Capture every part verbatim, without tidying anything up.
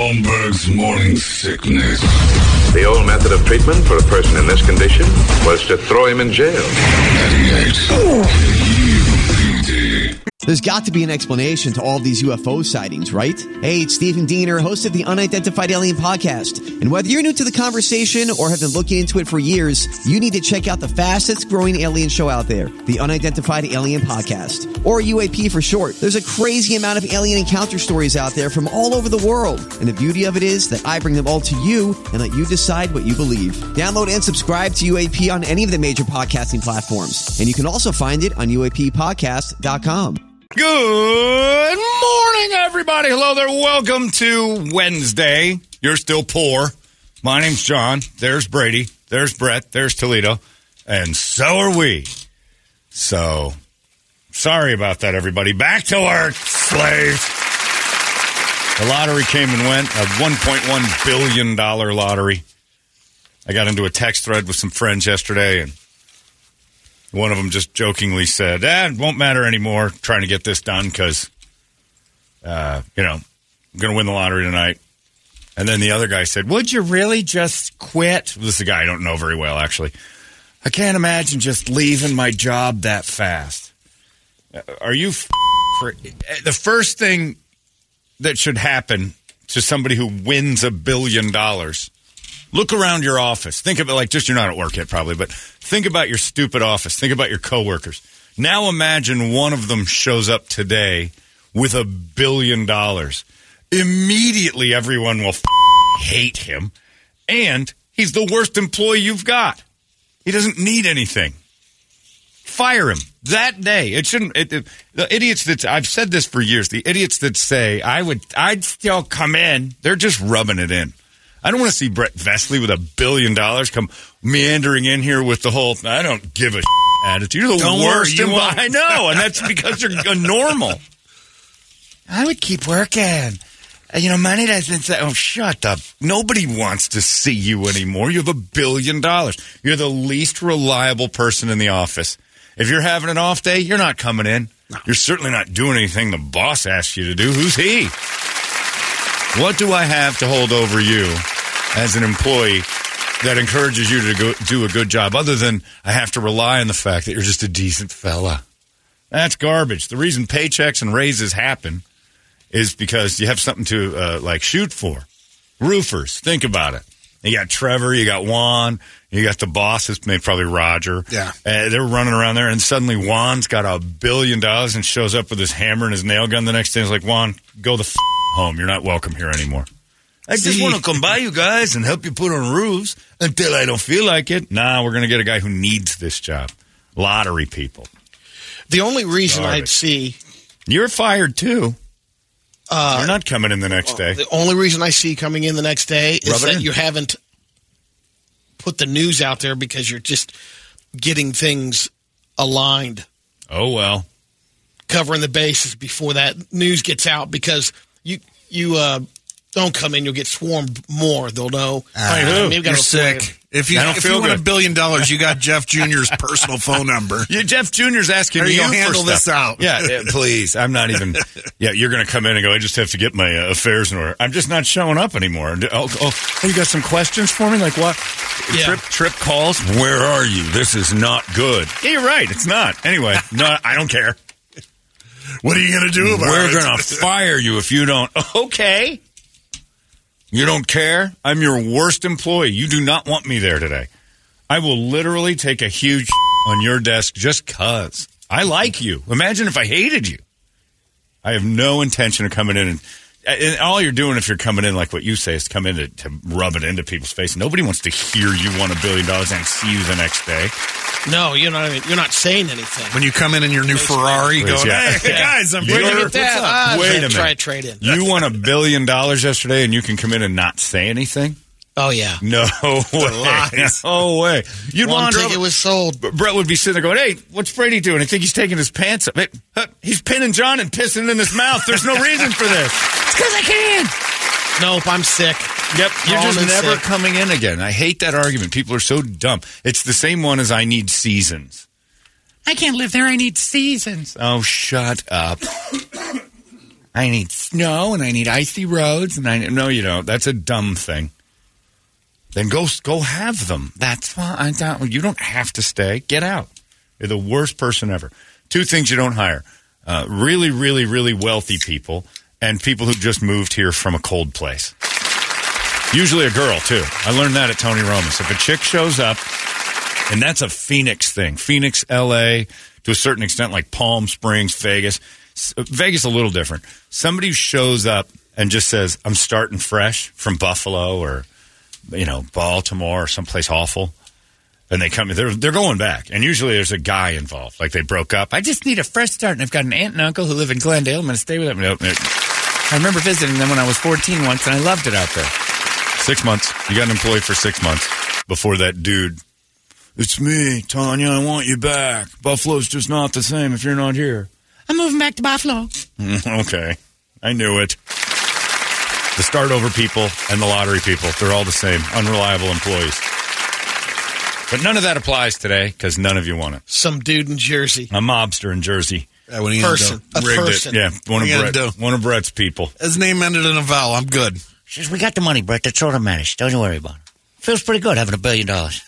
Holmberg's Morning Sickness. The old method of treatment for a person in this condition was to throw him in jail. ninety-eight K U P D. There's got to be an explanation to all of these U F O sightings, right? Hey, it's Stephen Diener, host of the Unidentified Alien Podcast. And whether you're new to the conversation or have been looking into it for years, you need to check out the fastest growing alien show out there, the Unidentified Alien Podcast, or U A P for short. There's a crazy amount of alien encounter stories out there from all over the world. And the beauty of it is that I bring them all to you and let you decide what you believe. Download and subscribe to U A P on any of the major podcasting platforms. And you can also find it on U A P podcast dot com. Good morning, everybody. Hello there. Welcome to Wednesday. You're still poor. My name's John. There's Brady. There's Brett. There's Toledo. And so are we. So, sorry about that, everybody. Back to work, slaves. The lottery came and went. A one point one billion dollars lottery. I got into a text thread with some friends yesterday, and one of them just jokingly said, eh, it won't matter anymore trying to get this done because, uh, you know, I'm going to win the lottery tonight. And then the other guy said, would you really just quit? This is a guy I don't know very well, actually. I can't imagine just leaving my job that fast. Uh, are you f- for the first thing that should happen to somebody who wins a billion dollars? Look around your office. Think of it like just you're not at work yet probably, but think about your stupid office. Think about your coworkers. Now imagine one of them shows up today with a billion dollars. Immediately everyone will f- hate him, and he's the worst employee you've got. He doesn't need anything. Fire him that day. It shouldn't. It, it, the idiots that I've said this for years. The idiots that say I would, I'd still come in. They're just rubbing it in. I don't want to see Brett Vesley with a billion dollars come meandering in here with the whole I don't give a attitude. You're the don't worst. Worry, you in, I know, and that's because you're a normal. I would keep working. You know, money doesn't say, oh, shut up. Nobody wants to see you anymore. You have a billion dollars. You're the least reliable person in the office. If you're having an off day, you're not coming in. No. You're certainly not doing anything the boss asks you to do. Who's he? What do I have to hold over you as an employee that encourages you to go, do a good job other than I have to rely on the fact that you're just a decent fella? That's garbage. The reason paychecks and raises happen is because you have something to, uh, like, shoot for. Roofers, think about it. You got Trevor, you got Juan, you got the bosses, maybe probably Roger. Yeah. Uh, they're running around there, and suddenly Juan's got a billion dollars and shows up with his hammer and his nail gun the next day. He's like, Juan, go the f*** home. You're not welcome here anymore. I just See? want to come by you guys and help you put on roofs until I don't feel like it. Nah, we're going to get a guy who needs this job. Lottery people. The only reason Garbage. I'd see... You're fired, too. Uh, You're not coming in the next day. The only reason I see coming in the next day is Rub it that in. you haven't put the news out there because you're just getting things aligned. Oh, well. Covering the bases before that news gets out because you you uh, don't come in, you'll get swarmed more. They'll know. Uh, who? Maybe You're got sick. If you, I don't if feel you win a good. billion dollars, you got Jeff Junior's personal phone number. Yeah, Jeff Junior's asking How are you you gonna for handle stuff. this out? Yeah, yeah, please. I'm not even. Yeah, you're going to come in and go, I just have to get my uh, affairs in order. I'm just not showing up anymore. Oh, oh, you got some questions for me? Like what? Yeah. Trip, trip calls? Where are you? This is not good. Yeah, you're right. It's not. Anyway, no, I don't care. What are you going to do about We're it? going to fire you if you don't. Okay. You don't care? I'm your worst employee. You do not want me there today. I will literally take a huge on your desk just because I like you. Imagine if I hated you. I have no intention of coming in and, and all you're doing if you're coming in like what you say is come in to, to rub it into people's face. Nobody wants to hear you won a billion dollars and see you the next day. No, you're not. You're not saying anything. When you come in in your new Ferrari, Please, going, yeah. hey, guys, I'm Where'd you here. get that? Ah, Wait a try- minute. Try a trade in. You won a billion dollars yesterday and you can come in and not say anything? Oh yeah. No way. lies. No way. You'd One wander ticket over- was sold. Brett would be sitting there going, hey, what's Brady doing? I think he's taking his pants up. Hey, huh, he's pinning John and pissing in his mouth. There's no reason for this. It's because I can. Nope, I'm sick. Yep, you're Calm just and never sick. coming in again. I hate that argument. People are so dumb. It's the same one as I need seasons. I can't live there. I need seasons. Oh, shut up. I need snow and I need icy roads. And I No, you don't. That's a dumb thing. Then go go have them. That's why I don't. You don't have to stay. Get out. You're the worst person ever. Two things you don't hire. Uh, really, really, really wealthy people and people who just moved here from a cold place. Usually a girl, too. I learned that at Tony Roma's. If a chick shows up, and that's a Phoenix thing. Phoenix, L A, to a certain extent, like Palm Springs, Vegas. Vegas a little different. Somebody who shows up and just says, I'm starting fresh from Buffalo or, you know, Baltimore or someplace awful. And they come, they're, they're going back. And usually there's a guy involved. Like they broke up. I just need a fresh start. And I've got an aunt and uncle who live in Glendale. I'm going to stay with them. I remember visiting them when I was fourteen once, and I loved it out there. Six months. You got an employee for six months before that dude. It's me, Tanya. I want you back. Buffalo's just not the same if you're not here. I'm moving back to Buffalo. Okay. I knew it. The start over people and the lottery people, they're all the same. Unreliable employees. But none of that applies today because none of you want it. Some dude in Jersey. A mobster in Jersey. Yeah, what are you Person. gonna do? A Rigged person. it. Yeah, one of, What are you Brett, gonna do? one of Brett's people. His name ended in a vowel. I'm good. She says, we got the money, Brett. That's all that matters. Don't you worry about it. Feels pretty good having a billion dollars.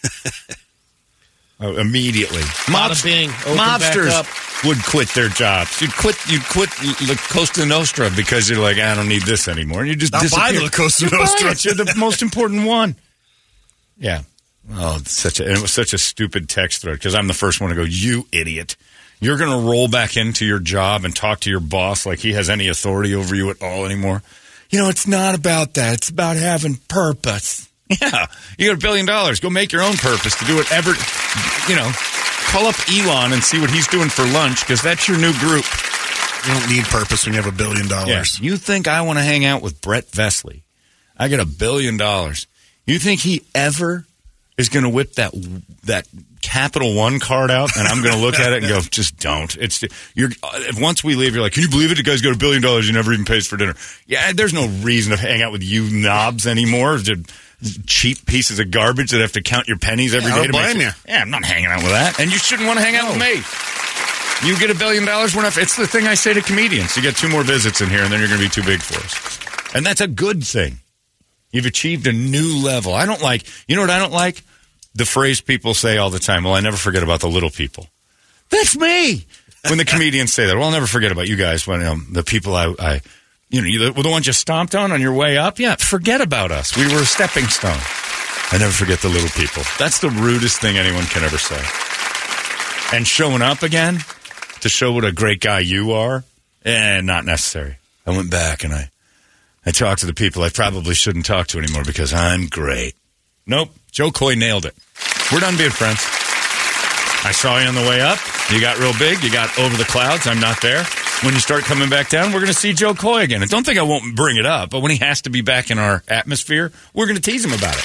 Oh, immediately. Bada bing. Open mobsters back up. would quit their jobs. You'd quit You'd quit La Costa Nostra because you're like, I don't need this anymore. And you just Not disappear. buy La Costa You buy Nostra. it. You're the most important one. Yeah. Oh, it's such a, and it was such a stupid text thread because I'm the first one to go, you idiot. You're going to roll back into your job and talk to your boss like he has any authority over you at all anymore. You know, it's not about that. It's about having purpose. Yeah. You got a billion dollars. Go make your own purpose to do whatever, you know, call up Elon and see what he's doing for lunch because that's your new group. You don't need purpose when you have a billion Yeah. dollars. You think I want to hang out with Brett Vesley? I got a billion dollars. You think he ever is going to whip that that Capital One card out, and I'm going to look at it and go, just don't. It's you're. If once we leave, you're like, can you believe it? The guy's got a billion dollars. He never even pays for dinner. Yeah, there's no reason to hang out with you knobs anymore. The cheap pieces of garbage that have to count your pennies every Yeah, day I to don't make blame sure- you. Yeah, I'm not hanging out with that, and you shouldn't want to hang out with me. You get a billion dollars, we're not. It's the thing I say to comedians. You get two more visits in here, and then you're going to be too big for us, and that's a good thing. You've achieved a new level. I don't like. You know what I don't like? The phrase people say all the time, well, I never forget about the little people. That's me. When the comedians say that, well, I'll never forget about you guys. When um, the people I, I, you know, you, the, the ones you stomped on on your way up, yeah, forget about us. We were a stepping stone. I never forget the little people. That's the rudest thing anyone can ever say. And showing up again to show what a great guy you are, eh, not necessary. I went back and I, I talked to the people I probably shouldn't talk to anymore because I'm great. Nope. Joe Coy nailed it. We're done being friends. I saw you on the way up. You got real big. You got over the clouds. I'm not there. When you start coming back down, we're going to see Joe Coy again. And don't think I won't bring it up, but when he has to be back in our atmosphere, we're going to tease him about it.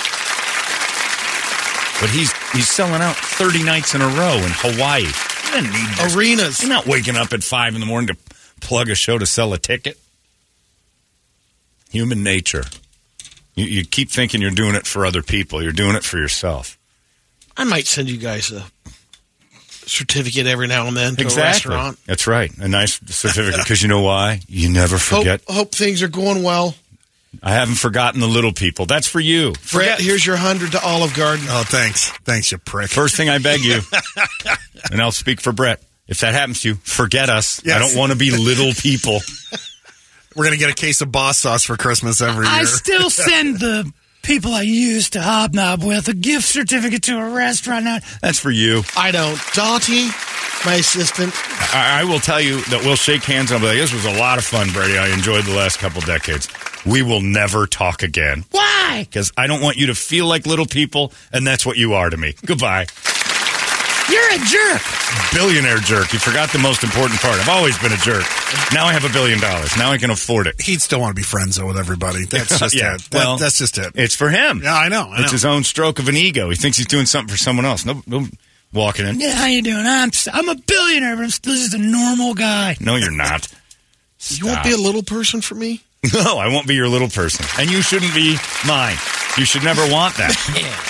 But he's he's selling out thirty nights in a row in Hawaii. He doesn't need this. Arenas. He's not waking up at five in the morning to plug a show to sell a ticket. Human nature. You, you keep thinking you're doing it for other people. You're doing it for yourself. I might send you guys a certificate every now and then to Exactly. a restaurant. That's right. A nice certificate. Because you know why? You never forget. Hope, hope things are going well. I haven't forgotten the little people. That's for you. Brett, Forget. here's your hundred to Olive Garden. Oh, thanks. Thanks, you prick. First thing I beg you, and I'll speak for Brett. If that happens to you, forget us. Yes. I don't want to be little people. We're going to get a case of boss sauce for Christmas every year. I still send the people I used to hobnob with a gift certificate to a restaurant. Now, That's for you. I don't. Dottie, my assistant. I, I will tell you that we'll shake hands and I'll be like, this was a lot of fun, Brady. I enjoyed the last couple decades. We will never talk again. why? Because I don't want you to feel like little people, and that's what you are to me. Goodbye. You're a jerk. Billionaire jerk. You forgot the most important part. I've always been a jerk. Now I have a billion dollars. Now I can afford it. He'd still want to be friends, though, with everybody. That's just Yeah, it. That- well, that's just it. It's for him. Yeah, I know. I It's know. his own stroke of an ego. He thinks he's doing something for someone else. No, no walking in. Yeah, how you doing? I'm I'm a billionaire, but I'm still just a normal guy. No, you're not. You won't be a little person for me? No, I won't be your little person. And you shouldn't be mine. You should never want that.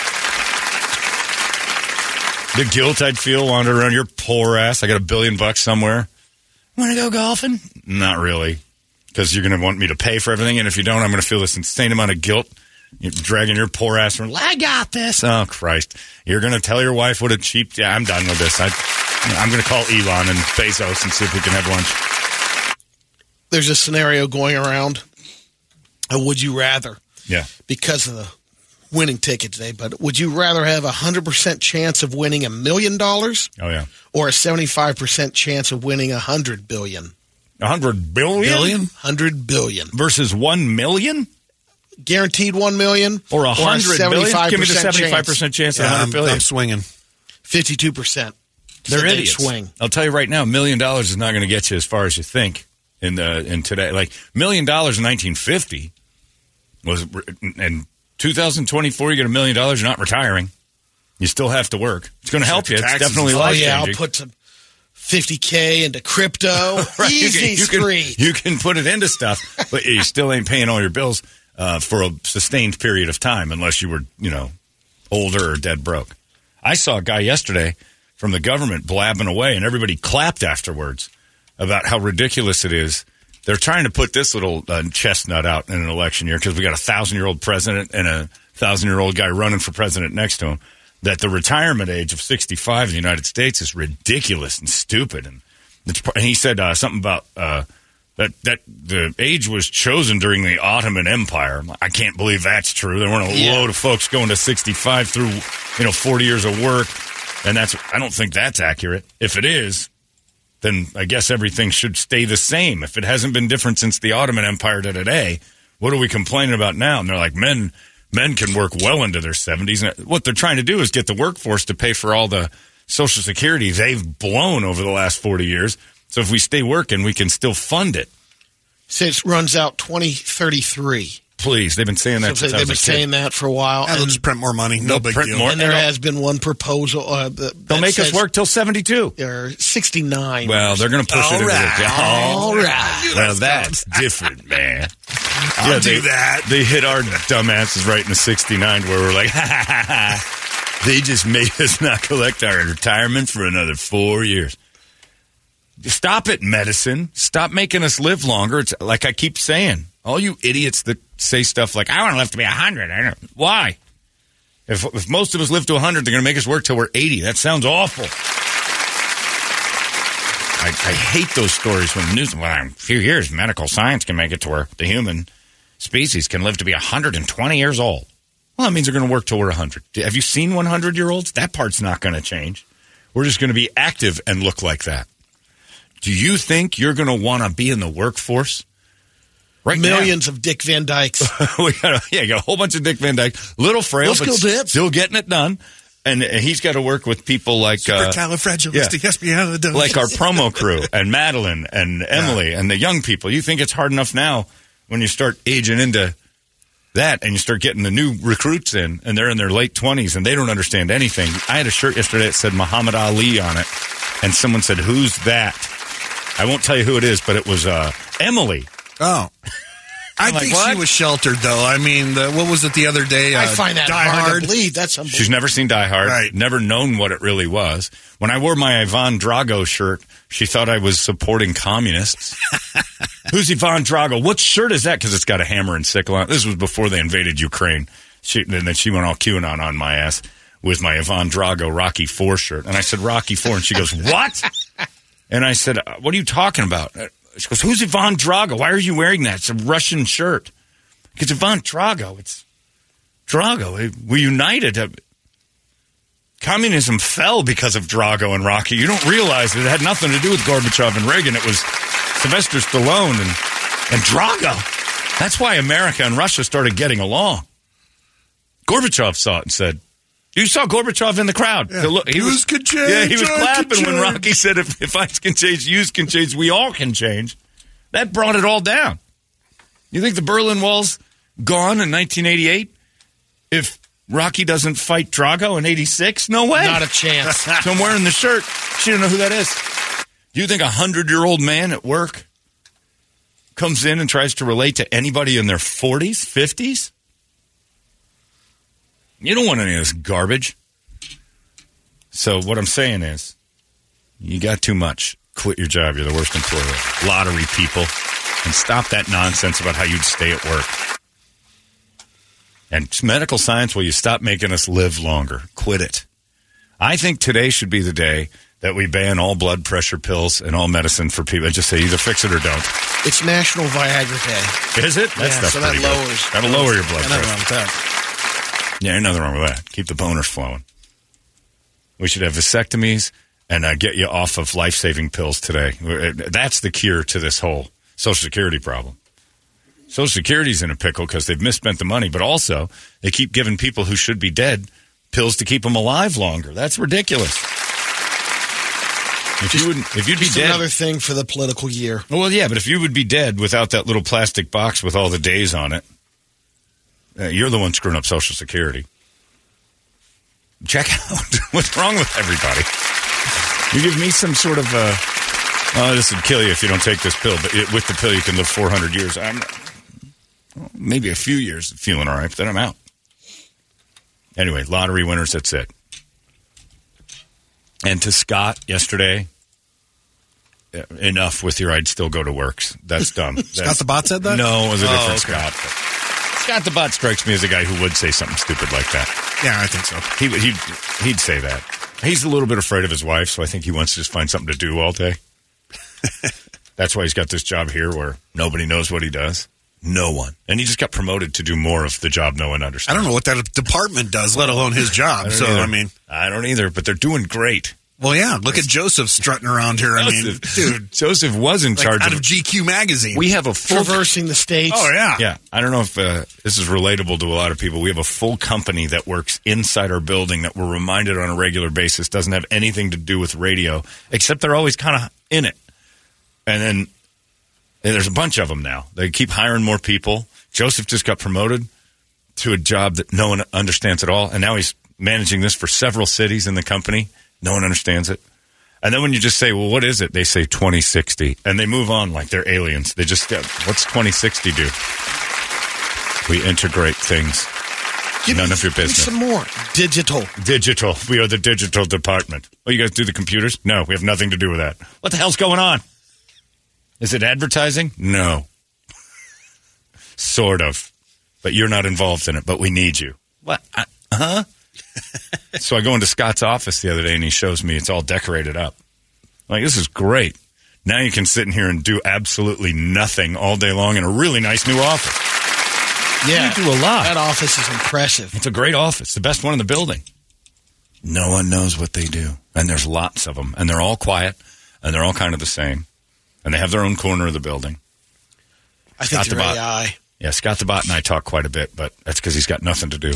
The guilt I'd feel wandering around your poor ass. I got a billion bucks somewhere. Want to go golfing? Not really. because you're going to want me to pay for everything. And if you don't, I'm going to feel this insane amount of guilt. You're dragging your poor ass around. I got this. Oh, Christ. You're going to tell your wife what a cheap... Yeah, I'm done with this. I, I'm going to call Elon and Bezos and see if we can have lunch. There's a scenario going around. A would you rather? Yeah. Because of the winning ticket today. But would you rather have a one hundred percent chance of winning a million dollars? Oh, yeah. Or a seventy-five percent chance of winning a one hundred billion dollars? one hundred billion dollars? Billion? one hundred billion dollars. Versus one million dollars? Guaranteed one million dollars? Or a one hundred billion dollars? Give me the seventy-five percent chance, chance yeah, of one hundred billion dollars. I'm, I'm swinging. fifty-two percent. They're so idiots. They swing. I'll tell you right now, a million dollars is not going to get you as far as you think in the in today. Like, million dollars in nineteen fifty was, in two thousand twenty-four, you get a million dollars, you're not retiring. You still have to work. It's going to help you. It's definitely oh, life-changing. yeah, I'll put some fifty K into crypto. Right. Easy you can, you street. Can, you can put it into stuff, but you still ain't paying all your bills uh, for a sustained period of time unless you were, you know, older or dead broke. I saw a guy yesterday from the government blabbing away, and everybody clapped afterwards about how ridiculous it is. They're trying to put this little uh, chestnut out in an election year because we got a thousand-year-old president and a thousand-year-old guy running for president next to him, that the retirement age of sixty-five in the United States is ridiculous and stupid. And, it's, and he said uh, something about uh, that that the age was chosen during the Ottoman Empire. I can't believe that's true. There weren't a yeah. load of folks going to sixty-five through, you know, forty years of work. And that's I don't think that's accurate. If it is, then I guess everything should stay the same. If it hasn't been different since the Ottoman Empire to today, what are we complaining about now? And they're like, men men can work well into their seventies. And what they're trying to do is get the workforce to pay for all the Social Security they've blown over the last forty years. So if we stay working, we can still fund it. Since it runs out twenty thirty-three. Please, they've been saying that so since they've I was been a saying kid. that for a while. Yeah, they'll just print more money. No They'll big print deal. more. And there And has been one proposal. Uh, that, They'll that make us says, work till seventy-two. Or sixty-nine. Well, they're going to push All it into right. the All right. Well, that's different, man. I'll yeah, do they, that. They hit our dumbasses right in the sixty-nine where we're like, ha, ha, ha, ha. They just made us not collect our retirement for another four years. Stop it, medicine. Stop making us live longer. It's like I keep saying. All you idiots that say stuff like, I want to live to be one hundred. I don't, why? If, if most of us live to one hundred, they're going to make us work till we're eighty. That sounds awful. I, I hate those stories when the news, well, in a few years, medical science can make it to where the human species can live to be one hundred twenty years old. Well, that means they're going to work till we're one hundred. Have you seen one hundred-year-olds? That part's not going to change. We're just going to be active and look like that. Do you think you're going to want to be in the workforce? Right Millions now. of Dick Van Dykes. we got a, yeah, you got a whole bunch of Dick Van Dyke, little frail, Let's but go, Dips. still getting it done. And he's got to work with people like uh, Supercalifragilisticexpialidocious. like our promo crew and Madeline and Emily yeah. and the young people. You think it's hard enough now when you start aging into that and you start getting the new recruits in and they're in their late twenties and they don't understand anything. I had a shirt yesterday that said Muhammad Ali on it, and someone said, "Who's that?" I won't tell you who it is, but it was uh, Emily. Oh. I like, think what? she was sheltered, though. I mean, the, what was it the other day? Uh, I find that Die hard, Hard. to believe. That's unbelievable. She's never seen Die Hard, Right. never known what it really was. When I wore my Ivan Drago shirt, she thought I was supporting communists. Who's Ivan Drago? What shirt is that? Because it's got a hammer and sickle on it. This was before they invaded Ukraine. She, and then she went all QAnon on my ass with my Ivan Drago Rocky four shirt. And I said, Rocky four. And she goes, what? And I said, what are you talking about? She goes, who's Ivan Drago? Why are you wearing that? It's a Russian shirt. Because Ivan Drago, it's Drago. We united. Communism fell because of Drago and Rocky. You don't realize it, it had nothing to do with Gorbachev and Reagan. It was Sylvester Stallone and, and Drago. That's why America and Russia started getting along. Gorbachev saw it and said, you saw Gorbachev in the crowd. Yeah. So look, he Yous was, can change, yeah, he was I clapping can when change. Rocky said, if, if I can change, yous can change, we all can change. That brought it all down. You think the Berlin Wall's gone in nineteen eighty-eight? If Rocky doesn't fight Drago in eighty-six? No way. Not a chance. So I'm wearing the shirt. She didn't know who that is. Do you think a hundred-year-old man at work comes in and tries to relate to anybody in their forties, fifties? You don't want any of this garbage. So what I'm saying is, you got too much. Quit your job. You're the worst employer. Lottery people. And stop that nonsense about how you'd stay at work. And medical science, will you stop making us live longer? Quit it. I think today should be the day that we ban all blood pressure pills and all medicine for people. I just say either fix it or don't. It's National Viagra Day. Is it? That Yeah, stuff's so that pretty good. lowers- That'll lower your blood Nothing pressure. wrong with that. Yeah, ain't nothing wrong with that. Keep the boners flowing. We should have vasectomies and uh, get you off of life-saving pills today. That's the cure to this whole Social Security problem. Social Security's in a pickle because they've misspent the money, but also they keep giving people who should be dead pills to keep them alive longer. That's ridiculous. If you would, if you'd be Just dead, another thing for the political year. well, yeah, but if you would be dead without that little plastic box with all the days on it, uh, you're the one screwing up Social Security. Check out what's wrong with everybody. You give me some sort of, uh, oh, this would kill you if you don't take this pill, but it, with the pill you can live four hundred years. I'm well, maybe a few years feeling all right, but then I'm out. Anyway, lottery winners, that's it. And to Scott yesterday, enough with your I'd still go to works. That's dumb. That's, Scott the Bot said that? No, it was a Oh, different okay. Scott. But Scott the Bot strikes me as a guy who would say something stupid like that. Yeah, I think so. He, he'd, he'd say that. He's a little bit afraid of his wife, so I think he wants to just find something to do all day. That's why he's got this job here where nobody knows what he does. No one. And he just got promoted to do more of the job no one I understands. don't know what that department does, let alone his job. I don't So, either. I mean, I don't either, but they're doing great. well, yeah, look at Joseph strutting around here. I mean, Joseph, dude, Joseph was in like charge out of, of G Q magazine. We have a full Traversing the states. oh, yeah. Yeah, I don't know if uh, this is relatable to a lot of people. We have a full company that works inside our building that we're reminded on a regular basis doesn't have anything to do with radio, except they're always kind of in it. And then and there's a bunch of them now. They keep hiring more people. Joseph just got promoted to a job that no one understands at all, and now he's managing this for several cities in the company. No one understands it. And then when you just say, well, what is it? They say twenty sixty, and they move on like they're aliens. They just, uh, what's twenty sixty do? We integrate things. Give None me, of your give me business. some more. Digital. Digital. We are the digital department. Oh, you guys do the computers? No, we have nothing to do with that. What the hell's going on? Is it advertising? No. Sort of. But you're not involved in it, but we need you. What? Uh huh? So I go into Scott's office the other day, and he shows me it's all decorated up. I'm like, this is great. Now you can sit in here and do absolutely nothing all day long in a really nice new office. Yeah. You do a lot. That office is impressive. It's a great office, the best one in the building. No one knows what they do, and there's lots of them, and they're all quiet, and they're all kind of the same, and they have their own corner of the building. I think Scott the they're Bot. A I. Yeah, Scott the Bot and I talk quite a bit, but that's because he's got nothing to do.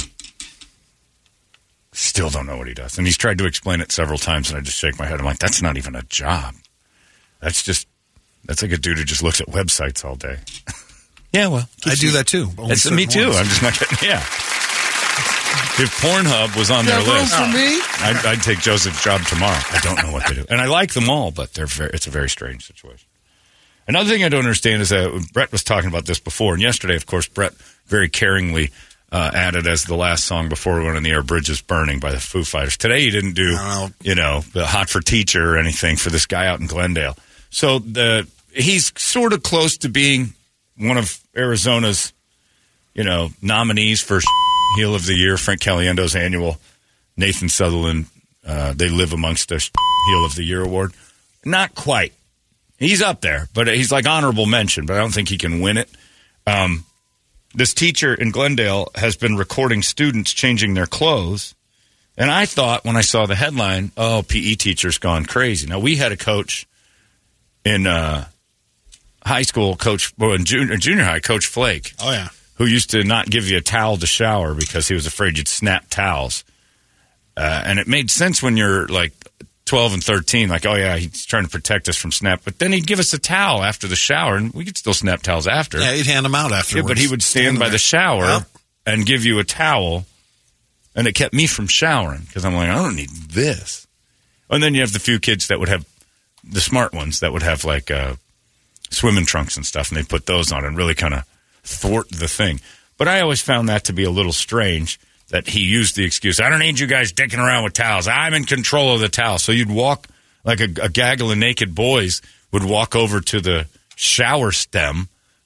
Still don't know what he does, and he's tried to explain it several times, and I just shake my head. I'm like, that's not even a job. That's just that's like a dude who just looks at websites all day. Yeah, well, I do that too. Only It's me certain too. ones. I'm just not getting. Yeah. If Pornhub was on their Is there room list, for me? I'd, I'd take Joseph's job tomorrow. I don't know what they do, and I like them all, but they're very, it's a very strange situation. Another thing I don't understand is that Brett was talking about this before, and yesterday, of course, Brett very caringly uh, added as the last song before we went on the air, "Bridges Burning" by the Foo Fighters. Today, he didn't do, know. you know, the "Hot for Teacher" or anything for this guy out in Glendale. So the he's sort of close to being one of Arizona's, you know, nominees for Heel of the Year, Frank Caliendo's annual Nathan Sutherland, uh, They Live Amongst Us Heel of the Year award. Not quite. He's up there, but he's like honorable mention, but I don't think he can win it. Um, this teacher in Glendale has been recording students changing their clothes, and I thought when I saw the headline, oh, P E teacher's gone crazy. Now, we had a coach in uh, high school, coach, well, in junior, junior high, Coach Flake. Oh, yeah. Who used to not give you a towel to shower because he was afraid you'd snap towels. Uh, and it made sense when you're like twelve and thirteen, like, oh, yeah, he's trying to protect us from snap. But then he'd give us a towel after the shower, and we could still snap towels after. Yeah, he'd hand them out Yeah, afterwards. but he would stand by there. the shower Yep. and give you a towel, and it kept me from showering because I'm like, I don't need this. And then you have the few kids that would have, the smart ones, that would have like uh, swimming trunks and stuff, and they put those on and really kind of thwart the thing. But I always found that to be a little strange that he used the excuse, I don't need you guys dicking around with towels. I'm in control of the towel. So you'd walk, like a, a gaggle of naked boys would walk over to the shower stem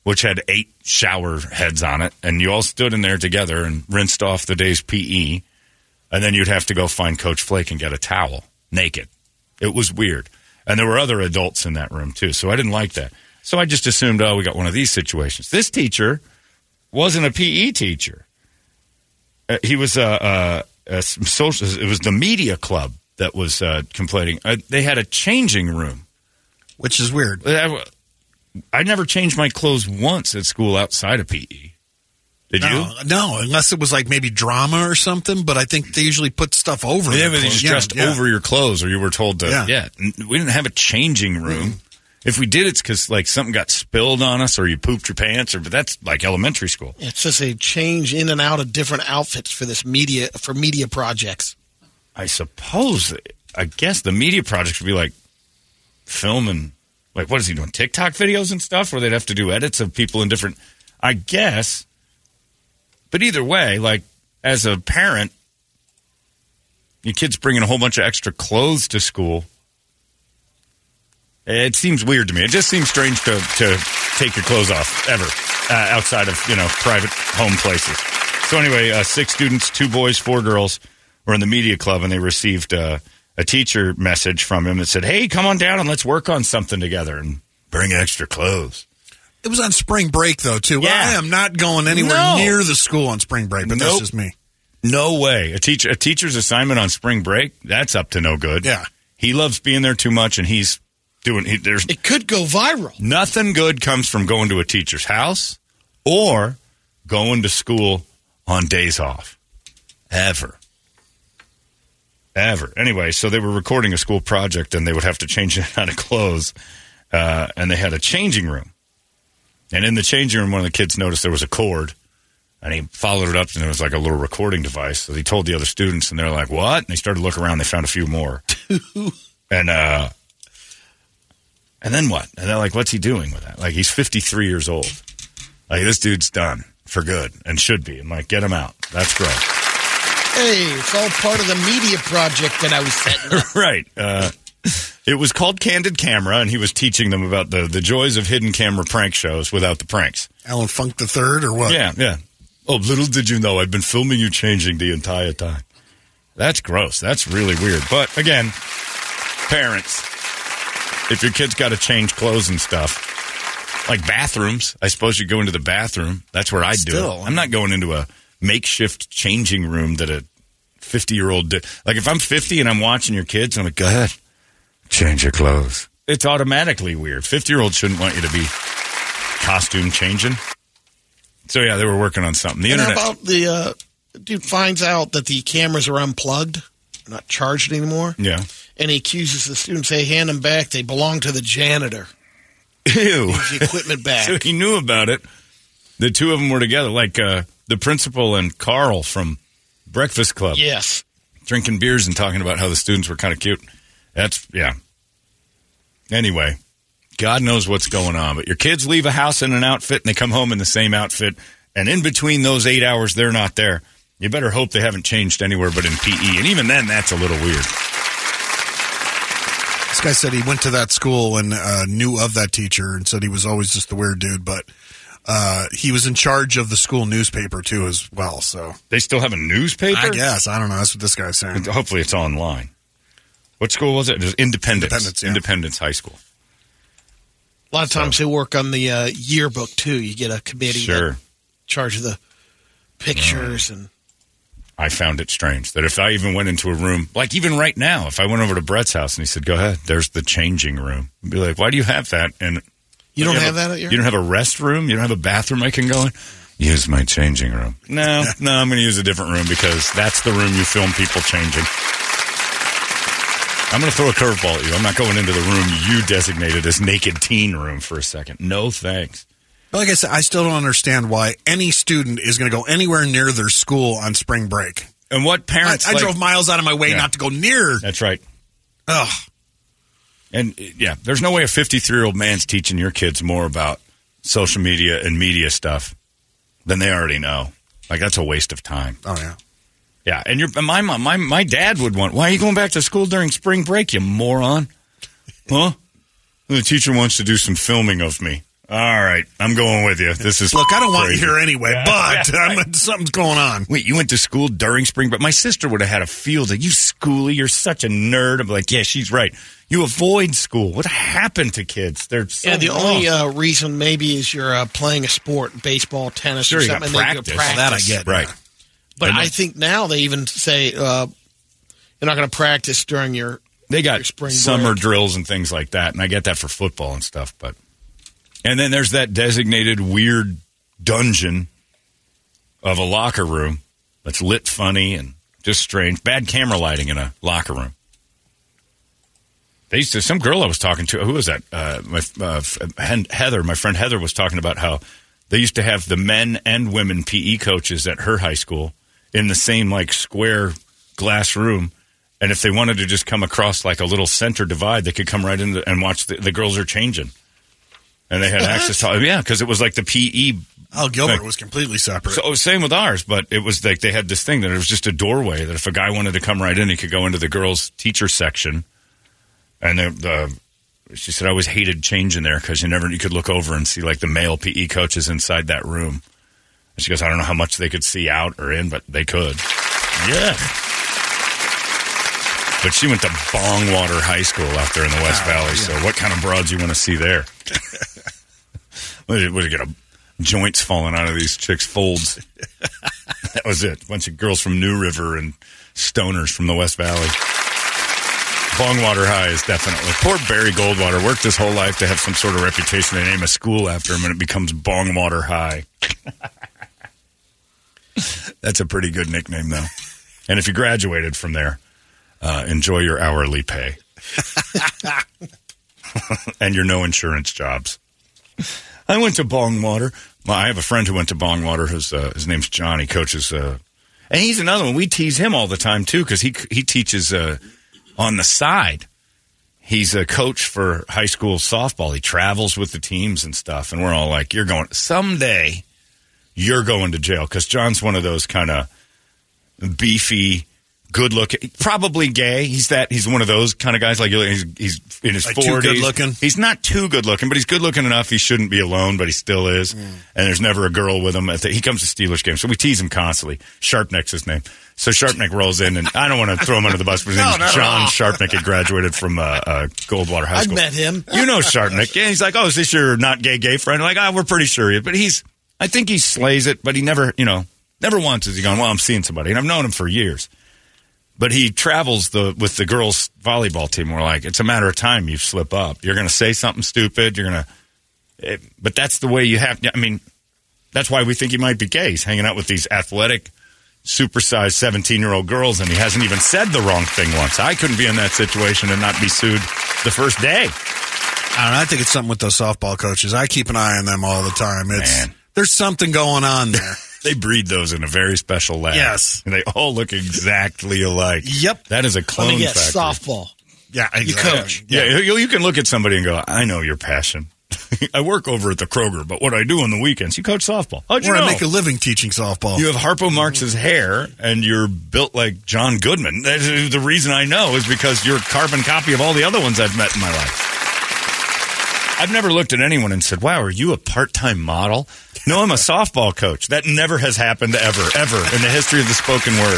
which had eight shower heads on it, and you all stood in there together and rinsed off the day's P E, and then you'd have to go find Coach Flake and get a towel, naked. It was weird. And there were other adults in that room, too, so I didn't like that. So I just assumed, oh, we got one of these situations. This teacher wasn't a P E teacher. Uh, he was a, a, a social. It was the media club that was uh, complaining. Uh, they had a changing room, which is weird. I, I never changed my clothes once at school outside of P E. Did no, you? No, unless it was like maybe drama or something. But I think they usually put stuff over. Yeah, their but they clothes. just Yeah, dressed yeah. over your clothes, or you were told to. Yeah. yeah we didn't have a changing room. Mm. If we did, it's because like something got spilled on us, or you pooped your pants, or but that's like elementary school. It says they change in and out of different outfits for this media for media projects. I suppose. I guess the media projects would be like filming. Like, what is he doing? TikTok videos and stuff, where they'd have to do edits of people in different. I guess. But either way, like as a parent, your kid's bringing a whole bunch of extra clothes to school. It seems weird to me. It just seems strange to, to take your clothes off ever uh, outside of, you know, private home places. So anyway, uh, six students, two boys, four girls were in the media club, and they received uh, a teacher message from him that said, hey, come on down and let's work on something together and bring extra clothes. It was on spring break, though, too. Yeah. I am not going anywhere No. near the school on spring break, but Nope. that's just me. No way. A teacher, a teacher's assignment on spring break, that's up to no good. Yeah. He loves being there too much, and he's doing, he, there's It could go viral. nothing good comes from going to a teacher's house or going to school on days off. Ever. Ever. Anyway, so they were recording a school project, and they would have to change it out of clothes, uh, and they had a changing room. And in the changing room, one of the kids noticed there was a cord, and he followed it up, and it was like a little recording device. So he told the other students, and they're like, what? And they started to look around. They found a few more. and uh, and then what? And they're like, what's he doing with that? Like, he's fifty-three years old. Like, this dude's done for good and should be. I'm like, get him out. That's gross. Hey, it's all part of the media project that I was setting up. Right. Uh, it was called Candid Camera, and he was teaching them about the, the joys of hidden camera prank shows without the pranks. Alan Funk the Third, or what? Yeah, yeah. Oh, little did you know, I've been filming you changing the entire time. That's gross. That's really weird. But, again, parents, if your kid's got to change clothes and stuff, like bathrooms, I suppose you go into the bathroom. That's where I'd do Still, it. I'm not going into a makeshift changing room that a fifty-year-old did. Like, if I'm fifty and I'm watching your kids, I'm like, go ahead, change your clothes. It's automatically weird. fifty-year-olds shouldn't want you to be costume changing. So, yeah, they were working on something. The And how internet. about the uh, dude finds out that the cameras are unplugged, not charged anymore, Yeah. and he accuses the students, hey, hand them back. They belong to the janitor. Ew. Needs the equipment back. So he knew about it. The two of them were together, like uh, the principal and Carl from Breakfast Club. Yes. Drinking beers and talking about how the students were kind of cute. That's, yeah. Anyway, God knows what's going on. But your kids leave a house in an outfit and they come home in the same outfit. And in between those eight hours, they're not there. You better hope they haven't changed anywhere but in P E. And even then, that's a little weird. This guy said he went to that school and uh, knew of that teacher and said he was always just the weird dude, but uh, he was in charge of the school newspaper, too, as well. So They still have a newspaper? I guess. I don't know. That's what this guy's saying. Hopefully it's online. What school was it? It was Independence. Independence, yeah. Independence High School. A lot of times they work on the uh, yearbook, too. You get a committee Sure. in charge of the pictures. and I found it strange that if I even went into a room, like even right now, if I went over to Brett's house and he said, go ahead, there's the changing room. I'd be like, why do you have that? And You don't have a, that at your You don't have a restroom? You don't have a bathroom I can go in? Use my changing room. No, no, I'm going to use a different room because that's the room you film people changing. I'm going to throw a curveball at you. I'm not going into the room you designated as naked teen room for a second. No thanks. But like I said, I still don't understand why any student is going to go anywhere near their school on spring break. And what I, parents... I like- drove miles out of my way Yeah. not to go near. That's right. Ugh. And, yeah, there's no way a fifty-three-year-old man's teaching your kids more about social media and media stuff than they already know. Like, that's a waste of time. Oh, yeah. Yeah, and your my mom, my my dad would want. Why are you going back to school during spring break, you moron? Huh? The teacher wants to do some filming of me. All right, I'm going with you. This is Look, I don't want crazy. you here anyway, Yeah, but yeah, right. I'm, something's going on. Wait, you went to school during spring, but my sister would have had a field. Like, you schooly, you're such a nerd. I'm like, yeah, she's right. You avoid school. What happened to kids? They're so Yeah, the wrong. only uh, reason maybe is you're uh, playing a sport, baseball, tennis, Sure, or you got something. and then you practice. practice. That I get. Right. But And I then- think now they even say uh, you're not going to practice during your They got your spring summer break. drills and things like that, and I get that for football and stuff. But and then there's that designated weird dungeon of a locker room that's lit funny and just strange. Bad camera lighting in a locker room. They used to. Some girl I was talking to. Who was that? Uh, my uh, Heather. My friend Heather was talking about how they used to have the men and women P E coaches at her high school in the same like square glass room. And if they wanted to just come across like a little center divide, they could come right in the, and watch the, the girls are changing. And they had access to, yeah, because it was like the P E. Oh, Gilbert thing. was completely separate. So same with ours, but it was like they had this thing that it was just a doorway that if a guy wanted to come right in, he could go into the girls' teacher section. And the, the she said, I always hated changing there because you never you could look over and see like the male P E coaches inside that room. And she goes, I don't know how much they could see out or in, but they could. Yeah. But she went to Bongwater High School out there in the West Oh, Valley. yeah. So what kind of broads you want to see there? What did you get? A joints falling out of these chicks' folds. That was it. A bunch of girls from New River and stoners from the West Valley. Bongwater High is definitely. Poor Barry Goldwater worked his whole life to have some sort of reputation. They name a school after him, and it becomes Bongwater High. That's a pretty good nickname, though. And if you graduated from there, uh, enjoy your hourly pay and your no insurance jobs. I went to Bongwater. Well, I have a friend who went to Bongwater. His uh, his name's John. He coaches, uh, and he's another one. We tease him all the time too because he he teaches uh, on the side. He's a coach for high school softball. He travels with the teams and stuff, and we're all like, "You're going someday. You're going to jail," because John's one of those kind of beefy, good-looking, probably gay. He's that. He's one of those kind of guys. Like he's he's in his Like too forties. good-looking? He's not too good-looking, but he's good-looking enough. He shouldn't be alone, but he still is. Mm. And there's never a girl with him. At the, he comes to Steelers games, so we tease him constantly. Sharpneck's his name. So Sharpneck rolls in, and I don't want to throw him under the bus, but his No, name's no, John no. Sharpneck. He graduated from uh, uh, Goldwater High I've School. met him. You know Sharpneck. Yeah, he's like, oh, is this your not gay gay friend? I'm like, ah, oh, we're pretty sure. But he's, I think he slays it, but he never, you know, never once has he gone, well, I'm seeing somebody. And I've known him for years. But he travels the with the girls' volleyball team. We're like, it's a matter of time you slip up. You're going to say something stupid. You're going to, but that's the way you have. I mean, that's why we think he might be gay. He's hanging out with these athletic, supersized seventeen-year-old girls, and he hasn't even said the wrong thing once. I couldn't be in that situation and not be sued the first day. I don't know. I think it's something with those softball coaches. I keep an eye on them all the time. It's Man. There's something going on there. They breed those in a very special lab. Yes. And they all look exactly alike. Yep. That is a Let clone me guess, factory. softball. Yeah, You exactly. coach. Yeah, you, you can look at somebody and go, I know your passion. I work over at the Kroger, but what I do on the weekends, you coach softball. How'd you Or know? I make a living teaching softball. You have Harpo Marx's hair, and you're built like John Goodman. That is the reason I know is because you're a carbon copy of all the other ones I've met in my life. I've never looked at anyone and said, wow, are you a part-time model? No, I'm a softball coach. That never has happened ever, ever in the history of the spoken word.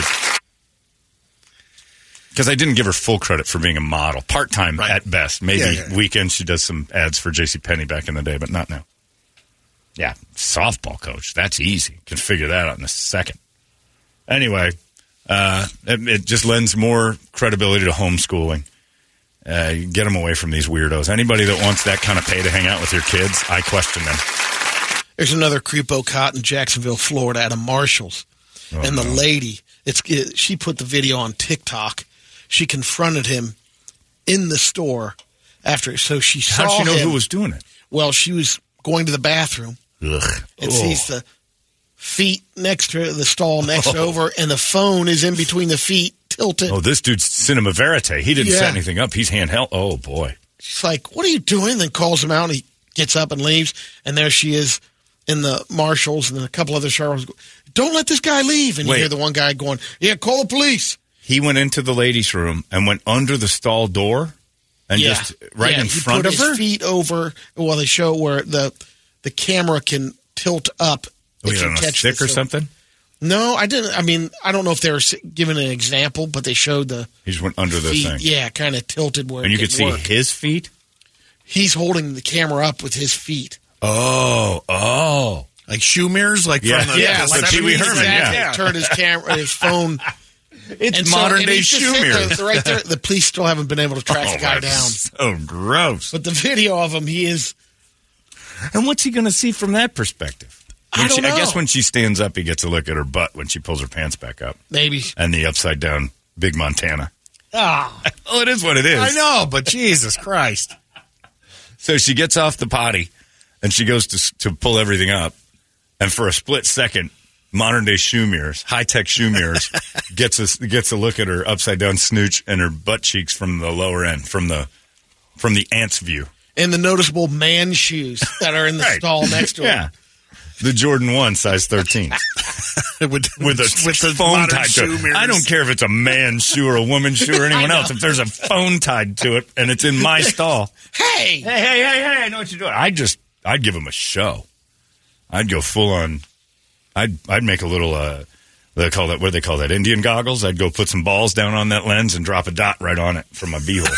Because I didn't give her full credit for being a model. Part-time Right. at best. Maybe Yeah, yeah. weekends she does some ads for JCPenney back in the day, but not now. Yeah, softball coach. That's easy. Can figure that out in a second. Anyway, uh, it, it just lends more credibility to homeschooling. Uh, you get them away from these weirdos. Anybody that wants that kind of pay to hang out with your kids, I question them. There's another creepo caught in Jacksonville, Florida, at a Marshall's, Oh, and the no. lady, it's it, she put the video on TikTok. She confronted him in the store after, so she saw How'd she know him. who was doing it? Well, she was going to the bathroom Ugh. and Oh. sees the feet next to the stall next Oh. over, and the phone is in between the feet, tilted. Oh, this dude's cinema verite. He didn't Yeah. set anything up. He's handheld. Oh, boy. She's like, what are you doing? Then calls him out, and he gets up and leaves, and there she is in the Marshalls, and then a couple other sheriffs go, don't let this guy leave. And Wait. you hear the one guy going, yeah, call the police. He went into the ladies' room and went under the stall door and Yeah. just right Yeah, in he front put of his her? feet over, well, they show where the the camera can tilt up. Oh, if you you on a catch stick the or film. something? No, I didn't. I mean, I don't know if they were s- giving an example, but they showed the He just went under the feet. thing. Yeah, kind of tilted where And you it could see work. his feet? He's holding the camera up with his feet. Oh, oh. Like shoe mirrors, like Yeah, from the, yeah, the like Pee Wee seventies? Herman, Exactly. yeah. Turned his camera, his phone. It's And so- modern and day he's just shoe sitting there, mirrors. right there. The police still haven't been able to track Oh, the guy that's down. so gross. But the video of him, he is. And what's he going to see from that perspective? I When don't she, know. I guess when she stands up, he gets a look at her butt when she pulls her pants back up. Maybe. And the upside down big Montana. Ah, Well, it is what it is. I know, but Jesus Christ. So she gets off the potty and she goes to to pull everything up. And for a split second, modern day shoe mirrors, high tech shoe mirrors, gets a, gets a look at her upside down snooch and her butt cheeks from the lower end, from the from the ant's view. and the noticeable man shoes that are in the Right. stall next to him. Yeah. The Jordan one, size thirteen. with, With a with the phone modern tied to shoe it. mirrors. I don't care if it's a man's shoe or a woman's shoe or anyone else. If there's a phone tied to it and it's in my stall, Hey, hey, hey, hey, hey, I know what you're doing. I just, I'd give him a show. I'd go full on. I'd, I'd make a little. Uh, they call that. What do they call that? Indian goggles. I'd go put some balls down on that lens and drop a dot right on it from my beehole.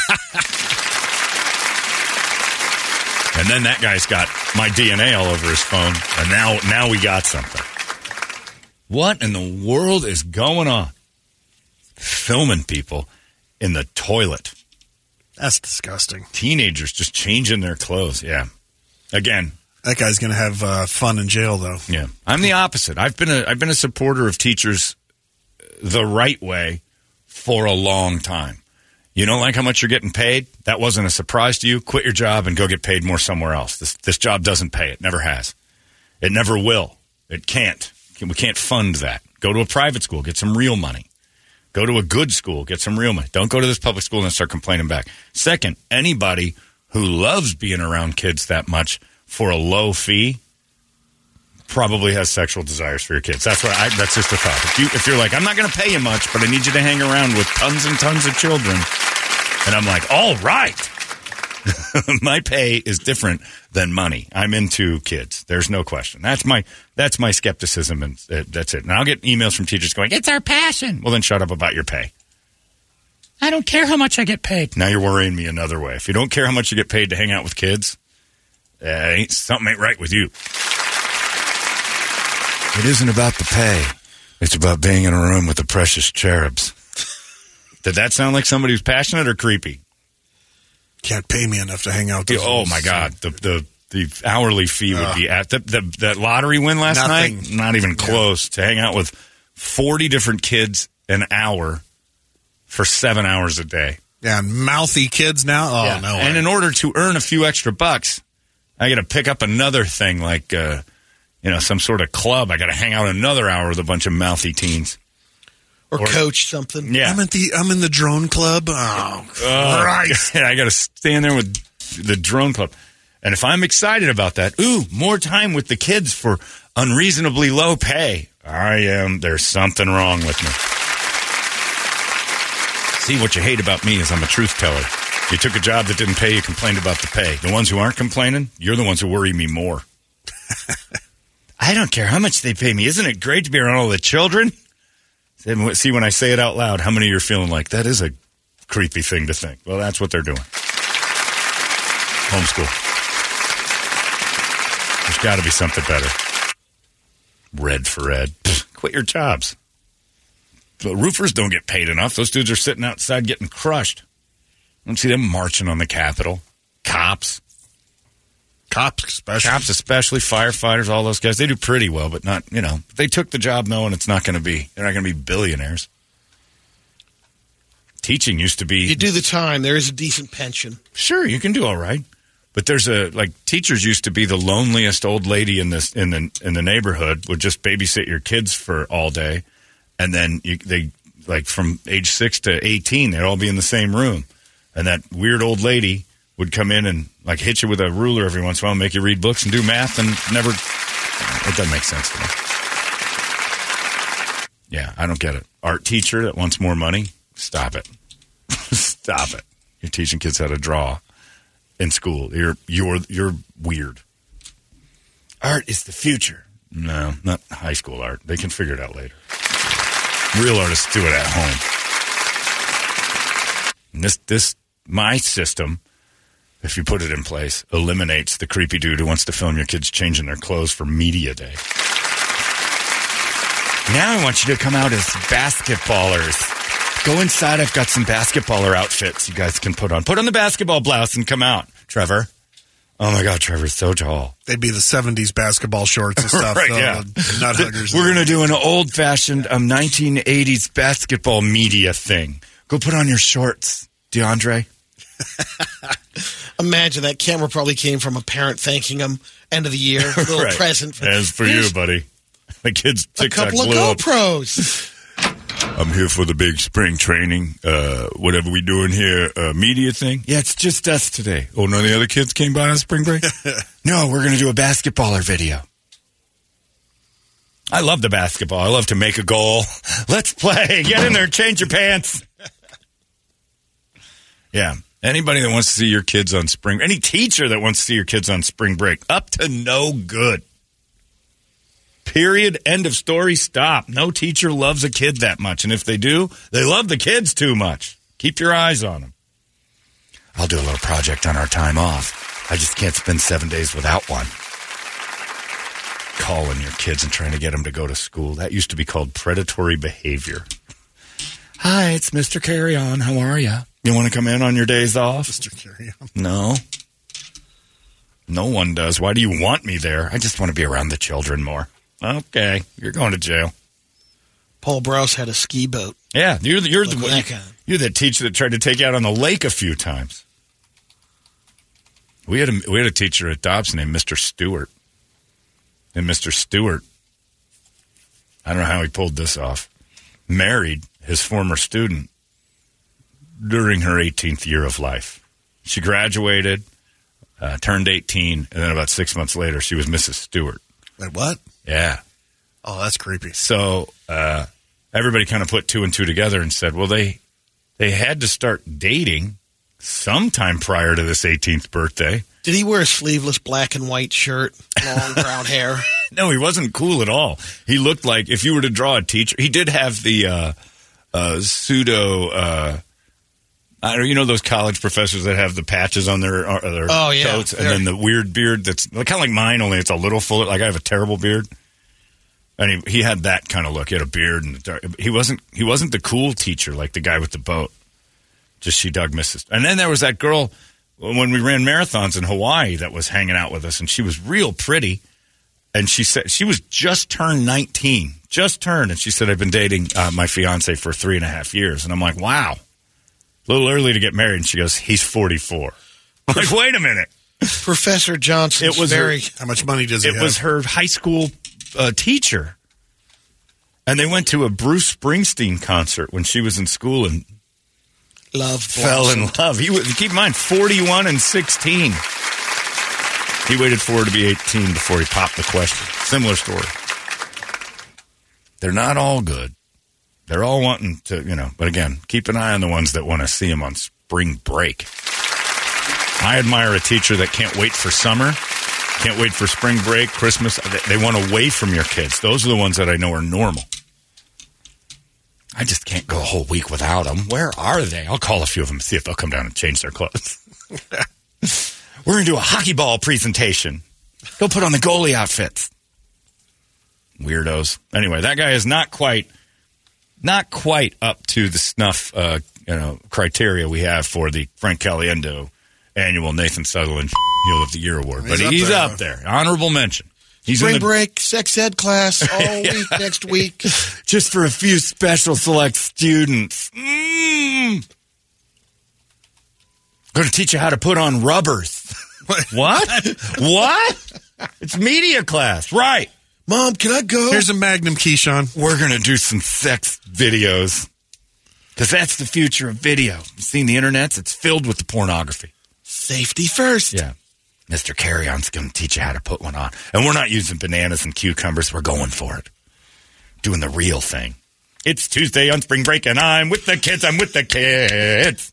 And then that guy's got my D N A all over his phone, and now, now we got something. What in the world is going on? Filming people in the toilet. That's disgusting. Teenagers just changing their clothes. Yeah. Again, That guy's going to have uh, fun in jail, though. yeah. I'm the opposite. I've been a I've been a supporter of teachers the right way for a long time. You don't like how much you're getting paid? That wasn't a surprise to you. Quit your job and go get paid more somewhere else. This this job doesn't pay. It never has. It never will. It can't. We can't fund that. Go to a private school, get some real money. Go to a good school, get some real money. Don't go to this public school and start complaining back. Second, anybody who loves being around kids that much for a low fee probably has sexual desires for your kids. That's what I, that's just a thought. If you if you're like, I'm not going to pay you much, but I need you to hang around with tons and tons of children, and I'm like, all right. My pay is different than money. I'm into kids. There's no question. That's my that's my skepticism, and uh, that's it. And I'll get emails from teachers going, "It's our passion." Well, then shut up about your pay. I don't care how much I get paid. Now you're worrying me another way. If you don't care how much you get paid to hang out with kids, uh, ain't, something ain't right with you. It isn't about the pay. It's about being in a room with the precious cherubs. Did that sound like somebody who's passionate or creepy? Can't pay me enough to hang out. With those Oh, my God. The the the hourly fee would be at the, the that lottery win last Nothing. night. Not even close to hang out with forty different kids an hour for seven hours a day. Yeah, and mouthy kids now. Oh Yeah. no! And way. in order to earn a few extra bucks, I got to pick up another thing like uh, you know some sort of club. I got to hang out another hour with a bunch of mouthy teens. or, or- coach something. Yeah. I'm at the I'm in the drone club. Oh, Christ! I got to stand there with the drone club. And if I'm excited about that, ooh, more time with the kids for unreasonably low pay. I am. There's something wrong with me. See, what you hate about me is I'm a truth teller. You took a job that didn't pay, you complained about the pay. The ones who aren't complaining, you're the ones who worry me more. I don't care how much they pay me. Isn't it great to be around all the children? See, when I say it out loud, how many of you are feeling like that is a creepy thing to think? Well, that's what they're doing. Homeschool. There's got to be something better. Red for red. Pfft, quit your jobs. The roofers don't get paid enough. Those dudes are sitting outside getting crushed. I don't see them marching on the Capitol. Cops. Cops, especially. Cops, especially firefighters, all those guys. They do pretty well, but not, you know, they took the job knowing it's not going to be, they're not going to be billionaires. Teaching used to be. You do the time, there is a decent pension. Sure, you can do all right. But there's a, like, teachers used to be the loneliest old lady in this in the in the neighborhood, would just babysit your kids for all day. And then you, they, like, from age six to eighteen, they'd all be in the same room. And that weird old lady would come in and, like, hit you with a ruler every once in a while and make you read books and do math and never. It doesn't make sense to me. Yeah, I don't get it. Art teacher that wants more money? Stop it. Stop it. You're teaching kids how to draw in school. You're you're you're weird. Art is the future. No, not high school art. They can figure it out later. Real artists do it at home. And this, this, my system, if you put it in place, eliminates the creepy dude who wants to film your kids changing their clothes for media day. Now I want you to come out as basketballers. Go inside. I've got some basketballer outfits you guys can put on. Put on the basketball blouse and come out, Trevor. Oh, my God, Trevor's so tall. They'd be the seventies basketball shorts and stuff. Right, though, yeah. Nut huggers. We're going to do an old-fashioned um, nineteen eighties basketball media thing. Go put on your shorts, DeAndre. Imagine that camera probably came from a parent thanking him end of the year, a little Right. present. For, As for you, buddy. The kids a TikTok couple of blew up. GoPros. I'm here for the big spring training, uh, whatever we doing here, uh, media thing. Yeah, it's just us today. Oh, none of the other kids came by on spring break? No, we're going to do a basketballer video. I love the basketball. I love to make a goal. Let's play. Get in there, change your pants. Yeah. Anybody that wants to see your kids on spring, any teacher that wants to see your kids on spring break, up to no good. Period. End of story. Stop. No teacher loves a kid that much. And if they do, they love the kids too much. Keep your eyes on them. I'll do a little project on our time off. I just can't spend seven days without one. Calling your kids and trying to get them to go to school. That used to be called predatory behavior. Hi, it's Mister Carry On. How are you? You want to come in on your days off? Mister Carry On. No. No one does. Why do you want me there? I just want to be around the children more. Okay, you're going to jail. Paul Browse had a ski boat. Yeah, you're the, you're Look the at that guy. you're the teacher that tried to take you out on the lake a few times. We had a we had a teacher at Dobson named Mister Stewart, and Mister Stewart, I don't know how he pulled this off, married his former student during her eighteenth year of life. She graduated, uh, turned eighteen, and then about six months later, she was Missus Stewart. Wait, what? Yeah. Oh, that's creepy. So uh, everybody kind of put two and two together and said, well, they they had to start dating sometime prior to this eighteenth birthday. Did he wear a sleeveless black and white shirt, long brown hair? No, he wasn't cool at all. He looked like, if you were to draw a teacher, he did have the uh, uh, pseudo, uh, I don't, you know those college professors that have the patches on their, uh, their oh, yeah. coats, and then the weird beard that's kind of like mine, only it's a little fuller. Like I have a terrible beard. And he, he had that kind of look. He had a beard, and dark, he wasn't he wasn't the cool teacher like the guy with the boat. Just she dug Missus And then there was that girl when we ran marathons in Hawaii that was hanging out with us, and she was real pretty. And she said she was just turned nineteen, just turned, and she said, "I've been dating uh, my fiance for three and a half years." And I'm like, "Wow, a little early to get married." And she goes, "He's forty-four." I'm like, wait a minute. Professor Johnson. It was very. her, How much money does he it have? was her high school uh, teacher, and they went to a Bruce Springsteen concert when she was in school and Love fell in blossomed. love. He was, keep in mind, forty-one and sixteen. He waited for her to be eighteen before he popped the question. Similar story. They're not all good. They're all wanting to, you know, but again, keep an eye on the ones that want to see him on spring break. I admire a teacher that can't wait for summer, can't wait for spring break, Christmas. They, they want away from your kids. Those are the ones that I know are normal. I just can't go a whole week without them. Where are they? I'll call a few of them, see if they'll come down and change their clothes. We're going to do a hockey ball presentation. Go put on the goalie outfits. Weirdos. Anyway, that guy is not quite, not quite up to the snuff, uh, you know, criteria we have for the Frank Caliendo annual Nathan Sutherland Heel of the Year award. He's but up he's there, up huh? there. Honorable mention. He's Spring in the, break, sex ed class all week next week. just for a few special select students. Mm. Going to teach you how to put on rubbers. What? What? It's media class, right? Mom, can I go? Here's a Magnum, Keyshawn. We're going to do some sex videos because that's the future of video. You've seen the internet? It's filled with the pornography. Safety first. Yeah. Mister Carry-On's going to teach you how to put one on. And we're not using bananas and cucumbers. We're going for it. Doing the real thing. It's Tuesday on spring break, and I'm with the kids. I'm with the kids.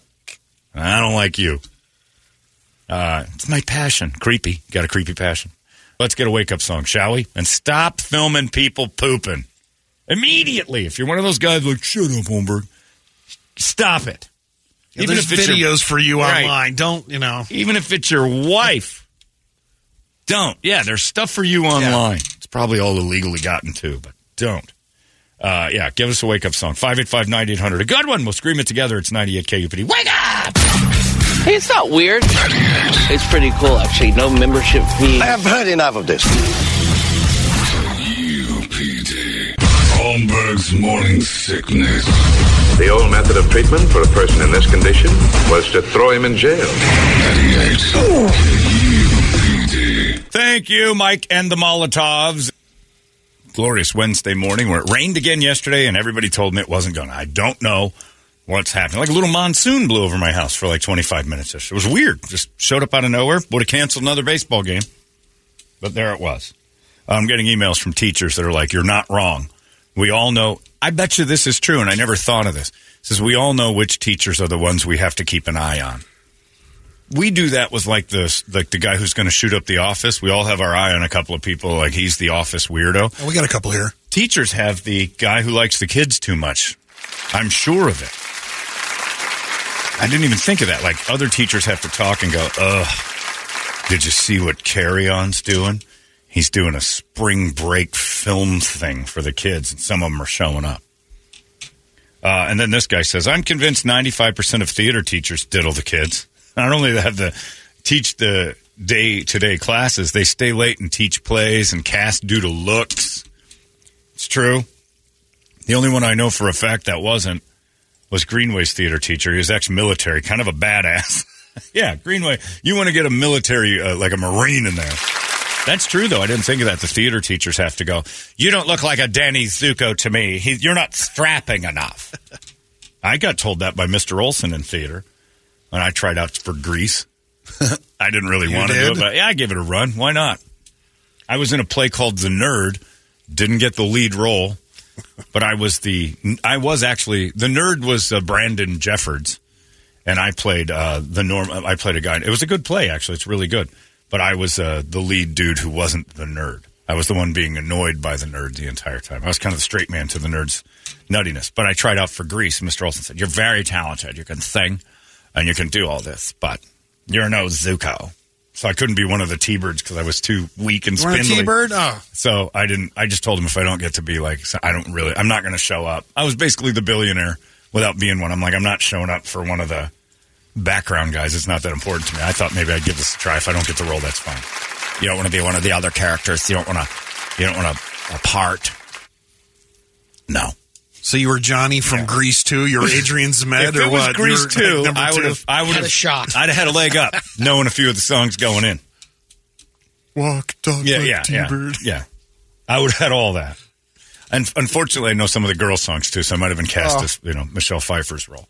I don't like you. Uh, it's my passion. Creepy. Got a creepy passion. let's get a wake-up song, shall we? And stop filming people pooping. Immediately. If you're one of those guys like, shut up, Holmberg. Stop it. Yeah, even if it's videos your, for you right, online. Don't, you know. Even if it's your wife. Don't. Yeah, there's stuff for you online. Yeah. It's probably all illegally gotten too, but don't. Uh, yeah, give us a wake-up song. five eight five, nine eight hundred. A good one. We'll scream it together. It's ninety-eight K U P D. Wake up! Hey, it's not weird. It's pretty cool, actually. No membership fee. I have heard enough of this. U P D. Holmberg's Morning Sickness. The old method of treatment for a person in this condition was to throw him in jail. ninety-eight U P D. Thank you, Mike and the Molotovs. Glorious Wednesday morning where it rained again yesterday and everybody told me it wasn't going to. I don't know what's happening. Like a little monsoon blew over my house for like twenty-five minutes. It was weird. Just showed up out of nowhere. Would have canceled another baseball game. But there it was. I'm getting emails from teachers that are like, you're not wrong. We all know. I bet you this is true, and I never thought of this. It says we all know which teachers are the ones we have to keep an eye on. We do that with like the like the guy who's going to shoot up the office. We all have our eye on a couple of people, like he's the office weirdo. Oh, we got a couple here. Teachers have the guy who likes the kids too much. I'm sure of it. I didn't even think of that. Like other teachers have to talk and go, ugh, did you see what Carry On's doing? He's doing a spring break film thing for the kids, and some of them are showing up. Uh, and then this guy says, I'm convinced ninety-five percent of theater teachers diddle the kids. Not only do they have to teach the day-to-day classes, they stay late and teach plays and cast due to looks. It's true. The only one I know for a fact that wasn't was Greenway's theater teacher. He was ex-military, kind of a badass. Yeah, Greenway, you want to get a military, uh, like a Marine in there. That's true, though. I didn't think of that. The theater teachers have to go, you don't look like a Danny Zuko to me. He, you're not strapping enough. I got told that by Mister Olson in theater when I tried out for Grease. I didn't really you want to did? do it, but yeah, I gave it a run. Why not? I was in a play called The Nerd. Didn't get the lead role, but I was the, I was actually, the nerd was uh, Brandon Jeffords, and I played uh, the norm, I played a guy. It was a good play, actually. It's really good. But I was uh, the lead dude who wasn't the nerd. I was the one being annoyed by the nerd the entire time. I was kind of the straight man to the nerd's nuttiness. But I tried out for Grease. Mister Olson said, you're very talented. You can sing, and you can do all this, but you're no Zuko. So I couldn't be one of the T-Birds because I was too weak and spindly. You're a T-Bird? Oh. So I didn't. I just told him if I don't get to be like, I don't really, I'm not going to show up. I was basically the billionaire without being one. I'm like, I'm not showing up for one of the background guys. It's not that important to me. I thought maybe I'd give this a try. If I don't get the role, that's fine. You don't want to be one of the other characters. You don't want to. You don't want a, a part. No. So you were Johnny from yeah. Grease two. You're Adrian Zmed if or it was what? Grease two, like I would have. I would have a shot. I'd have had a leg up, knowing a few of the songs going in. Walk, talk, yeah, like yeah, T-Bird. yeah, yeah. I would have had all that. And unfortunately, I know some of the girl songs too, so I might have been cast oh. as you know Michelle Pfeiffer's role.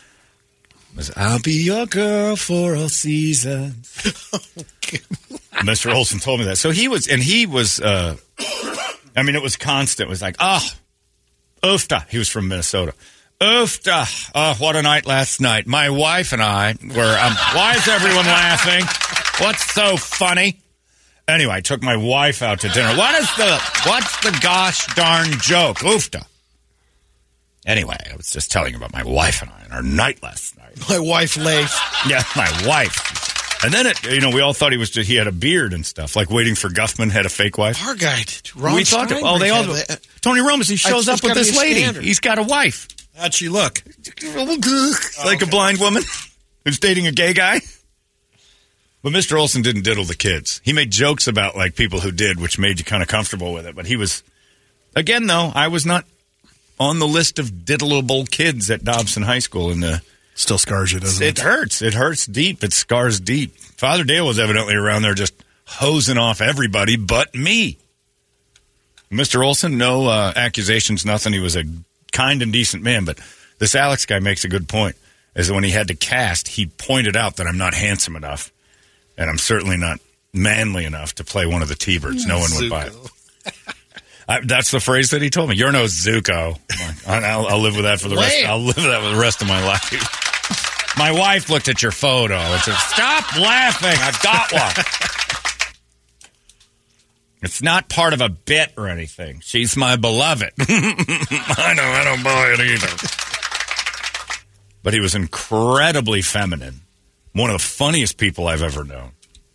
I'll be your girl for all seasons. Oh, Mister Olson told me that. So he was, and he was, uh, I mean, it was constant. It was like, oh, oofta. He was from Minnesota. Oofta. Oh, what a night last night. My wife and I were, um, why is everyone laughing? What's so funny? Anyway, I took my wife out to dinner. What is the, what's the gosh darn joke? Oofta. Anyway, I was just telling you about my wife and I and our night last night. My wife, Leif. Yeah, my wife. And then, it, you know, we all thought he was just, he had a beard and stuff, like Waiting for Guffman had a fake wife. Our guy did. Ron we thought, oh, they all, that. Tony Romas, he shows up with this lady. Standard. He's got a wife. How'd she look? like oh, okay. a blind woman who's dating a gay guy. But Mister Olson didn't diddle the kids. He made jokes about, like, people who did, which made you kind of comfortable with it. But he was, again, though, I was not on the list of diddleable kids at Dobson High School. In the Still scars you, doesn't it? It hurts. It hurts deep. It scars deep. Father Dale was evidently around there just hosing off everybody but me. Mister Olson, no uh, accusations, nothing. He was a kind and decent man. But this Alex guy makes a good point, is that when he had to cast, he pointed out that I'm not handsome enough, and I'm certainly not manly enough to play one of the T-Birds. No one would buy it. I, that's the phrase that he told me. You're no Zuko. I'll, I'll live with that for the rest. I'll live with that for the rest of my life. My wife looked at your photo and said, "Stop laughing. I've got one." It's not part of a bit or anything. She's my beloved. I know, I don't buy it either. But he was incredibly feminine. One of the funniest people I've ever known.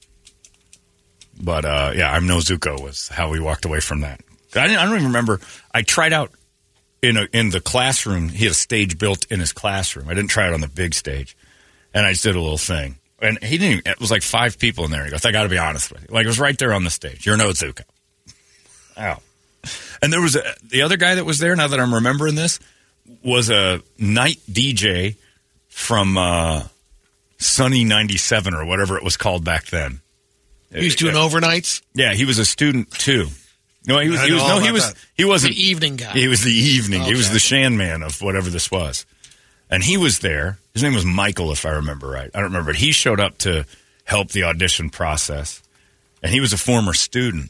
But, uh, yeah, I'm no Zuko was how we walked away from that. I, didn't, I don't even remember. I tried out in a, in the classroom. He had a stage built in his classroom. I didn't try it on the big stage. And I just did a little thing. And he didn't even, it was like five people in there. He goes, I got to be honest with you. Like, it was right there on the stage. You're no Zuko. Ow. And there was a, the other guy that was there, now that I'm remembering this, was a night D J from uh, Sunny ninety-seven or whatever it was called back then. He was doing overnights? Yeah, he was a student, too. No, he was, he was, no, he was, he wasn't. The evening guy. He was the evening. Okay. He was the Shan man of whatever this was. And he was there. His name was Michael, if I remember right. I don't remember. He showed up to help the audition process. And he was a former student.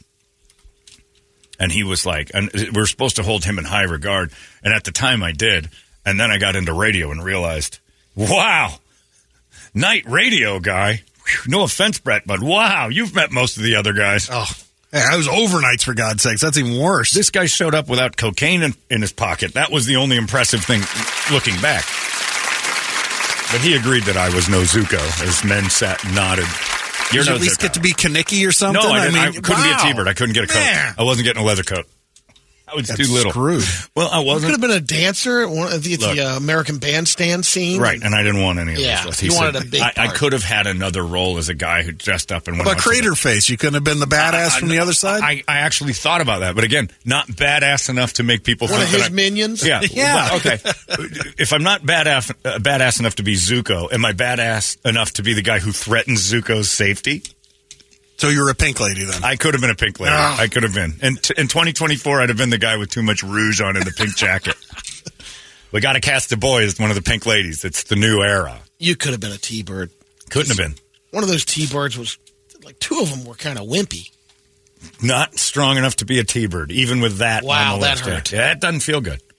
And he was like, and we were supposed to hold him in high regard. And at the time I did. And then I got into radio and realized, wow, night radio guy. Whew, no offense, Brett, but wow, you've met most of the other guys. Oh, hey, I was overnights, for God's sakes. That's even worse. This guy showed up without cocaine in, in his pocket. That was the only impressive thing looking back. But he agreed that I was no Zuko, as men sat and nodded. You're Did you no at least Zuko. get to be Kaneki or something? No, I, didn't, I, mean, couldn't wow. be a T-bird. I couldn't get a coat. Man. I wasn't getting a leather coat. I was That's too little. Screwed. Well, I You wasn't. could have been a dancer at one of the, Look. the uh, American Bandstand scene. Right, and I didn't want any of Yeah, those. you wanted a big I, I part. could have had another role as a guy who dressed up and What went about out to Crater the- Face? You couldn't have been the badass I- from the other side? I, I actually thought about that, but again, not badass enough to make people One think of his that I, minions? Yeah, Yeah. Well, okay. If I'm not badass, uh, badass enough to be Zuko, am I badass enough to be the guy who threatens Zuko's safety? So you were a pink lady then? I could have been a pink lady. Ah. I could have been. And t- in twenty twenty-four, I'd have been the guy with too much rouge on in the pink jacket. We got to cast a boy as one of the pink ladies. It's the new era. You could have been a T-bird. Couldn't have been. One of those T-birds was, like, two of them were kind of wimpy. Not strong enough to be a T-bird, even with that. Wow, on the that list. hurt. Yeah, it doesn't feel good.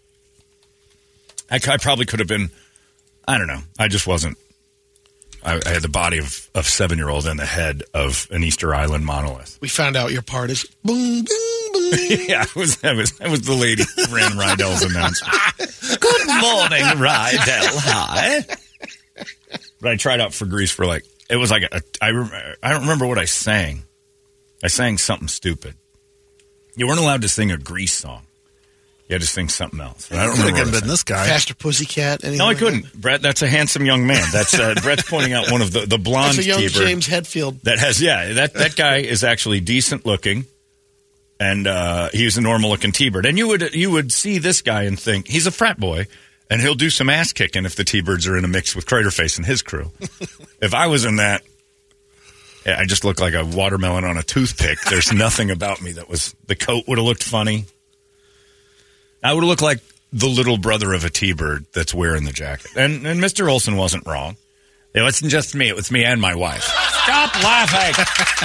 I, I probably could have been, I don't know. I just wasn't. I, I had the body of a seven-year-old and the head of an Easter Island monolith. We found out your part is boom, boom, boom. Yeah, I was, I was, I was the lady who ran Rydell's announcement. Good morning, Rydell. Hi. But I tried out for Grease for like, it was like, a, I, rem- I don't remember what I sang. I sang something stupid. You weren't allowed to sing a Grease song. You had to sing something else. And I don't could remember have what I been sang. this guy. Pastor Pussycat. anything No, I like couldn't. that? Brett, that's a handsome young man. That's uh, Brett's pointing out one of the, the blonde That's a young T-bird James Hetfield. that has, yeah, that, that guy is actually decent looking. And uh, he's a normal looking T-bird. And you would you would see this guy and think, he's a frat boy, and he'll do some ass kicking if the T-birds are in a mix with Craterface and his crew. If I was in that, yeah, I just look like a watermelon on a toothpick. There's nothing about me that was, the coat would have looked funny. I would have looked like the little brother of a T-bird that's wearing the jacket. And, and Mister Olson wasn't wrong. It wasn't just me. It was me and my wife. Stop laughing.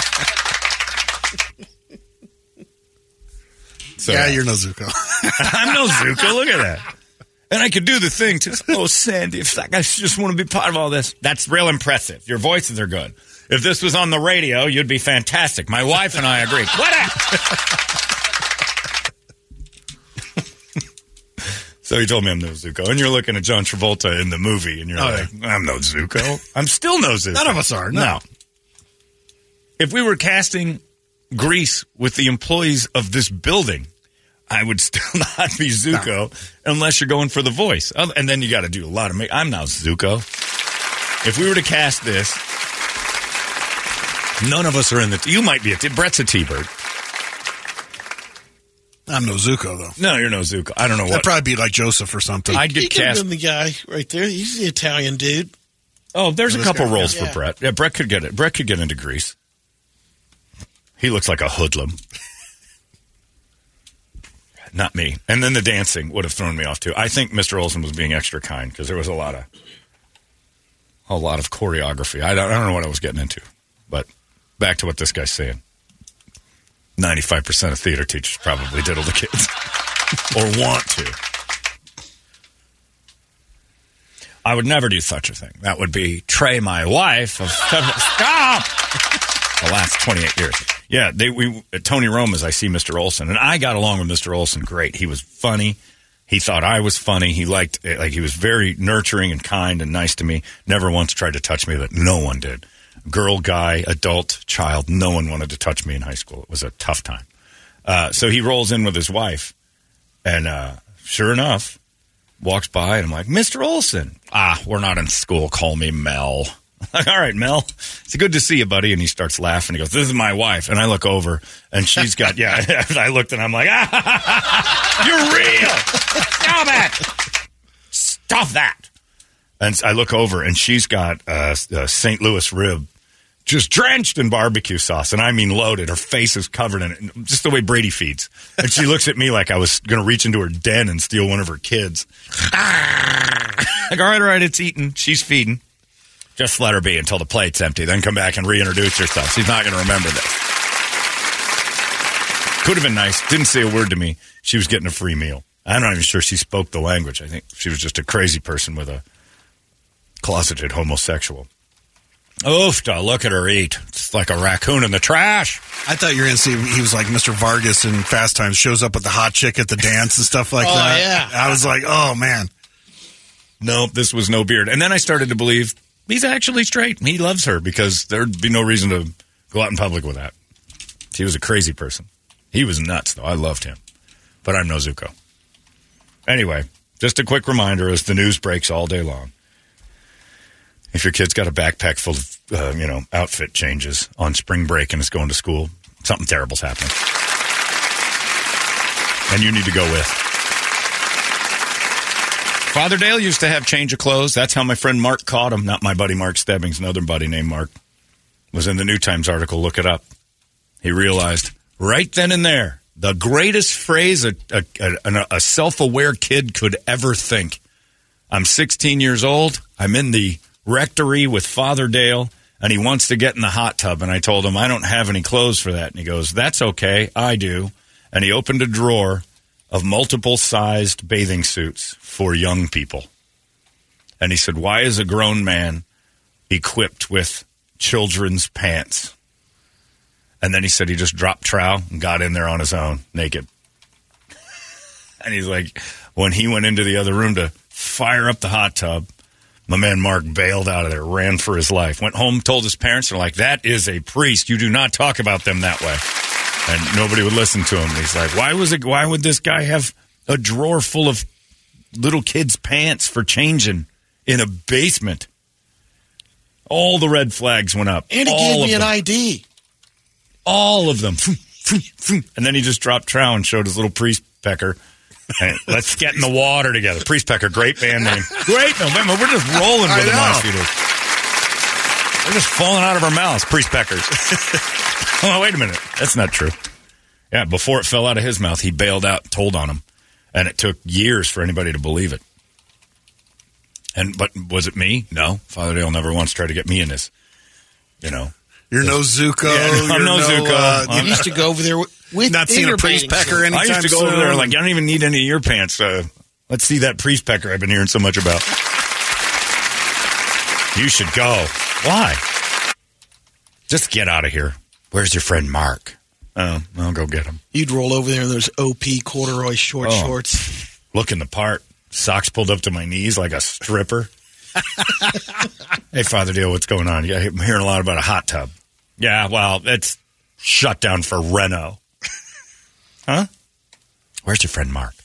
So, yeah, you're no Zuko. I'm no Zuko. Look at that. And I could do the thing too. Oh, Sandy, if that guy just want to be part of all this. That's real impressive. Your voices are good. If this was on the radio, you'd be fantastic. My wife and I agree. What up? So he told me I'm no Zuko. And you're looking at John Travolta in the movie, and you're Oh, like, I'm no Zuko. I'm still no Zuko. None of us are, no. If we were casting Grease with the employees of this building, I would still not be Zuko no. unless you're going for the voice. And then you got to do a lot of make. I'm now Zuko. If we were to cast this, none of us are in the... T- you might be a... T- Brett's a T-bird. I'm no Zuko, though. No, you're no Zuko. I don't know That'd what. probably be like Joseph or something. I'd get He could have cast... been the guy right there. He's the Italian dude. Oh, there's a This couple guy, roles yeah. for Brett. Yeah, Brett could get it. Brett could get into Grease. He looks like a hoodlum. Not me. And then the dancing would have thrown me off too. I think Mister Olsen was being extra kind because there was a lot of a lot of choreography. I don't, I don't know what I was getting into, but back to what this guy's saying. Ninety-five percent of theater teachers probably diddle the kids or want to. I would never do such a thing. That would be Trey, my wife, of stop the last twenty-eight years. Yeah, they we at Tony Roma's, I see Mister Olson, and I got along with Mister Olson great. He was funny. He thought I was funny. He liked, like, he was very nurturing and kind and nice to me. Never once tried to touch me, but no one did. Girl, guy, adult, child, no one wanted to touch me in high school. It was a tough time. Uh, so he rolls in with his wife, and uh, sure enough, walks by, and I'm like, Mister Olson. Ah, we're not in school. Call me Mel. I'm like, all right, Mel. It's good to see you, buddy. And he starts laughing. He goes, this is my wife. And I look over, and she's got, yeah, I looked, and I'm like, ah, you're real. Stop it. Stop that. And I look over, and she's got uh, a Saint Louis rib just drenched in barbecue sauce, and I mean loaded. Her face is covered in it, just the way Brady feeds. And she looks at me like I was going to reach into her den and steal one of her kids. Like, all right, all right, it's eaten. She's feeding. Just let her be until the plate's empty. Then come back and reintroduce herself. She's not going to remember this. Could have been nice. Didn't say a word to me. She was getting a free meal. I'm not even sure she spoke the language. I think she was just a crazy person with a closeted homosexual. Oofta, look at her eat. It's like a raccoon in the trash. I thought you were going to see he was like Mister Vargas in Fast Times, shows up with the hot chick at the dance and stuff like oh, that. Yeah. I was like, oh, man. No, this was no beard. And then I started to believe he's actually straight. He loves her because there'd be no reason to go out in public with that. He was a crazy person. He was nuts, though. I loved him. But I'm no Zuko. Anyway, just a quick reminder as the news breaks all day long. If your kid's got a backpack full of, uh, you know, outfit changes on spring break and is going to school, something terrible's happening. And you need to go with. Father Dale used to have change of clothes. That's how my friend Mark caught him. Not my buddy Mark Stebbings, another buddy named Mark. Was in the New Times article. Look it up. He realized right then and there, the greatest phrase a, a, a, a self-aware kid could ever think. I'm sixteen years old. I'm in the rectory with Father Dale, and he wants to get in the hot tub. And I told him, I don't have any clothes for that. And he goes, that's okay. I do. And he opened a drawer of multiple-sized bathing suits for young people. And he said, why is a grown man equipped with children's pants? And then he said he just dropped trowel and got in there on his own, naked. And he's like, when he went into the other room to fire up the hot tub, my man Mark bailed out of there, ran for his life, went home, told his parents, they're like, that is a priest. You do not talk about them that way. And nobody would listen to him. He's like, why was it? Why would this guy have a drawer full of little kids' pants for changing in a basement? All the red flags went up. And he All gave me of an them. I D. All of them. And then he just dropped trowel and showed his little priest pecker. And let's get in the water together. Priest Pecker, great band name. Great. No, man, we're just rolling with them last few days. We're just falling out of our mouths, Priest Peckers. Oh, wait a minute. That's not true. Yeah, before it fell out of his mouth, he bailed out and told on him. And it took years for anybody to believe it. And But was it me? No. Father Dale never once tried to get me in this, you know. You're no Zuko. Yeah, I'm You're no Zuko. Uh, You used to go over there with, with Not seeing a priest pecker anytime I used to go soon. over there like, I don't even need any of your pants. Uh, let's see that priest pecker I've been hearing so much about. You should go. Why? Just get out of here. Where's your friend Mark? Oh, I'll go get him. You'd roll over there in those O P corduroy short Oh. shorts. Looking the part. Socks pulled up to my knees like a stripper. Hey, Father Dale, what's going on? Yeah, I'm hearing a lot about a hot tub. Yeah, well, it's shut down for reno. Huh? Where's your friend Mark?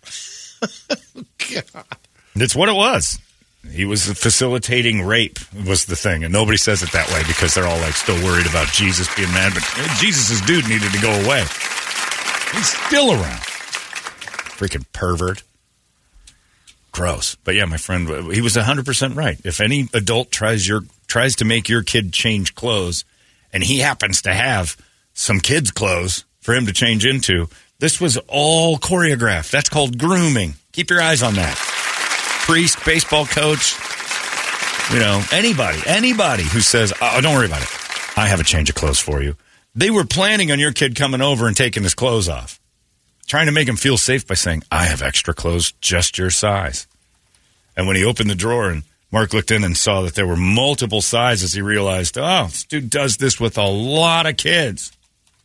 God. It's what it was. He was facilitating rape was the thing. And nobody says it that way because they're all like still worried about Jesus being mad. But Jesus' dude needed to go away. He's still around. Freaking pervert. Gross. But yeah, my friend, he was one hundred percent right. If any adult tries your tries to make your kid change clothes and he happens to have some kids' clothes for him to change into, this was all choreographed. That's called grooming. Keep your eyes on that. Priest, baseball coach, you know, anybody, anybody who says, oh, don't worry about it. I have a change of clothes for you. They were planning on your kid coming over and taking his clothes off. Trying to make him feel safe by saying, I have extra clothes just your size. And when he opened the drawer and Mark looked in and saw that there were multiple sizes, he realized, oh, this dude does this with a lot of kids.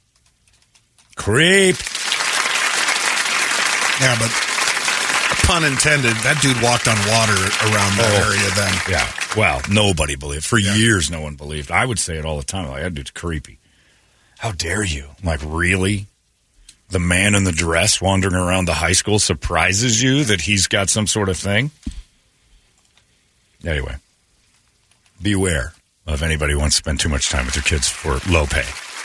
Creep. Yeah, but pun intended, that dude walked on water around that Oh. area then. Yeah. Well, nobody believed. For years, no one believed. I would say it all the time. Like, that dude's creepy. How dare you? I'm like, really? The man in the dress wandering around the high school surprises you that he's got some sort of thing? Anyway, beware of anybody who wants to spend too much time with their kids for low pay.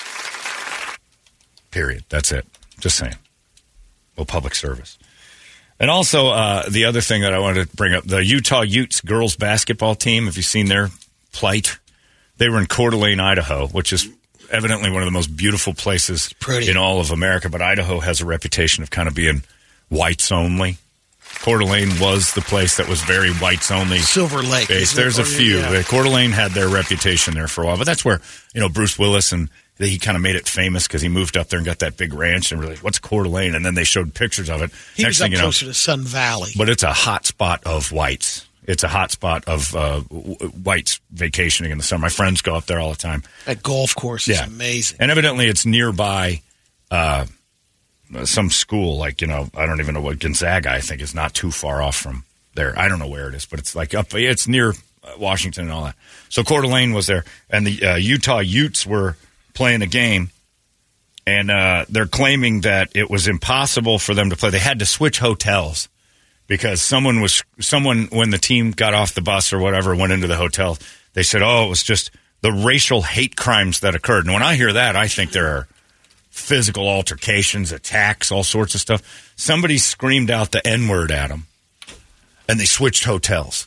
Period. That's it. Just saying. Well, public service. And also, uh, the other thing that I wanted to bring up, the Utah Utes girls basketball team, have you seen their plight? They were in Coeur d'Alene, Idaho, which is evidently one of the most beautiful places Pretty. in all of America, but Idaho has a reputation of kind of being whites only. Coeur d'Alene was the place that was very whites only. Silver Lake. Based. There's a few. Yeah. Coeur d'Alene had their reputation there for a while, but that's where, you know, Bruce Willis and he kind of made it famous because he moved up there and got that big ranch and really, what's Coeur d'Alene? And then they showed pictures of it. He Next was thing up you know, closer to Sun Valley. but it's a hot spot of whites. It's a hot spot of uh, w- whites vacationing in the summer. My friends go up there all the time. That golf course is amazing. And evidently it's nearby uh, some school, like, you know, I don't even know what, Gonzaga, I think, is not too far off from there. I don't know where it is, but it's like up, it's near Washington and all that. So Coeur d'Alene was there, and the uh, Utah Utes were playing a game, and uh, they're claiming that it was impossible for them to play. They had to switch hotels because someone was, someone, when the team got off the bus or whatever, went into the hotel, they said, oh, it was just the racial hate crimes that occurred. And when I hear that, I think there are physical altercations, attacks, all sorts of stuff. Somebody screamed out the N-word at them, and they switched hotels.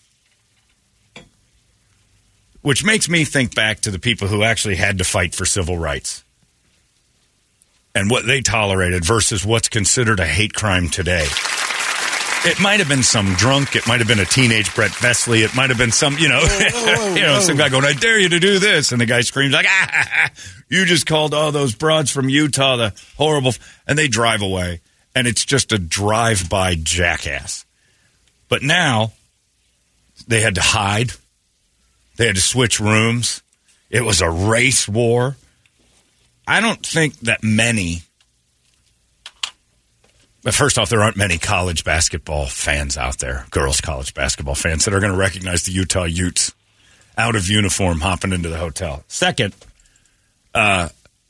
Which makes me think back to the people who actually had to fight for civil rights and what they tolerated versus what's considered a hate crime today. It might have been some drunk. It might have been a teenage Brett Vesley. It might have been some, you know, Whoa, whoa, you know, whoa. some guy going, I dare you to do this. And the guy screams like, ah, ah, ah, you just called all those broads from Utah the horrible. F-. And they drive away. And it's just a drive-by jackass. But now they had to hide. They had to switch rooms. It was a race war. I don't think that many, but first off, there aren't many college basketball fans out there, girls college basketball fans, that are going to recognize the Utah Utes out of uniform hopping into the hotel. Second, uh,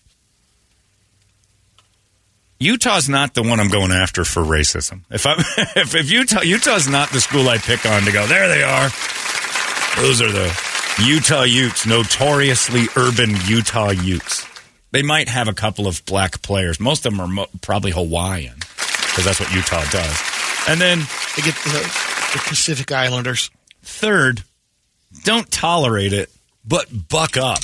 Utah's not the one I'm going after for racism. If I'm, if, if Utah, Utah's not the school I pick on to go, there they are. Those are the Utah Utes, notoriously urban Utah Utes. They might have a couple of black players. Most of them are mo- probably Hawaiian, because that's what Utah does. And then They get the, the Pacific Islanders. third, don't tolerate it, but buck up.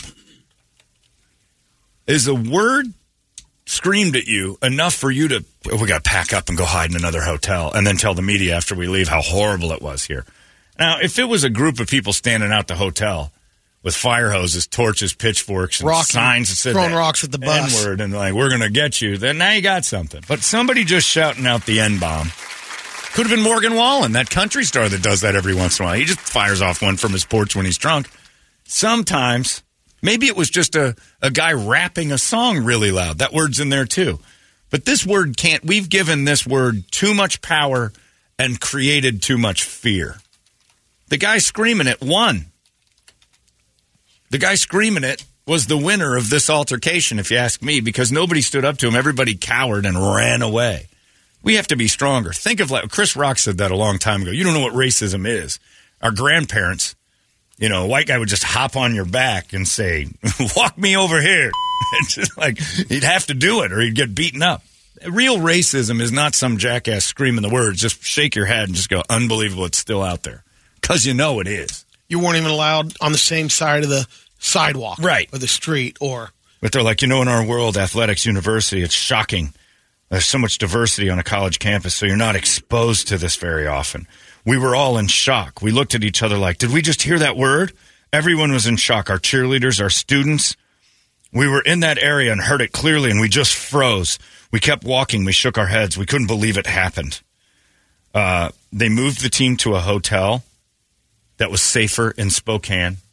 Is a word screamed at you enough for you to, oh, we got to pack up and go hide in another hotel and then tell the media after we leave how horrible it was here? Now, if it was a group of people standing out the hotel with fire hoses, torches, pitchforks, and Rocking, signs that said throwing that rocks at the bus. N-word and like, we're going to get you, then now you got something. But somebody just shouting out the N-bomb could have been Morgan Wallen, that country star that does that every once in a while. He just fires off one from his porch when he's drunk. Sometimes, maybe it was just a, a guy rapping a song really loud. That word's in there too. But this word can't, we've given this word too much power and created too much fear. The guy screaming it won. The guy screaming it was the winner of this altercation, if you ask me, because nobody stood up to him. Everybody cowered and ran away. We have to be stronger. Think of like Chris Rock said that a long time ago. You don't know what racism is. Our grandparents, you know, a white guy would just hop on your back and say, walk me over here. It's just like he'd have to do it or he'd get beaten up. Real racism is not some jackass screaming the words. Just shake your head and just go, unbelievable, it's still out there. Because you know it is. You weren't even allowed on the same side of the sidewalk. Right. Or the street or... But they're like, you know, in our world, athletics, university, it's shocking. There's so much diversity on a college campus, so you're not exposed to this very often. We were all in shock. We looked at each other like, did we just hear that word? Everyone was in shock. Our cheerleaders, our students. We were in that area and heard it clearly, and we just froze. We kept walking. We shook our heads. We couldn't believe it happened. Uh, they moved the team to a hotel that was safer in Spokane.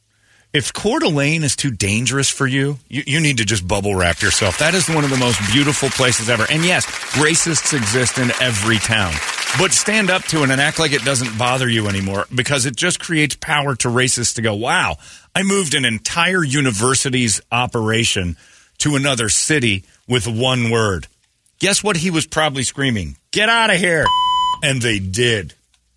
If Coeur d'Alene is too dangerous for you, you, you need to just bubble wrap yourself. That is one of the most beautiful places ever. And yes, racists exist in every town. But stand up to it and act like it doesn't bother you anymore, because it just creates power to racists to go, wow, I moved an entire university's operation to another city with one word. Guess what he was probably screaming? Get out of here. And they did.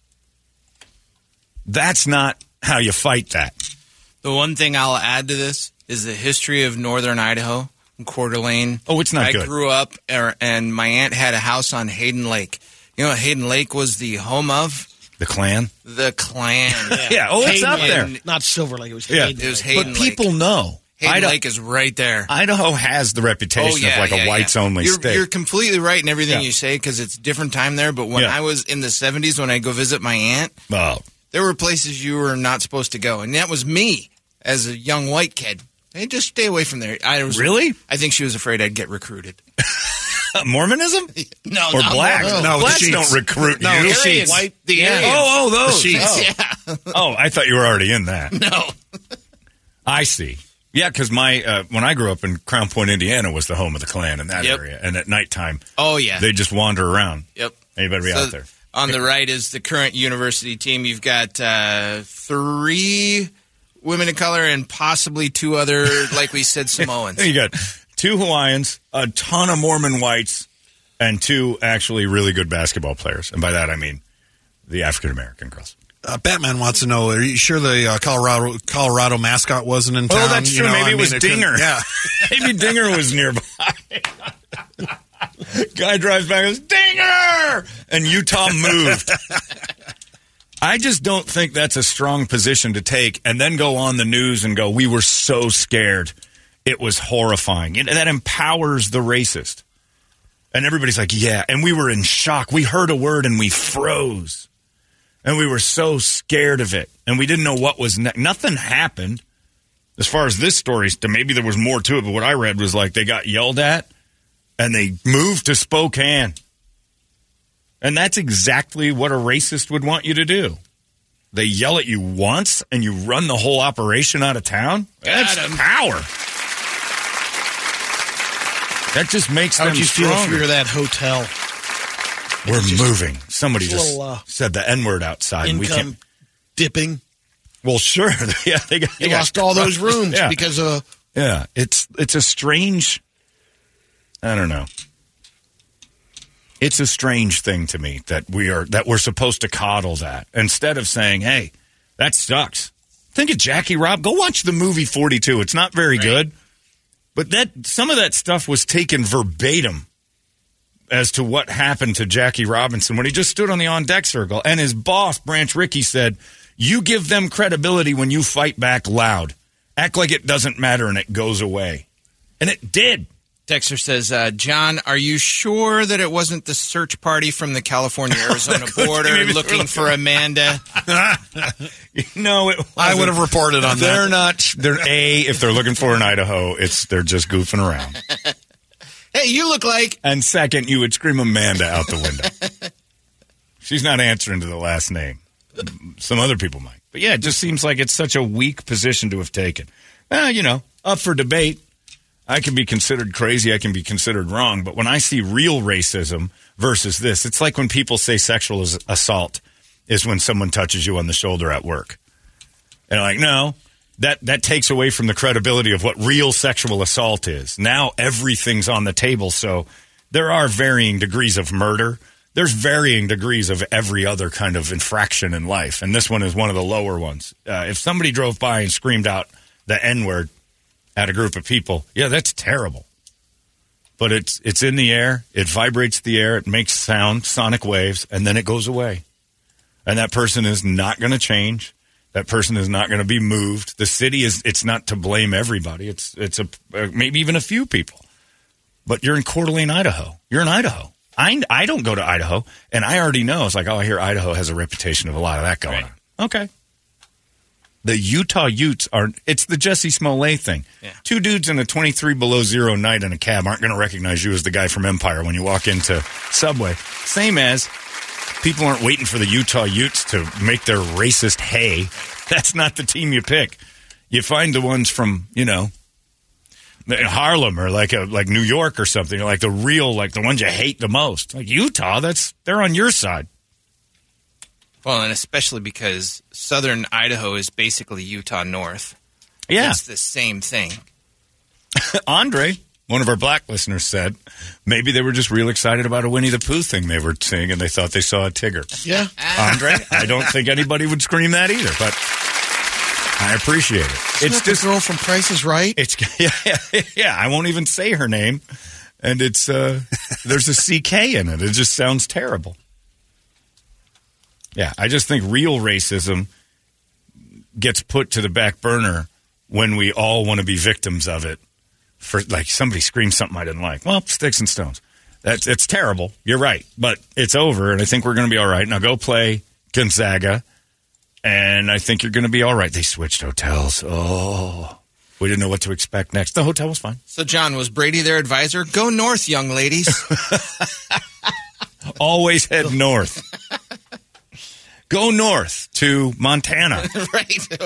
That's not how you fight that. The one thing I'll add to this is the history of northern Idaho, Coeur d'Alene. Oh, it's not I good. I grew up, er, and my aunt had a house on Hayden Lake. You know what Hayden Lake was the home of? The Klan? The Klan. Yeah, yeah. Oh, it's Hayden, up there. Not Silver Lake. It was yeah. Hayden It was Lake. Hayden But people Lake. know. Hayden Idaho, Lake is right there. Idaho has the reputation Oh, yeah, of like yeah, a whites-only yeah. you're, state. You're completely right in everything Yeah. you say, because it's a different time there. But when Yeah. I was in the seventies, when I go visit my aunt, Oh. there were places you were not supposed to go. And that was me as a young white kid. Hey, just stay away from there. I was, Really? I think she was afraid I'd get recruited. Mormonism? No, Or not blacks? Mormon. No, the blacks sheets. don't recruit No, you. the sheets. White, the Aryans. Oh, oh, those. The sheets. Oh. Yeah. Oh, I thought you were already in that. No. I see. Yeah, because my uh, when I grew up in Crown Point, Indiana, was the home of the Klan in that Yep. area, and at nighttime, Oh, yeah. they just wander around. Yep. And you better be So out there. On the right is the current university team. You've got uh, three women of color and possibly two other, like we said, Samoans. You got two Hawaiians, a ton of Mormon whites, and two actually really good basketball players. And by that I mean the African American girls. Uh, Batman wants to know, are you sure the uh, Colorado Colorado mascot wasn't in town? Oh, that's You true. know, Maybe I it was mean, couldn't- Dinger. Yeah. Maybe Dinger was nearby. Guy drives back and goes, Dinger! And Utah moved. I just don't think that's a strong position to take and then go on the news and go, we were so scared. It was horrifying. And that empowers the racist. And everybody's like, yeah. And we were in shock. We heard a word and we froze. And we were so scared of it. And we didn't know what was next. Nothing happened. As far as this story, maybe there was more to it, but what I read was like they got yelled at and they moved to Spokane. And that's exactly what a racist would want you to do. They yell at you once and you run the whole operation out of town? That's power. That just makes How them would you feel stronger. if you were that hotel? We're just moving. Somebody a just little, uh, said the N-word outside. and we can't. Income dipping. Well, sure. yeah, they got, they You got lost all those rooms Yeah. because of. Yeah, it's it's a strange. I don't know. It's a strange thing to me that we are that we're supposed to coddle that instead of saying, "Hey, that sucks." Think of Jackie Rob. Go watch the movie forty-two. It's not very Right. good, but that some of that stuff was taken verbatim as to what happened to Jackie Robinson when he just stood on the on-deck circle. And his boss, Branch Rickey, said, you give them credibility when you fight back loud. Act like it doesn't matter and it goes away. And it did. Dexter says, uh, John, are you sure that it wasn't the search party from the California-Arizona border maybe looking they're for Amanda? No, it wasn't. I would have reported on They're that. not. They're A, if they're looking for in Idaho, it's they're just goofing around. Hey, you look like... And second, you would scream Amanda out the window. She's not answering to the last name. Some other people might. But yeah, it just seems like it's such a weak position to have taken. Well, you know, up for debate. I can be considered crazy. I can be considered wrong. But when I see real racism versus this, it's like when people say sexual assault is when someone touches you on the shoulder at work. And I'm like, no, that, that takes away from the credibility of what real sexual assault is. Now everything's on the table. So there are varying degrees of murder. There's varying degrees of every other kind of infraction in life. And this one is one of the lower ones. Uh, if somebody drove by and screamed out the N-word at a group of people, yeah, that's terrible. But it's it's in the air. It vibrates the air. It makes sound, sonic waves, and then it goes away. And that person is not going to change. That person is not going to be moved. The city is, it's not to blame everybody. It's it's a uh, maybe even a few people. But you're in Coeur d'Alene, Idaho. You're in Idaho. I, I don't go to Idaho, and I already know. It's like, oh, I hear Idaho has a reputation of a lot of that going Right. on. Okay. The Utah Utes are, it's the Jesse Smollett thing. Yeah. Two dudes in a twenty-three below zero night in a cab aren't going to recognize you as the guy from Empire when you walk into Subway. Same as people aren't waiting for the Utah Utes to make their racist hay. That's not the team you pick. You find the ones from, you know, Harlem or like a, like New York or something, like the real, like the ones you hate the most. Like Utah, that's they're on your side. Well, and especially because southern Idaho is basically Utah North. Yeah. It's the same thing. Andre, one of our black listeners, said maybe they were just real excited about a Winnie the Pooh thing they were seeing and they thought they saw a Tigger. Yeah. Andre, I don't think anybody would scream that either, but I appreciate it. Isn't It's that the just girl from Price is Right? It's yeah, yeah, yeah. I won't even say her name, and it's uh, there's a C K in it. It just sounds terrible. Yeah, I just think real racism gets put to the back burner when we all want to be victims of it. For like somebody screamed something I didn't like. Well, sticks and stones. That's it's terrible. You're right, but it's over, and I think we're going to be all right. Now go play Gonzaga. And I think you're going to be all right. They switched hotels. Oh, we didn't know what to expect next. The hotel was fine. So, John, was Brady their advisor? Go north, young ladies. Always head north. Go north to Montana. Right.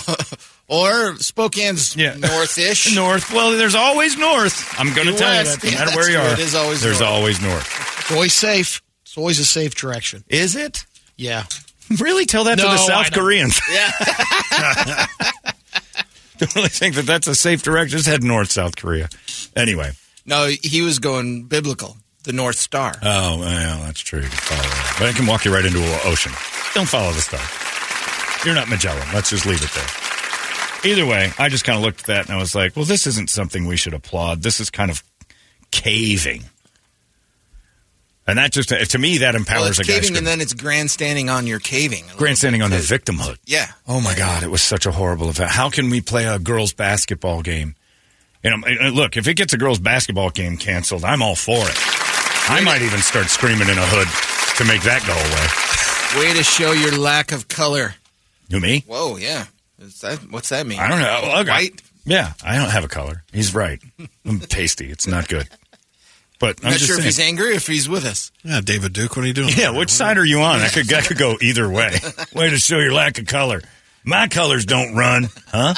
Or Spokane's Yeah. north-ish. North. Well, there's always north. I'm going to Due tell west. you that. No Yeah, matter where that's you true. are, It is always there's north. always north. It's always safe. It's always a safe direction. Is it? Yeah. Really? Tell that to No, the I South don't. Koreans. Yeah. Don't really think that that's a safe direction. Just head north, South Korea. Anyway. No, he was going biblical. The North Star. Oh, well, that's true. You can follow that. But it can walk you right into an ocean. Don't follow the star. You're not Magellan. Let's just leave it there. Either way, I just kind of looked at that and I was like, well, this isn't something we should applaud. This is kind of caving. And that just, to me, that empowers Well, it's a guy. caving, and then it's grandstanding on your caving. a little Grandstanding bit. on the victimhood. Yeah. Oh, my God. It was such a horrible event. How can we play a girls' basketball game? You know, and look, if it gets a girls' basketball game canceled, I'm all for it. I might even start screaming in a hood to make that go away. Way to show your lack of color. You, me? Whoa, yeah. Is that, what's that mean? I don't know. Look, I- White? yeah, I don't have a color. He's right. I'm pasty. It's not good. But I'm Not just sure saying. if he's angry or if he's with us. Yeah, David Duke, what are you doing? Yeah, which side are you on? I could, that could go either way. Way to show your lack of color. My colors don't run, huh?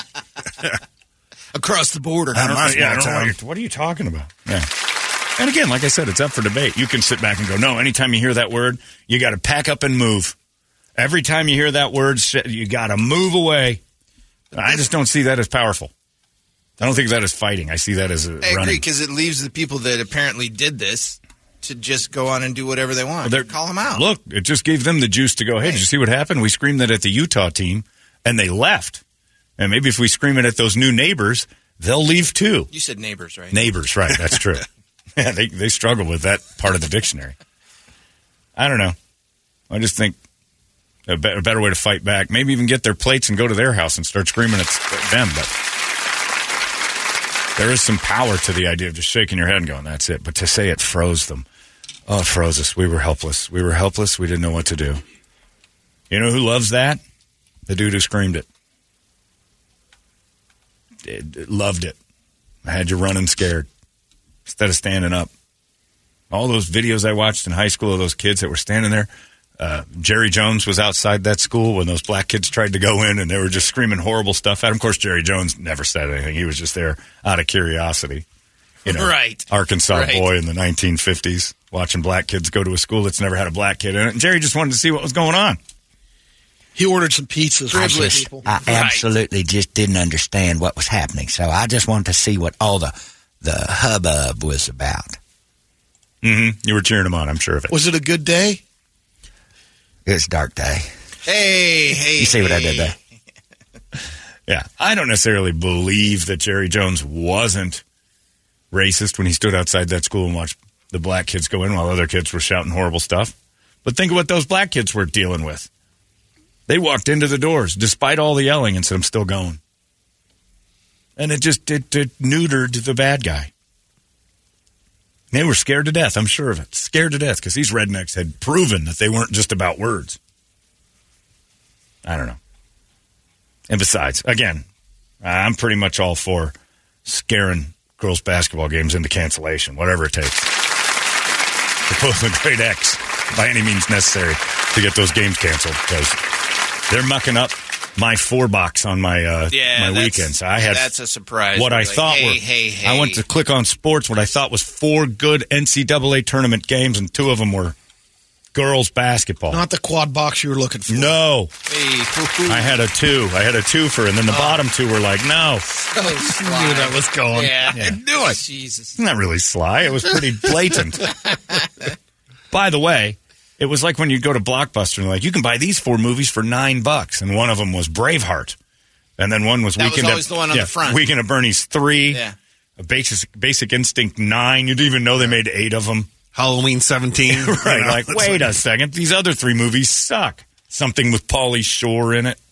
Across the border. I don't, my yeah, I don't small know what, town. you're, what are you talking about? Yeah. And again, like I said, it's up for debate. You can sit back and go, no, anytime you hear that word, you got to pack up and move. Every time you hear that word, you got to move away. I just don't see that as powerful. I don't think that is fighting. I see that as a I agree, running. because it leaves the people that apparently did this to just go on and do whatever they want. They're- Call them out. Look, it just gave them the juice to go, hey, did you see what happened? We screamed that at the Utah team, and they left. And maybe if we scream it at those new neighbors, they'll leave too. You said neighbors, right? Neighbors, right. That's true. Yeah, they, they struggle with that part of the dictionary. I don't know. I just think a, be- a better way to fight back, maybe even get their plates and go to their house and start screaming at them. But there is some power to the idea of just shaking your head and going, that's it. But to say it froze them. Oh, it froze us. We were helpless. We were helpless. We didn't know what to do. You know who loves that? The dude who screamed it. It- it loved it. I had you running scared instead of standing up. All those videos I watched in high school of those kids that were standing there. Uh, Jerry Jones was outside that school when those black kids tried to go in and they were just screaming horrible stuff at him. Of course, Jerry Jones never said anything. He was just there out of curiosity. You know, Right. Arkansas Right. boy in the nineteen fifties watching black kids go to a school that's never had a black kid in it. And Jerry just wanted to see what was going on. He ordered some pizzas for I some just, people. I absolutely just didn't understand what was happening. So I just wanted to see what all the, the hubbub was about. Mm-hmm. You were cheering him on, I'm sure of it. Was it a good day? It was a dark day. Hey, hey, You see what I did hey. there? Yeah, I don't necessarily believe that Jerry Jones wasn't racist when he stood outside that school and watched the black kids go in while other kids were shouting horrible stuff. But think of what those black kids were dealing with. They walked into the doors despite all the yelling and said, I'm still going. And it just it, it neutered the bad guy. They were scared to death, I'm sure of it. Scared to death because these rednecks had proven that they weren't just about words. I don't know. And besides, again, I'm pretty much all for scaring girls' basketball games into cancellation, whatever it takes. Proposing a great X by any means necessary to get those games canceled because they're mucking up my four box on my uh, Yeah, my that's- weekends. I had that's a surprise. What We're I like, thought hey, were hey, hey. I went to click on sports. What I thought was four good N C double A tournament games, and two of them were girls basketball. Not the quad box you were looking for. No, Hey, hoo-hoo. I had a two. I had a twofer, and then the bottom two were like, no, So I sly. knew that was going. Yeah. Yeah. Do it. Jesus. Not really sly. It was pretty blatant. By the way, it was like when you go to Blockbuster and like, you can buy these four movies for nine bucks, and one of them was Braveheart, and then one was That was Weekend always at, the one on yeah, the front. Weekend at Bernie's three, Yeah. a Basic Basic Instinct nine. You didn't even know they made eight of them. Halloween seventeen. Right? You know, like, it's wait like- a second, these other three movies suck. Something with Pauly Shore in it.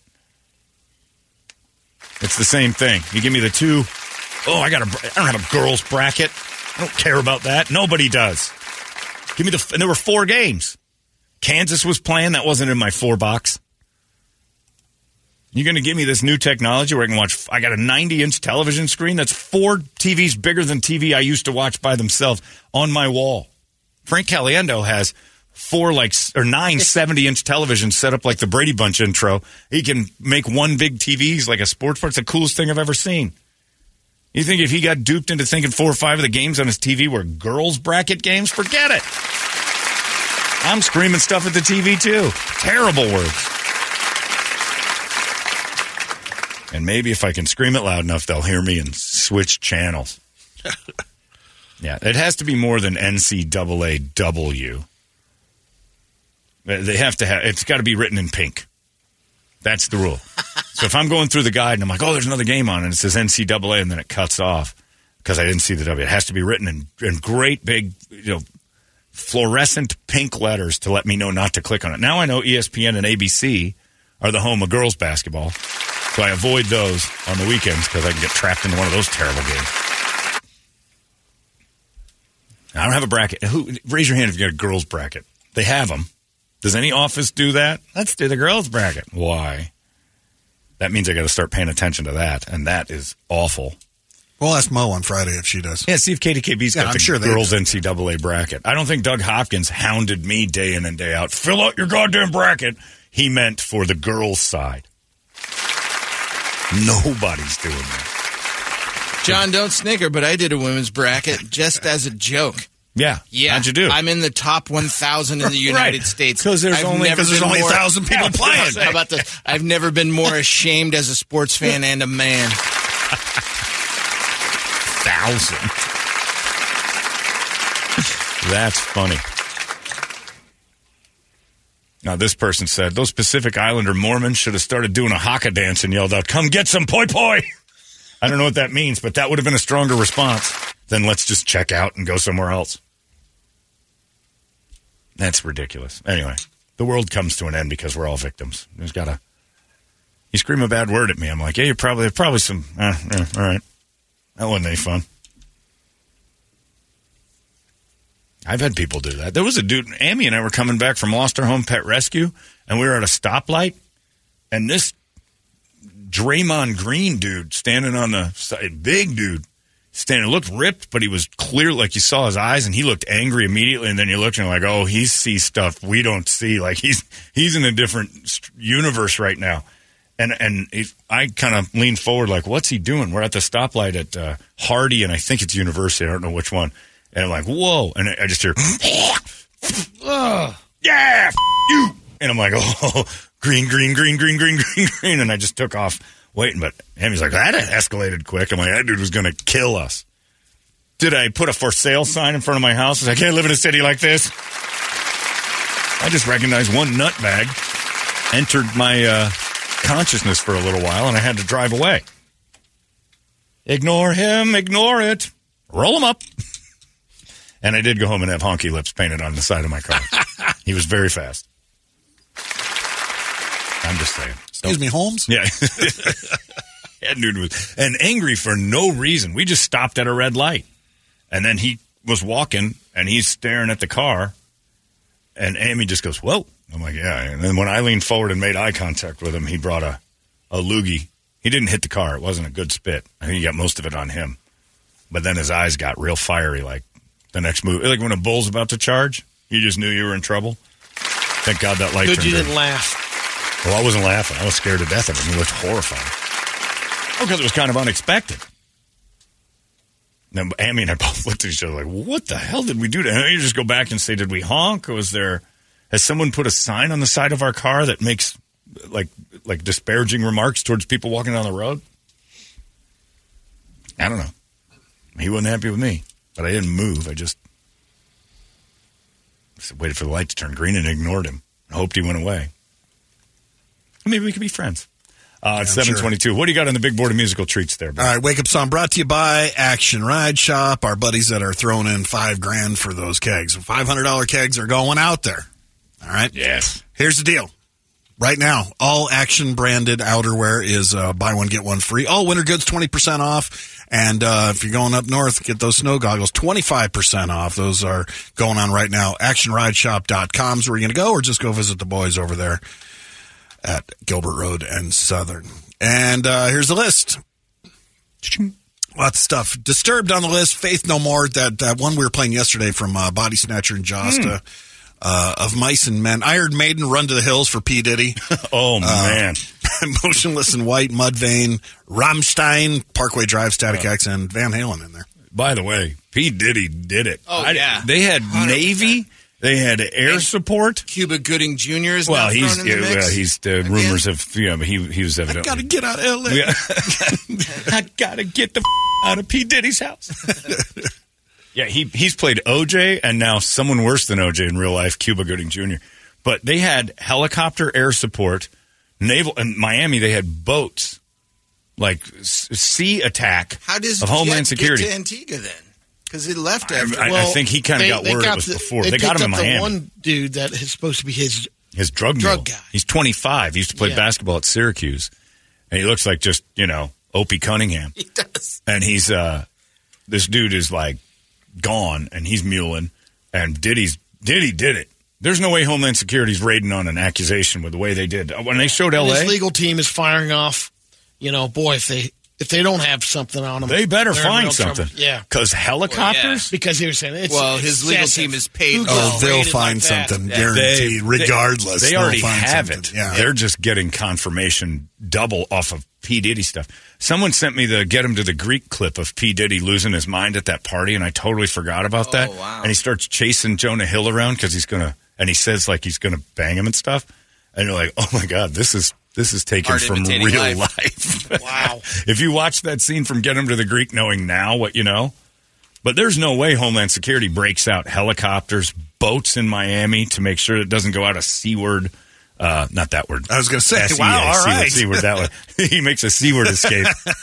It's the same thing. You give me the two. Oh, I got a. I don't have a girls bracket. I don't care about that. Nobody does. Give me the. And there were four games. Kansas was playing. That wasn't in my four box. You're going to give me this new technology where I can watch. I got a ninety inch television screen that's four T Vs bigger than T V I used to watch by themselves on my wall. Frank Caliendo has four like or nine seventy inch televisions set up like the Brady Bunch intro. He can make one big T V. He's like a sports part. It's the coolest thing I've ever seen. You think if he got duped into thinking four or five of the games on his T V were girls bracket games? Forget it. I'm screaming stuff at the T V too. Terrible words. And maybe if I can scream it loud enough, they'll hear me and switch channels. Yeah, it has to be more than N C double A W. They have to have, it's got to be written in pink. That's the rule. So if I'm going through the guide and I'm like, oh, there's another game on, and it says N C double A, and then it cuts off because I didn't see the W. It has to be written in, in great big, you know, fluorescent pink letters to let me know not to click on it. Now I know E S P N and A B C are the home of girls basketball, so I avoid those on the weekends because I can get trapped into one of those terrible games. I don't have a bracket. Who? Raise your hand if you got a girls bracket. They have them. Does any office do that? Let's do the girls bracket. Why? That means I got to start paying attention to that, and that is awful. We'll ask Mo on Friday if she does. Yeah, see if K D K B's Yeah, got I'm the sure they girls do. N C double A bracket. I don't think Doug Hopkins hounded me day in and day out. Fill out your goddamn bracket. He meant for the girls' side. Nobody's doing that. John, don't snicker, but I did a women's bracket just as a joke. Yeah. Yeah. How'd you do? I'm in the top one thousand in the United Right. States. 'Cause there's I've only- never 'cause there's been only more- 1,000 people Yeah, playing. How about this? I've never been more ashamed as a sports fan and a man. Thousand. That's funny. Now, this person said, those Pacific Islander Mormons should have started doing a haka dance and yelled out, come get some poi poi. I don't know what that means, but that would have been a stronger response than let's just check out and go somewhere else. That's ridiculous. Anyway, the world comes to an end because we're all victims. There's got to... You scream a bad word at me, I'm like, yeah, you're probably, there's probably some... Uh, uh, all right. That wasn't any fun. I've had people do that. There was a dude, Amy and I were coming back from Lost Our Home Pet Rescue, and we were at a stoplight, and this Draymond Green dude standing on the side, big dude, standing, looked ripped, but he was clear, like you saw his eyes, and he looked angry immediately, and then you looked and you're like, oh, he sees stuff we don't see. Like, he's he's in a different universe right now. And and he, I kind of leaned forward like, what's he doing? We're at the stoplight at uh, Hardy, and I think it's University. I don't know which one. And I'm like, whoa. And I just hear, oh, yeah, f- you. And I'm like, oh, green, green, green, green, green, green, green. And I just took off waiting. But Amy's like, that escalated quick. I'm like, that dude was going to kill us. Did I put a for sale sign in front of my house? I can't live in a city like this. I just recognized one nutbag entered my uh, consciousness for a little while, and I had to drive away. Ignore him. Ignore it. Roll him up. And I did go home and have honky lips painted on the side of my car. He was very fast. I'm just saying. Excuse me, Holmes? Yeah. That dude was and angry for no reason. We just stopped at a red light. And then he was walking, and he's staring at the car. And Amy just goes, whoa. I'm like, yeah. And then when I leaned forward and made eye contact with him, he brought a, a loogie. He didn't hit the car. It wasn't a good spit. I think he got most of it on him. But then his eyes got real fiery, like the next move. Like when a bull's about to charge, you just knew you were in trouble. Thank God that light Good turned you green. didn't laugh. Well, I wasn't laughing. I was scared to death of him. He looked horrifying. Oh, because it was kind of unexpected. Then Amy and I both looked at each other like, what the hell did we do to him? You just go back and say, did we honk? Or was there, has someone put a sign on the side of our car that makes like like disparaging remarks towards people walking down the road? I don't know. He wasn't happy with me, but I didn't move. I just waited for the light to turn green and ignored him. I hoped he went away. Maybe we could be friends. Uh, it's yeah, seven twenty-two. Sure. What do you got on the big board of musical treats there, bro? All right, Wake Up Song brought to you by Action Ride Shop, our buddies that are throwing in five grand for those kegs. five hundred dollars kegs are going out there. All right? Yes. Here's the deal. Right now, all Action branded outerwear is uh, buy one, get one free. All winter goods, twenty percent off. And uh, if you're going up north, get those snow goggles, twenty-five percent off. Those are going on right now. action ride shop dot com is where you're going to go, or just go visit the boys over there at Gilbert Road and Southern. And uh, here's the list. Lots of stuff. Disturbed on the list. Faith No More. That, that one we were playing yesterday from uh, Body Snatcher and Josta. Mm. Uh, of Mice and Men. Iron Maiden, Run to the Hills for P. Diddy. Oh, man. Uh, Motionless in White, Mudvayne, Rammstein, Parkway Drive, Static X, and Van Halen in there. By the way, P. Diddy did it. Oh, I, yeah. They had one hundred percent. Navy. They had air and support. Cuba Gooding Junior is well, now he's thrown in the yeah, mix. well, he's the Again? rumors of you know, he he was evidently. I gotta get out of L A. Yeah. I gotta get the f- out of P. Diddy's house. Yeah, he he's played O J and now someone worse than O J in real life, Cuba Gooding Junior But they had helicopter air support, naval in Miami. They had boats, like s- sea attack How does of Homeland Jet Security. get to Antigua then? Because he left I, after. I, I think he kind of got word it was the, before. They, They, got picked him in up Miami. The one dude that is supposed to be his His drug drug mule. guy. He's twenty-five. He used to play Yeah. basketball at Syracuse, and he looks like just you know Opie Cunningham. He does. And he's uh, this dude is like gone, and he's muling. And Diddy's Diddy did it. There's no way Homeland Security's raiding on an accusation with the way they did when they showed L A. His legal team is firing off. You know, boy, if they if they don't have something on them, They better they're in find real something. trouble. Yeah, because helicopters. Well, yeah. because he was saying it's Well, his legal excessive. team is paid Who well. gets Oh, they'll raided find like that? something, Yeah. guaranteed, They- regardless. They they'll already find have something. it. Yeah. They're just getting confirmation double off of P. Diddy stuff. Someone sent me the Get Him to the Greek clip of P. Diddy losing his mind at that party, and I totally forgot about Oh, that. wow. And he starts chasing Jonah Hill around because he's going to, and he says like he's going to bang him and stuff. And you're like, oh my God, this is this is taken Art from imitating real life. life. Wow. If you watch that scene from Get Him to the Greek knowing now what you know, but there's no way Homeland Security breaks out helicopters, boats in Miami to make sure it doesn't go out a seaward. Uh, not that word. I was going to say, S E A, wow, all seaward, right. seaward that way. He makes a seaward escape.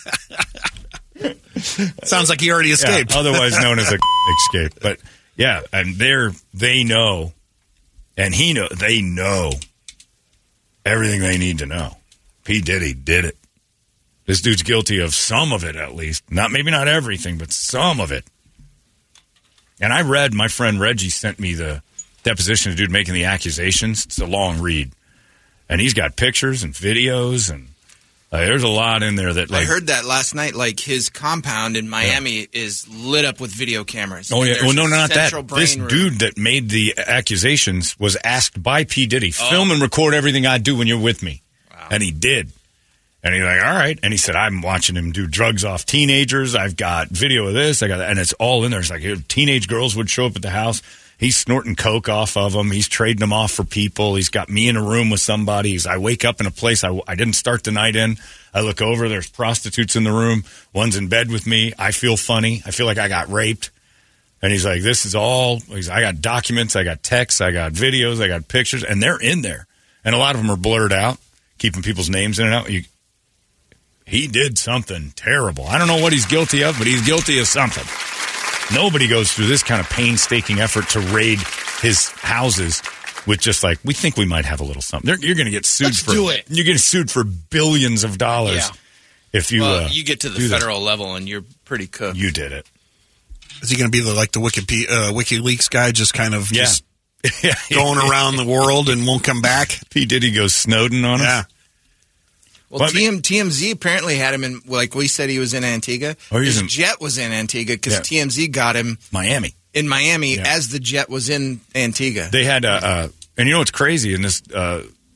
Sounds like he already escaped. Yeah, otherwise known as a escape. But yeah, and they're they know, and he know they know everything they need to know. P. Diddy did it. This dude's guilty of some of it, at least. Not maybe not everything, but some of it. And I read, my friend Reggie sent me the deposition of the dude making the accusations. It's a long read. And he's got pictures and videos, and uh, there's a lot in there that, like... I heard that last night. Like, his compound in Miami yeah. is lit up with video cameras. Oh, yeah. Well, no, not that. This room. dude that made the accusations was asked by P. Diddy, oh. film and record everything I do when you're with me. Wow. And he did. And he's like, all right. And he said, I'm watching him do drugs off teenagers. I've got video of this. I got that. And it's all in there. It's like teenage girls would show up at the house. He's snorting coke off of them. He's trading them off for people. He's got me in a room with somebody. He's, I wake up in a place I, I didn't start the night in. I look over. There's prostitutes in the room. One's in bed with me. I feel funny. I feel like I got raped. And he's like, this is all. He's, I got documents. I got texts. I got videos. I got pictures. And they're in there. And a lot of them are blurred out, keeping people's names in and out. You, he did something terrible. I don't know what he's guilty of, but he's guilty of something. Nobody goes through this kind of painstaking effort to raid his houses with just like, we think we might have a little something. They're, you're going to get sued Let's for do it. You're getting sued for billions of dollars Yeah. if you Well, uh, you get to the do that. federal level and you're pretty cooked. You did it. Is he going to be the, like the Wiki, uh, WikiLeaks guy, just kind of Yeah. just going around the world and won't come back? P. Diddy goes Snowden on him. Yeah. Well, Well, I T M, T M Z apparently had him in, like we said, he was in Antigua. Oh, he was His in- jet was in Antigua because Yeah. T M Z got him Miami. in Miami Yeah. as the jet was in Antigua. They had a, uh, and you know what's crazy in this, uh,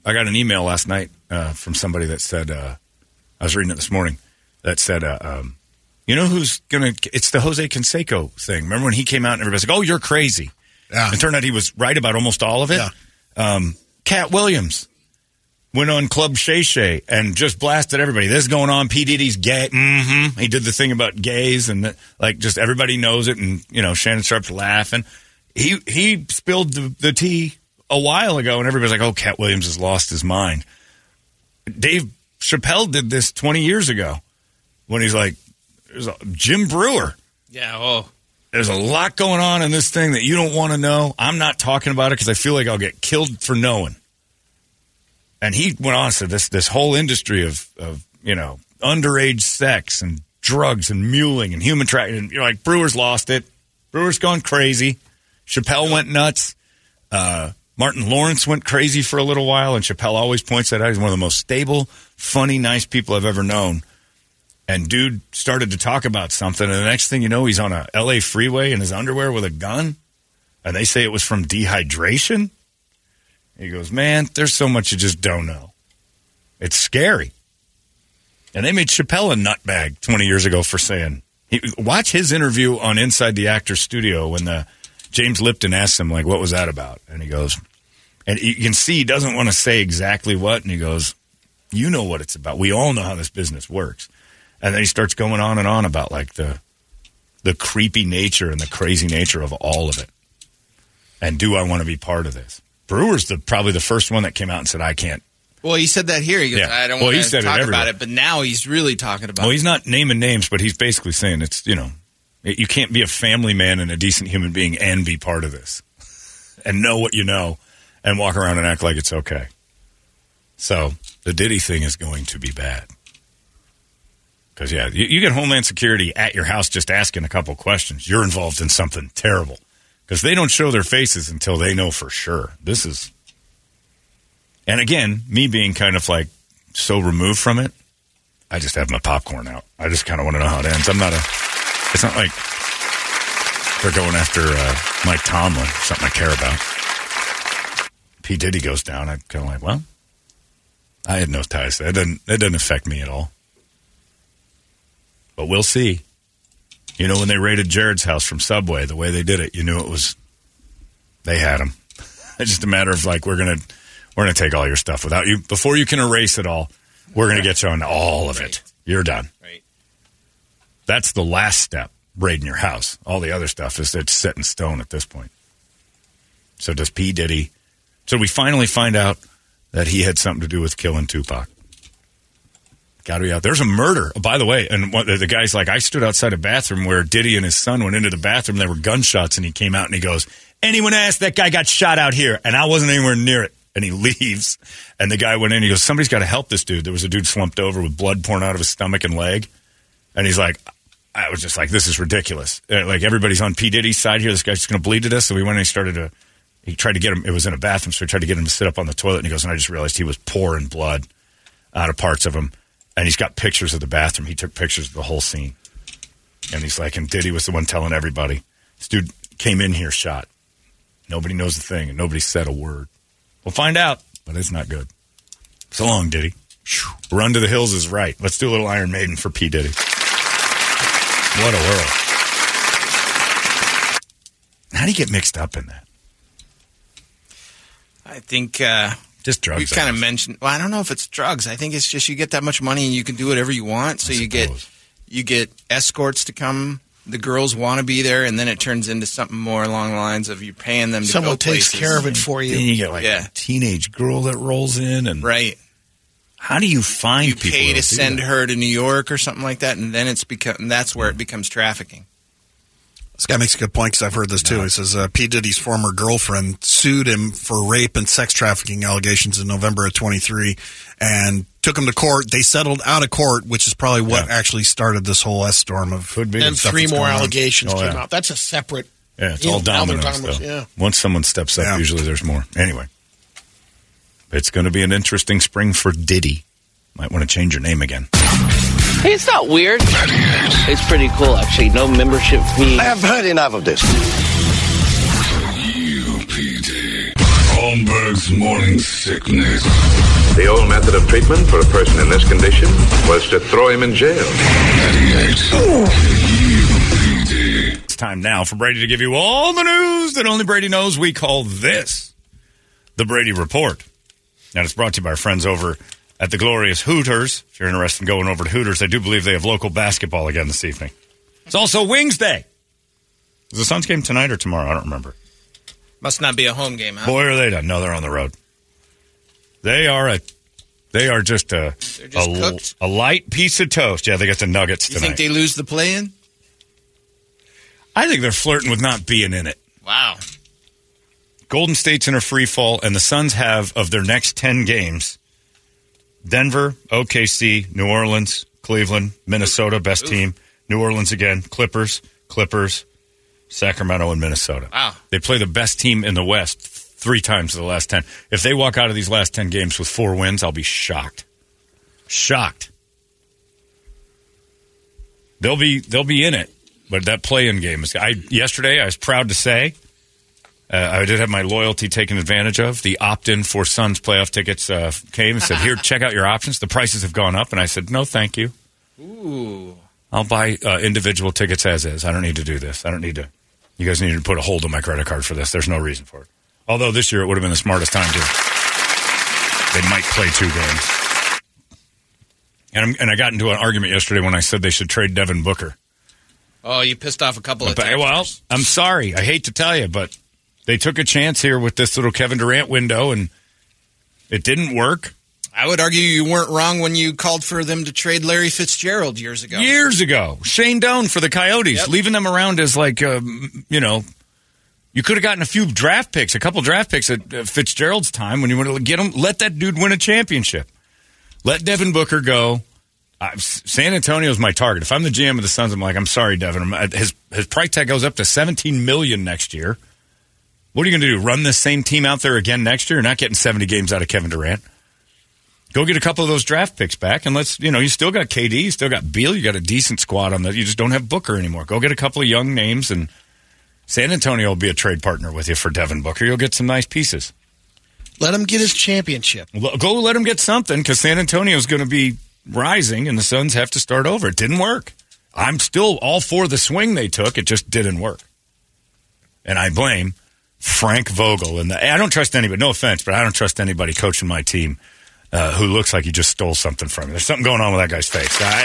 I got an email last night uh, from somebody that said, uh, I was reading it this morning, that said, uh, um, you know who's going to, it's the Jose Canseco thing. Remember when he came out and everybody's like, oh, you're crazy. Yeah. It turned out he was right about almost all of it. Yeah. Um, Cat Williams went on Club Shay Shay and just blasted everybody. This is going on. P. Diddy's gay. Mm-hmm. He did the thing about gays and the, like just everybody knows it. And, you know, Shannon Sharp's laughing. He, he spilled the, the tea a while ago and everybody's like, oh, Cat Williams has lost his mind. Dave Chappelle did this twenty years ago when he's like, there's a, Jim Brewer. Yeah, oh. There's a lot going on in this thing that you don't want to know. I'm not talking about it because I feel like I'll get killed for knowing. And he went on to this this whole industry of, of you know, underage sex and drugs and muling and human trafficking. And you're like, Brewer's lost it. Brewer's gone crazy. Chappelle went nuts. Uh, Martin Lawrence went crazy for a little while, and Chappelle always points that out. He's one of the most stable, funny, nice people I've ever known. And dude started to talk about something, and the next thing you know, he's on a L A freeway in his underwear with a gun, and they say it was from dehydration. He goes, man, there's so much you just don't know. It's scary. And they made Chappelle a nutbag twenty years ago for saying, he, watch his interview on Inside the Actors Studio when the James Lipton asks him, like, what was that about? And he goes, and you can see he doesn't want to say exactly what, and he goes, you know what it's about. We all know how this business works. And then he starts going on and on about, like, the the creepy nature and the crazy nature of all of it. And do I want to be part of this? Brewer's the probably the first one that came out and said, I can't. Well, he said that here. He goes, Yeah. I don't Well, he want to said it talk everywhere. about it. But now he's really talking about Well, it. he's not naming names, but he's basically saying it's, you know, you can't be a family man and a decent human being and be part of this. And know what you know and walk around and act like it's okay. So the Diddy thing is going to be bad. Because, yeah, you, you get Homeland Security at your house just asking a couple questions. You're involved in something terrible. Because they don't show their faces until they know for sure. This is... And again, me being kind of like so removed from it, I just have my popcorn out. I just kind of want to know how it ends. I'm not a... It's not like they're going after uh, Mike Tomlin, something I care about. P. Diddy goes down, I'm kind of like, well, I had no ties. That doesn't, that doesn't affect me at all. But we'll see. You know, when they raided Jared's house from Subway, the way they did it, you knew it was, they had him. It's just a matter of like, we're going to, we're going to take all your stuff without you. Before you can erase it all, we're going to get you on all of it. You're done. Right. That's the last step, raiding your house. All the other stuff is it's set in stone at this point. So does P. Diddy. So we finally find out that he had something to do with killing Tupac. Got to be out. There's a murder, oh, by the way. And what, the guy's like, I stood outside a bathroom where Diddy and his son went into the bathroom. There were gunshots, and he came out and he goes, anyone asked, that guy got shot out here, and I wasn't anywhere near it. And he leaves, and the guy went in. He goes, somebody's got to help this dude. There was a dude slumped over with blood pouring out of his stomach and leg. And he's like, I was just like, this is ridiculous. Uh, like, everybody's on P. Diddy's side here. This guy's just going to bleed to death. So we went and he started to, he tried to get him. It was in a bathroom, so he tried to get him to sit up on the toilet. And he goes, and I just realized he was pouring blood out of parts of him. And he's got pictures of the bathroom. He took pictures of the whole scene. And he's like, and Diddy was the one telling everybody. This dude came in here shot. Nobody knows the thing, and nobody said a word. We'll find out, but it's not good. So long, Diddy. Run to the hills is right. Let's do a little Iron Maiden for P. Diddy. What a world. How do you get mixed up in that? I think... Uh, just drugs. We've kind of mentioned... Well, I don't know if it's drugs. I think it's just you get that much money and you can do whatever you want. So you get you get escorts to come. The girls want to be there, and then it turns into something more along the lines of you paying them to Someone go takes places. care of it for you. Then you get like Yeah. a teenage girl that rolls in. and Right. How do you find You people? pay that'll to do send that? her to New York or something like that, and then it's become and that's where it becomes trafficking. This guy makes a good point because I've heard this too. He says uh, P. Diddy's former girlfriend sued him for rape and sex trafficking allegations in November of twenty-three and took him to court. They settled out of court, which is probably what Yeah. actually started this whole S storm of Could be. And stuff three that's more going on. allegations Oh, came yeah. out. That's a separate. Yeah, it's you all know, now they're dominoes, dominoes, though. yeah. Once someone steps up, Yeah. usually there's more. Anyway, it's going to be an interesting spring for Diddy. Might want to change your name again. Hey, it's not weird. It's pretty cool, actually. No membership fee. I have heard enough of this. U P D. Holmberg Holmberg's morning sickness. The old method of treatment for a person in this condition was to throw him in jail. It's time now for Brady to give you all the news that only Brady knows. We call this the Brady Report. And it's brought to you by our friends over at the glorious Hooters. If you're interested in going over to Hooters, I do believe they have local basketball again this evening. It's also Wings Day. Is the Suns game tonight or tomorrow? I don't remember. Must not be a home game, huh? Boy, are they done. No, they're on the road. They are a, they are just a, just a, a light piece of toast. Yeah, they got the Nuggets You tonight. think they lose the play-in? I think they're flirting with not being in it. Wow. Golden State's in a free fall, and the Suns have, of their next ten games, Denver, O K C, New Orleans, Cleveland, Minnesota, best Oof. team, New Orleans again, Clippers, Clippers, Sacramento, and Minnesota. Wow. They play the best team in the West three times in the last ten. If they walk out of these last ten games with four wins, I'll be shocked. Shocked. They'll be they'll be in it, but that play-in game is. I yesterday I was proud to say uh, I did have my loyalty taken advantage of. The opt-in for Suns playoff tickets uh, came and said, "Here, check out your options. The prices have gone up," and I said, "No, thank you. Ooh. I'll buy uh, individual tickets as is. I don't need to do this. I don't need to. You guys need to put a hold on my credit card for this. There's no reason for it. Although this year it would have been the smartest time to. They might play two games. And, I'm, and I got into an argument yesterday when I said they should trade Devin Booker. Oh, you pissed off a couple of But, times. well, I'm sorry. I hate to tell you, but they took a chance here with this little Kevin Durant window, and it didn't work. I would argue you weren't wrong when you called for them to trade Larry Fitzgerald years ago. Years ago. Shane Doan for the Coyotes, Yep. leaving them around as like, um, you know, you could have gotten a few draft picks, a couple draft picks at uh, Fitzgerald's time when you want to get him. Let that dude win a championship. Let Devin Booker go. Uh, San Antonio's my target. If I'm the G M of the Suns, I'm like, I'm sorry, Devin. I'm, his his price tag goes up to seventeen million dollars next year. What are you going to do? Run this same team out there again next year? You're not getting seventy games out of Kevin Durant. Go get a couple of those draft picks back, and let's, you know, you still got K D, you still got Beal, you got a decent squad on that. You just don't have Booker anymore. Go get a couple of young names, and San Antonio will be a trade partner with you for Devin Booker. You'll get some nice pieces. Let him get his championship. Go let him get something, because San Antonio's going to be rising, and the Suns have to start over. It didn't work. I'm still all for the swing they took. It just didn't work. And I blame Frank Vogel. And I don't trust anybody. No offense, but I don't trust anybody coaching my team uh, who looks like he just stole something from me. There's something going on with that guy's face. I,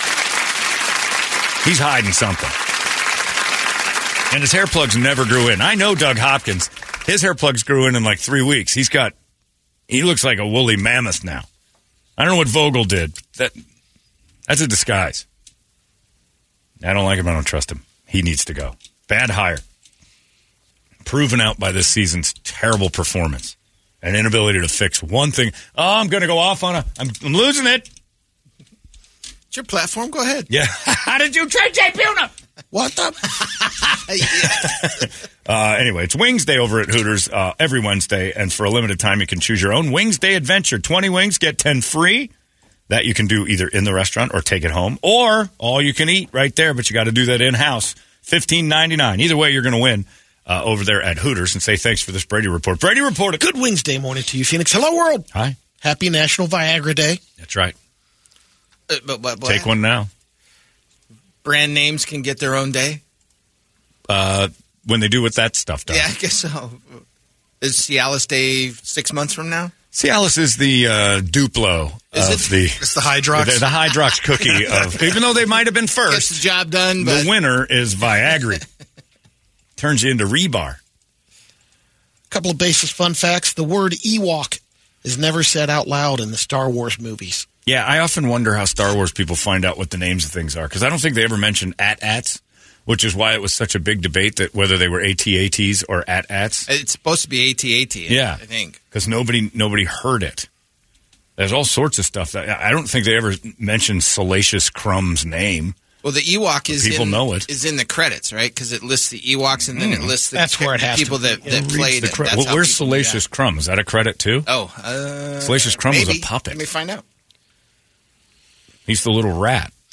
he's hiding something. And his hair plugs never grew in. I know Doug Hopkins. His hair plugs grew in in like three weeks. He's got, he looks like a woolly mammoth now. I don't know what Vogel did. That That's a disguise. I don't like him. I don't trust him. He needs to go. Bad hire. Proven out by this season's terrible performance. An inability to fix one thing. Oh, I'm going to go off on a... I'm, I'm losing it. It's your platform. Go ahead. Yeah. How did you trade Jay Puna? What the? uh, anyway, it's Wings Day over at Hooters uh, every Wednesday, and for a limited time, you can choose your own Wings Day adventure. twenty wings, get ten free. That you can do either in the restaurant or take it home, or all you can eat right there, but you got to do that in-house. fifteen ninety-nine. Either way, you're going to win uh, over there at Hooters, and say thanks for this Brady Report. Brady Report. Good Wednesday morning to you, Phoenix. Hello, world. Hi. Happy National Viagra Day. That's right. Uh, but, but, but Take one now. Brand names can get their own day? Uh, when they do what that stuff does. Yeah, I guess so. Is Cialis Day six months from now? Cialis is the uh, Duplo Is of it? the... It's the Hydrox. The, the Hydrox cookie of... Even though they might have been first... Gets the job done, but... The winner is Viagra. Turns you into rebar. Couple of basis fun facts. The word Ewok is never said out loud in the Star Wars movies. Yeah, I often wonder how Star Wars people find out what the names of things are, because I don't think they ever mention at-ats, which is why it was such a big debate that whether they were A T A Ts or at-ats. It's supposed to be A T A T, yeah, I think. Because nobody nobody heard it. There's all sorts of stuff. that I don't think they ever mentioned Salacious Crumb's name. Well, the Ewok is people in, know it. is in the credits, right? Because it lists the Ewoks and then it lists the That's where it has people to be. that, that It played it. Cre- That's well, how where's people- Salacious yeah. Crumb? Is that a credit too? Oh, uh, Salacious Crumb was maybe. a puppet. Let me find out. He's the little rat. Right.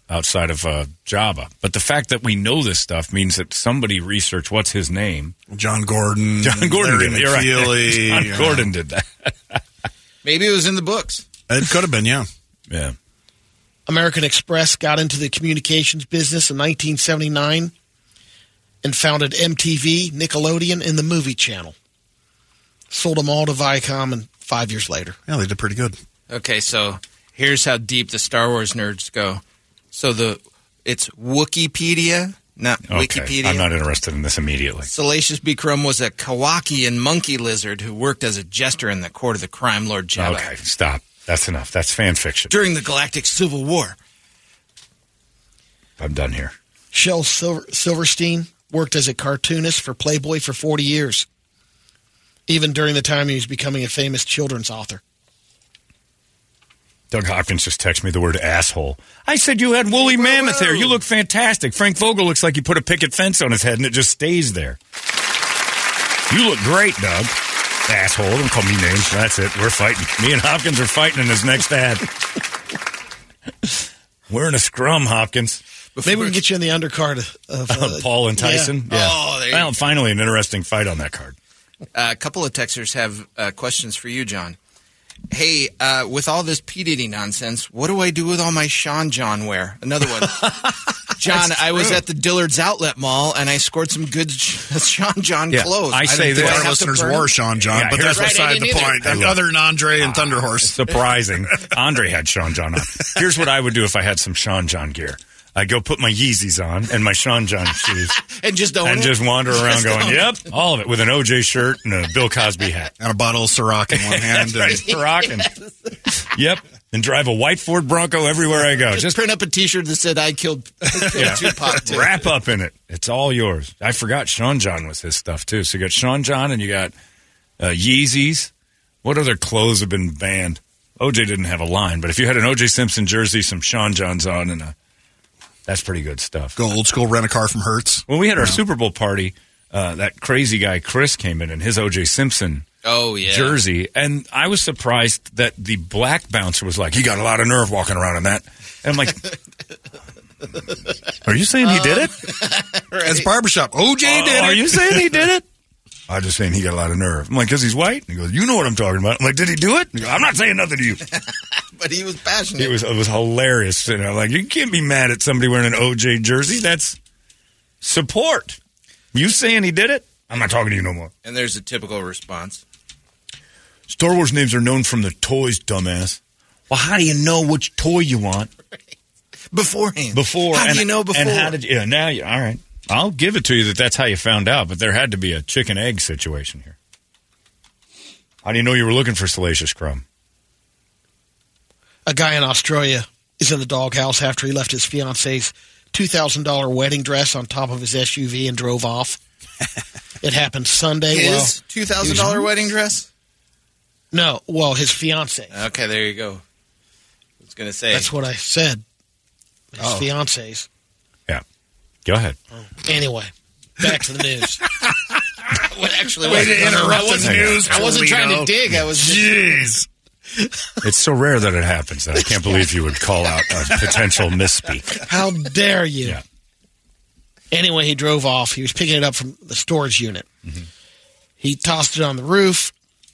outside of uh, Java. But the fact that we know this stuff means that somebody researched what's his name. John Gordon. John Gordon Larry did it. You're right. McFeely, John yeah. Gordon did that. Maybe it was in the books. It could have been, yeah. Yeah. American Express got into the communications business in nineteen seventy-nine and founded M T V, Nickelodeon, and the Movie Channel. Sold them all to Viacom, and five years later. Yeah, they did pretty good. Okay, so here's how deep the Star Wars nerds go. So the it's Wikipedia, not Okay. Wikipedia. I'm not interested in this immediately. Salacious Bikram was a Kawakian monkey lizard who worked as a jester in the court of the crime lord Jabba. Okay, stop. That's enough. That's fan fiction. During the Galactic Civil War. I'm done here. Shel Silver- Silverstein worked as a cartoonist for Playboy for forty years, even during the time he was becoming a famous children's author. Doug Hopkins just texted me the word asshole. I said you had woolly mammoth hair. You look fantastic. Frank Vogel looks like he put a picket fence on his head and it just stays there. You look great, Doug. Asshole. Don't call me names. That's it. We're fighting. Me and Hopkins are fighting in his next ad. We're in a scrum, Hopkins. Maybe we can get you in the undercard of uh, Paul and Tyson. Yeah. Yeah. Oh, there you Well, go. finally, an interesting fight on that card. Uh, a couple of texters have uh, questions for you, John. Hey, uh, with all this P. Diddy nonsense, what do I do with all my Sean John wear? Another one. John, I was at the Dillard's Outlet Mall, and I scored some good Sean John Yeah, clothes. I say don't- do this. I Our have to listeners burn wore them? Sean John, Yeah, but here's- that's Right, I beside the didn't point. either. Other than Andre and Thunder Horse. Surprising. Andre had Sean John on. Here's what I would do if I had some Sean John gear. I'd go put my Yeezys on and my Sean John shoes And just own and it? just wander around Just going, own it. yep, all of it, with an O J shirt and a Bill Cosby hat. And a bottle of Ciroc in one hand. That's and- right, rocking. Yep, and drive a white Ford Bronco everywhere I go. Just, Just print up a T-shirt that said "I killed, I killed yeah. Tupac." Too. wrap up in it. It's all yours. I forgot Sean John was his stuff, too. So you got Sean John and you got uh, Yeezys. What other clothes have been banned? O J didn't have a line, but if you had an O J Simpson jersey, some Sean Johns on, and a, that's pretty good stuff. Go old school, rent a car from Hertz. When we had our Super Bowl party, uh, that crazy guy Chris came in in his O J Simpson Oh yeah, jersey, and I was surprised that the black bouncer was like, "He got a lot of nerve walking around in that." And I'm like, "Are you saying he did it? It's barbershop. O J Uh, did Are it. you saying he did it?" I'm just saying he got a lot of nerve. I'm like, "Because he's white." And he goes, "You know what I'm talking about." I'm like, "Did he do it?" He goes, "I'm not saying nothing to you." but he was passionate. It was it was hilarious. And I'm like, you can't be mad at somebody wearing an O J jersey. That's support. You saying he did it? I'm not talking to you no more. and there's a typical response. Star Wars names are known from the toys, dumbass. Well, how do you know which toy you want Beforehand, before? How and, do you know before? And how did you? Yeah, now you. All right, I'll give it to you that that's how you found out. But there had to be a chicken egg situation here. How do you know you were looking for Salacious Crumb? A guy in Australia is in the doghouse after he left his fiance's two thousand dollars wedding dress on top of his S U V and drove off. It happened Sunday. His well, two thousand dollar wedding dress. No, well, his fiance. Okay, there you go. I was gonna say That's what I said. His Oh. fiance's. Yeah. Go ahead. Anyway, back to the news. What actually Way was to interrupt I the wasn't, news, I wasn't trying to Toledo. dig. I was just, Jeez. It's so rare that it happens that I can't believe you would call out a potential misspeak. How dare you? Yeah. Anyway, he drove off. He was picking it up from the storage unit. Mm-hmm. He tossed it on the roof.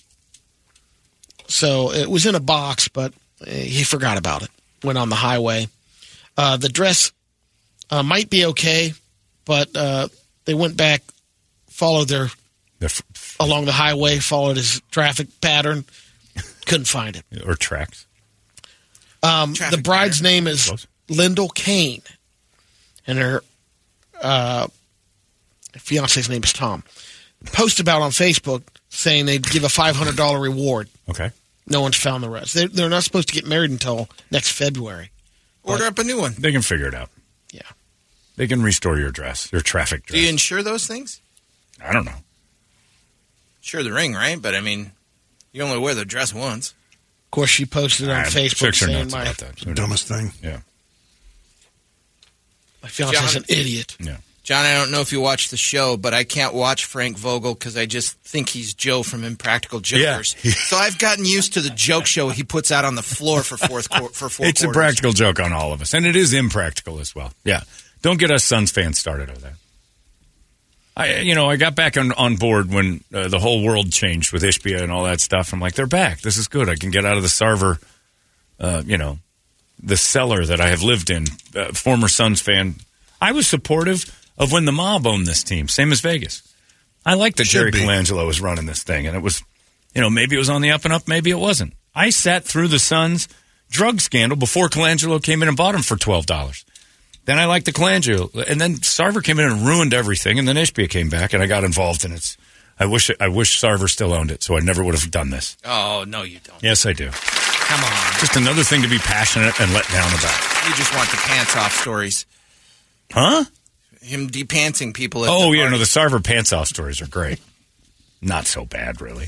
So it was in a box, but uh, he forgot about it. Went on the highway. Uh, the dress uh, might be okay, but uh, they went back, followed their The f- along the highway, followed his traffic pattern. Couldn't find it. or tracks. Um, Traffic the bride's pattern. name is Close. Lyndall Kane, and her uh, fiance's name is Tom. Post about on Facebook saying they'd give a five hundred dollars reward. Okay. No one's found the rest. They're, they're not supposed to get married until next February. order up a new one. They can figure it out. Yeah. They can restore your dress, your traffic dress. Do you insure those things? I don't know. Sure, the ring, right? But I mean, you only wear the dress once. Of course, she posted on Ah, Facebook chicks are saying nuts my, about that. They're Dumbest thing. Yeah. my fiance's John- an idiot. Yeah. John, I don't know if you watch the show, but I can't watch Frank Vogel because I just think he's Joe from Impractical Jokers. Yeah. So I've gotten used to the joke show he puts out on the floor for fourth qu- for four It's quarters. a practical joke on all of us, and it is impractical as well. Yeah. Don't get us Suns fans started on that. I, you know, I got back on, on board when uh, the whole world changed with Ishbia and all that stuff. I'm like, they're back. This is good. I can get out of the Sarver, uh, you know, the cellar that I have lived in. Uh, former Suns fan. I was supportive of when the mob owned this team, same as Vegas. I liked that Jerry Colangelo was running this thing, and it was, you know, maybe it was on the up and up, maybe it wasn't. I sat through the Suns drug scandal before Colangelo came in and bought him for twelve dollars. Then I liked the Colangelo, and then Sarver came in and ruined everything, and then Ishbia came back, and I got involved in it. I wish I wish Sarver still owned it, so I never would have done this. Oh, no, you don't. Yes, I do. Come on. Just another thing to be passionate and let down about. You just want the pants off stories. Huh? Him depantsing people at Oh, the yeah, party. no, the Sarver pants off stories are great. Not so bad, really.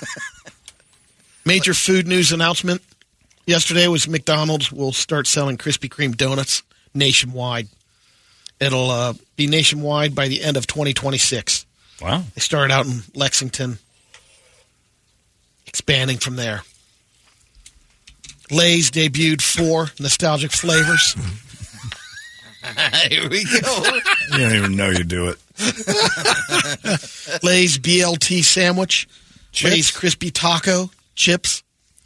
Major food news announcement yesterday was McDonald's will start selling Krispy Kreme donuts nationwide. It'll uh, be nationwide by the end of twenty twenty-six. Wow. They started out in Lexington, expanding from there. Lay's debuted four nostalgic flavors. Here we go. You don't even know you do it. Lay's B L T sandwich. Chips? Lay's crispy taco chips.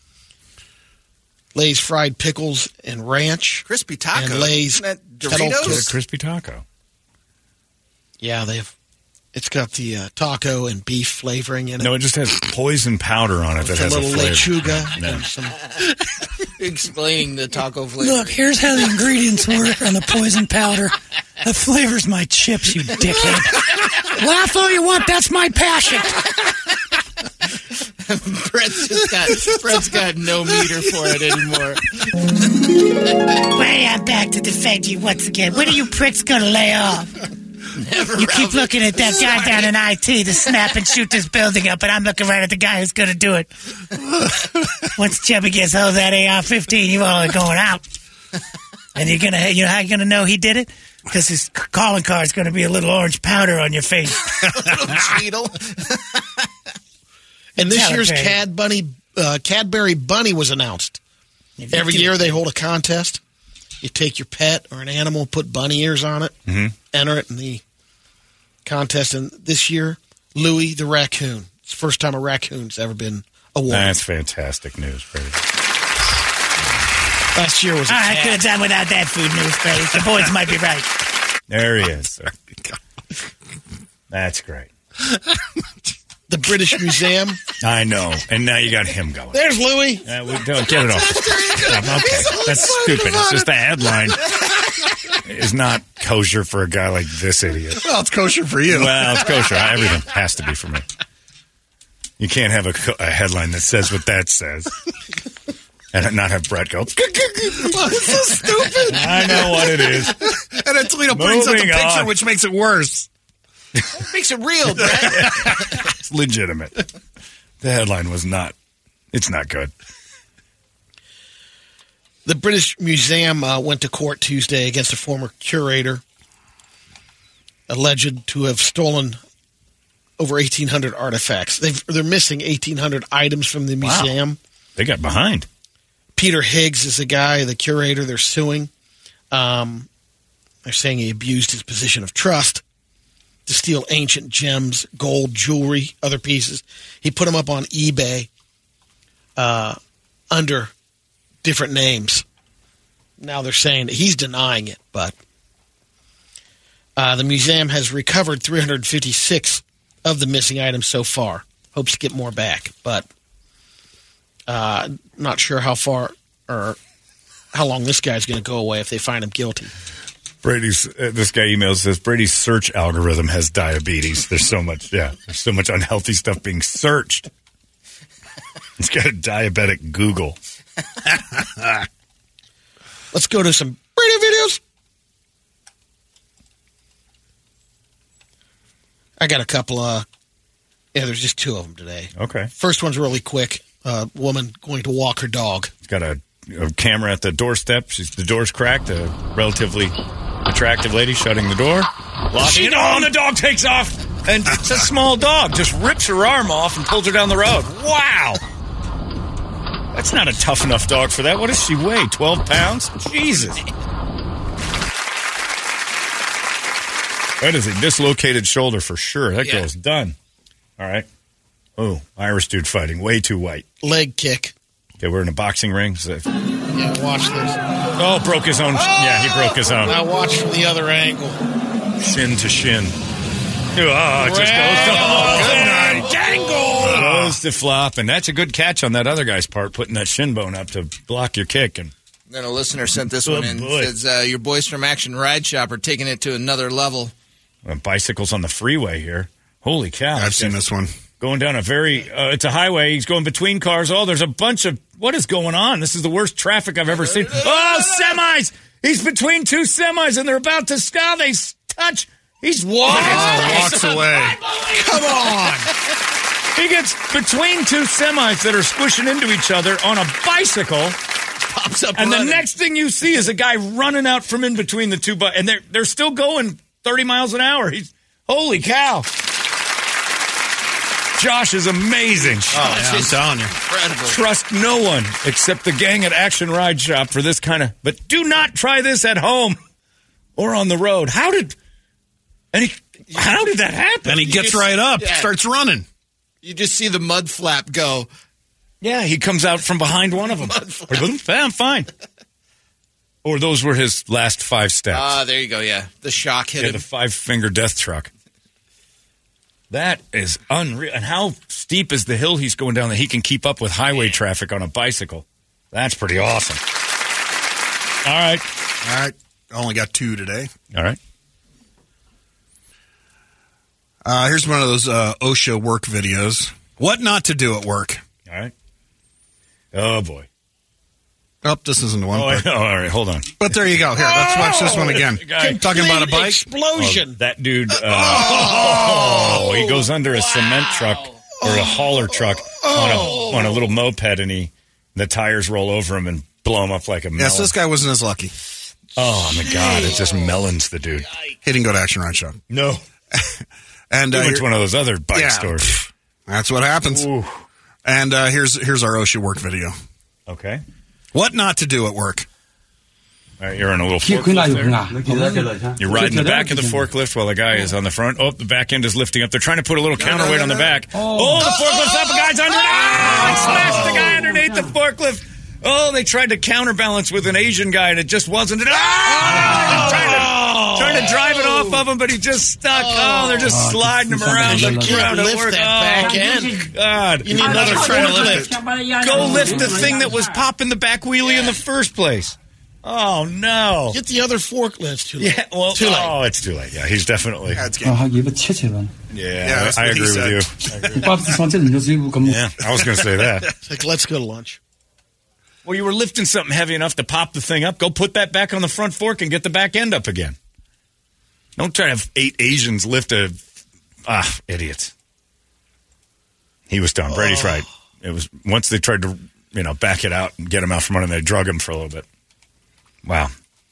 Lay's fried pickles and ranch. Crispy taco? And Lay's Isn't that kettle Doritos? cooked- It's a crispy taco. Yeah, they have. It's got the uh, taco and beef flavoring in it. No, it just has poison powder on it that With a has a little flavor. lechuga No. and some. Explaining the taco flavor. Look, here's how the ingredients work on the poison powder. That flavors my chips, you dickhead. Laugh all you want, that's my passion. Brett's just got Brett's got no meter for it anymore. Brady, I'm back to defend you once again. When are you pricks going to lay off? Never You keep Ralph. looking at that guy down in I T to snap and shoot this building up, and I'm looking right at the guy who's going to do it. Once Chubby gets hold of that A R fifteen, you all are going out. And you're going to, you know how you're going to know he did it? Because his calling card is going to be a little orange powder on your face. Cheadle. And this year's Celebrate. Cad Bunny, uh, Cadbury Bunny was announced. Every year they hold a contest. You take your pet or an animal, put bunny ears on it, Mhm. enter it in the contest. And this year, Louie the raccoon. It's the first time a raccoon's ever been awarded. That's fantastic news, Brady. Last year was a All right, cat. could have done without that food news, Brady. The boys might be right. There he is. Sir. That's great. The British Museum. I know. And now you got him going. There's Louie. Uh, we don't get it off. Yeah, okay, that's stupid. It's just the headline is not kosher for a guy like this idiot. Well, it's kosher for you. Well, it's kosher. Everything has to be for me. You can't have a, co- a headline that says what that says and not have Brett go, Well, it's so stupid. I know what it is. And then Toledo brings up the Moving picture, on. which makes it worse. Makes it real, Brett. It's legitimate. The headline was not, it's not good. The British Museum uh, went to court Tuesday against a former curator alleged to have stolen over eighteen hundred artifacts. They've, they're missing eighteen hundred items from the Wow. museum. They got behind. Peter Higgs is the guy, the curator they're suing. Um, they're saying he abused his position of trust to steal ancient gems, gold, jewelry, other pieces. He put them up on eBay uh, under different names. Now they're saying that he's denying it, but uh, the museum has recovered three hundred fifty-six of the missing items so far. Hopes to get more back, but uh, not sure how far or how long this guy's going to go away if they find him guilty. Brady's, uh, this guy emails says, Brady's search algorithm has diabetes. There's so much, yeah, there's so much unhealthy stuff being searched. He's got a diabetic Google. Let's go to some Brady videos. I got a couple of, yeah, there's just two of them today. Okay. First one's really quick. A woman going to walk her dog. He's got a, a camera at the doorstep. She's, the door's cracked. A relatively attractive lady shutting the door, locking it. Oh, and the dog takes off. And it's a small dog. Just rips her arm off and pulls her down the road. Wow. That's not a tough enough dog for that. What does she weigh? twelve pounds? Jesus. That is a dislocated shoulder for sure. That Yeah. girl's done. All right. Oh, Irish dude fighting. Way too white. Leg kick. Okay, we're in a boxing ring. So- Yeah, watch this. oh, broke his own. Yeah, he broke his own. Now watch from the other angle. Shin to shin. Oh, it just goes to Oh, dangle. Goes to flop. And that's a good catch on that other guy's part, putting that shin bone up to block your kick. And Then a listener sent this Oh, one in. boy. Says, uh, your boys from Action Ride Shop are taking it to another level. uh, bicycles on the freeway here. Holy cow. I've seen this one. Going down a very, uh, it's a highway. He's going between cars. Oh, there's a bunch of, what is going on? This is the worst traffic I've ever seen. Oh, semis! He's between two semis and they're about to scow. They s- touch. He's walking. Oh, walks away. Come on. He gets between two semis that are squishing into each other on a bicycle. Pops up And running. the next thing you see is a guy running out from in between the two, bu- and they're, they're still going thirty miles an hour. He's, holy cow. Josh is amazing. Oh, yeah, I'm telling you. Incredible. Trust no one except the gang at Action Ride Shop for this kind of. But do not try this at home or on the road. How did? And he, how did that happen? And he gets right up, Yeah. starts running. You just see the mud flap go. Yeah, he comes out from behind one of them. Yeah, I'm fine. Or those were his last five steps. Ah, there you go. Yeah, the shock hit Yeah, him. the five finger death truck. That is unreal. And how steep is the hill he's going down that he can keep up with highway traffic on a bicycle? That's pretty awesome. All right. All right. Only got two today. All right. Uh, here's one of those uh, OSHA work videos. What not to do at work. All right. Oh, boy. Oh, this isn't the one. Oh, but, all right. Hold on. but there you go. Here, let's watch this one again. Guy- Talking about a bike. Explosion. Oh, that dude, uh, oh, he goes under a cement truck or a hauler truck on a on a little moped, and he the tires roll over him and blow him up like a melon. Yes, this guy wasn't as lucky. Oh, my God. It just melons the dude. He didn't go to Action Ride Shop. No. And He uh, went here- to one of those other bike yeah, stores. pff, that's what happens. Ooh. And uh, here's here's our OSHA work video. Okay. What not to do at work. All right, you're in a little forklift there. You're riding the back of the forklift while the guy is on the front. Oh, the back end is lifting up. They're trying to put a little counterweight on the back. Oh, the forklift's up. A guy's under it. Oh, he smashed the guy underneath the forklift. Oh, they tried to counterbalance with an Asian guy, and it just wasn't. Oh! Trying to, trying to drive it off of him, but he just stuck. Oh, they're just sliding him around. You can't It lift worked. that back Oh, end. God. You need another trying to lift. Go lift the thing that was popping the back wheelie in the first place. Oh, no. Get the other forklift. Too late. Yeah, well, Too late. oh, it's too late. Yeah, he's definitely. That's Yeah, Yeah, that's I, I what he agree said. with you. I agree. Yeah, I was going to say that. It's like, let's go to lunch. Well, you were lifting something heavy enough to pop the thing up. Go put that back on the front fork and get the back end up again. Don't try to have eight Asians lift a. Ah, idiots. He was done. Brady's right. It was once they tried to, you know, back it out and get him out from under, they drug him for a little bit. Wow.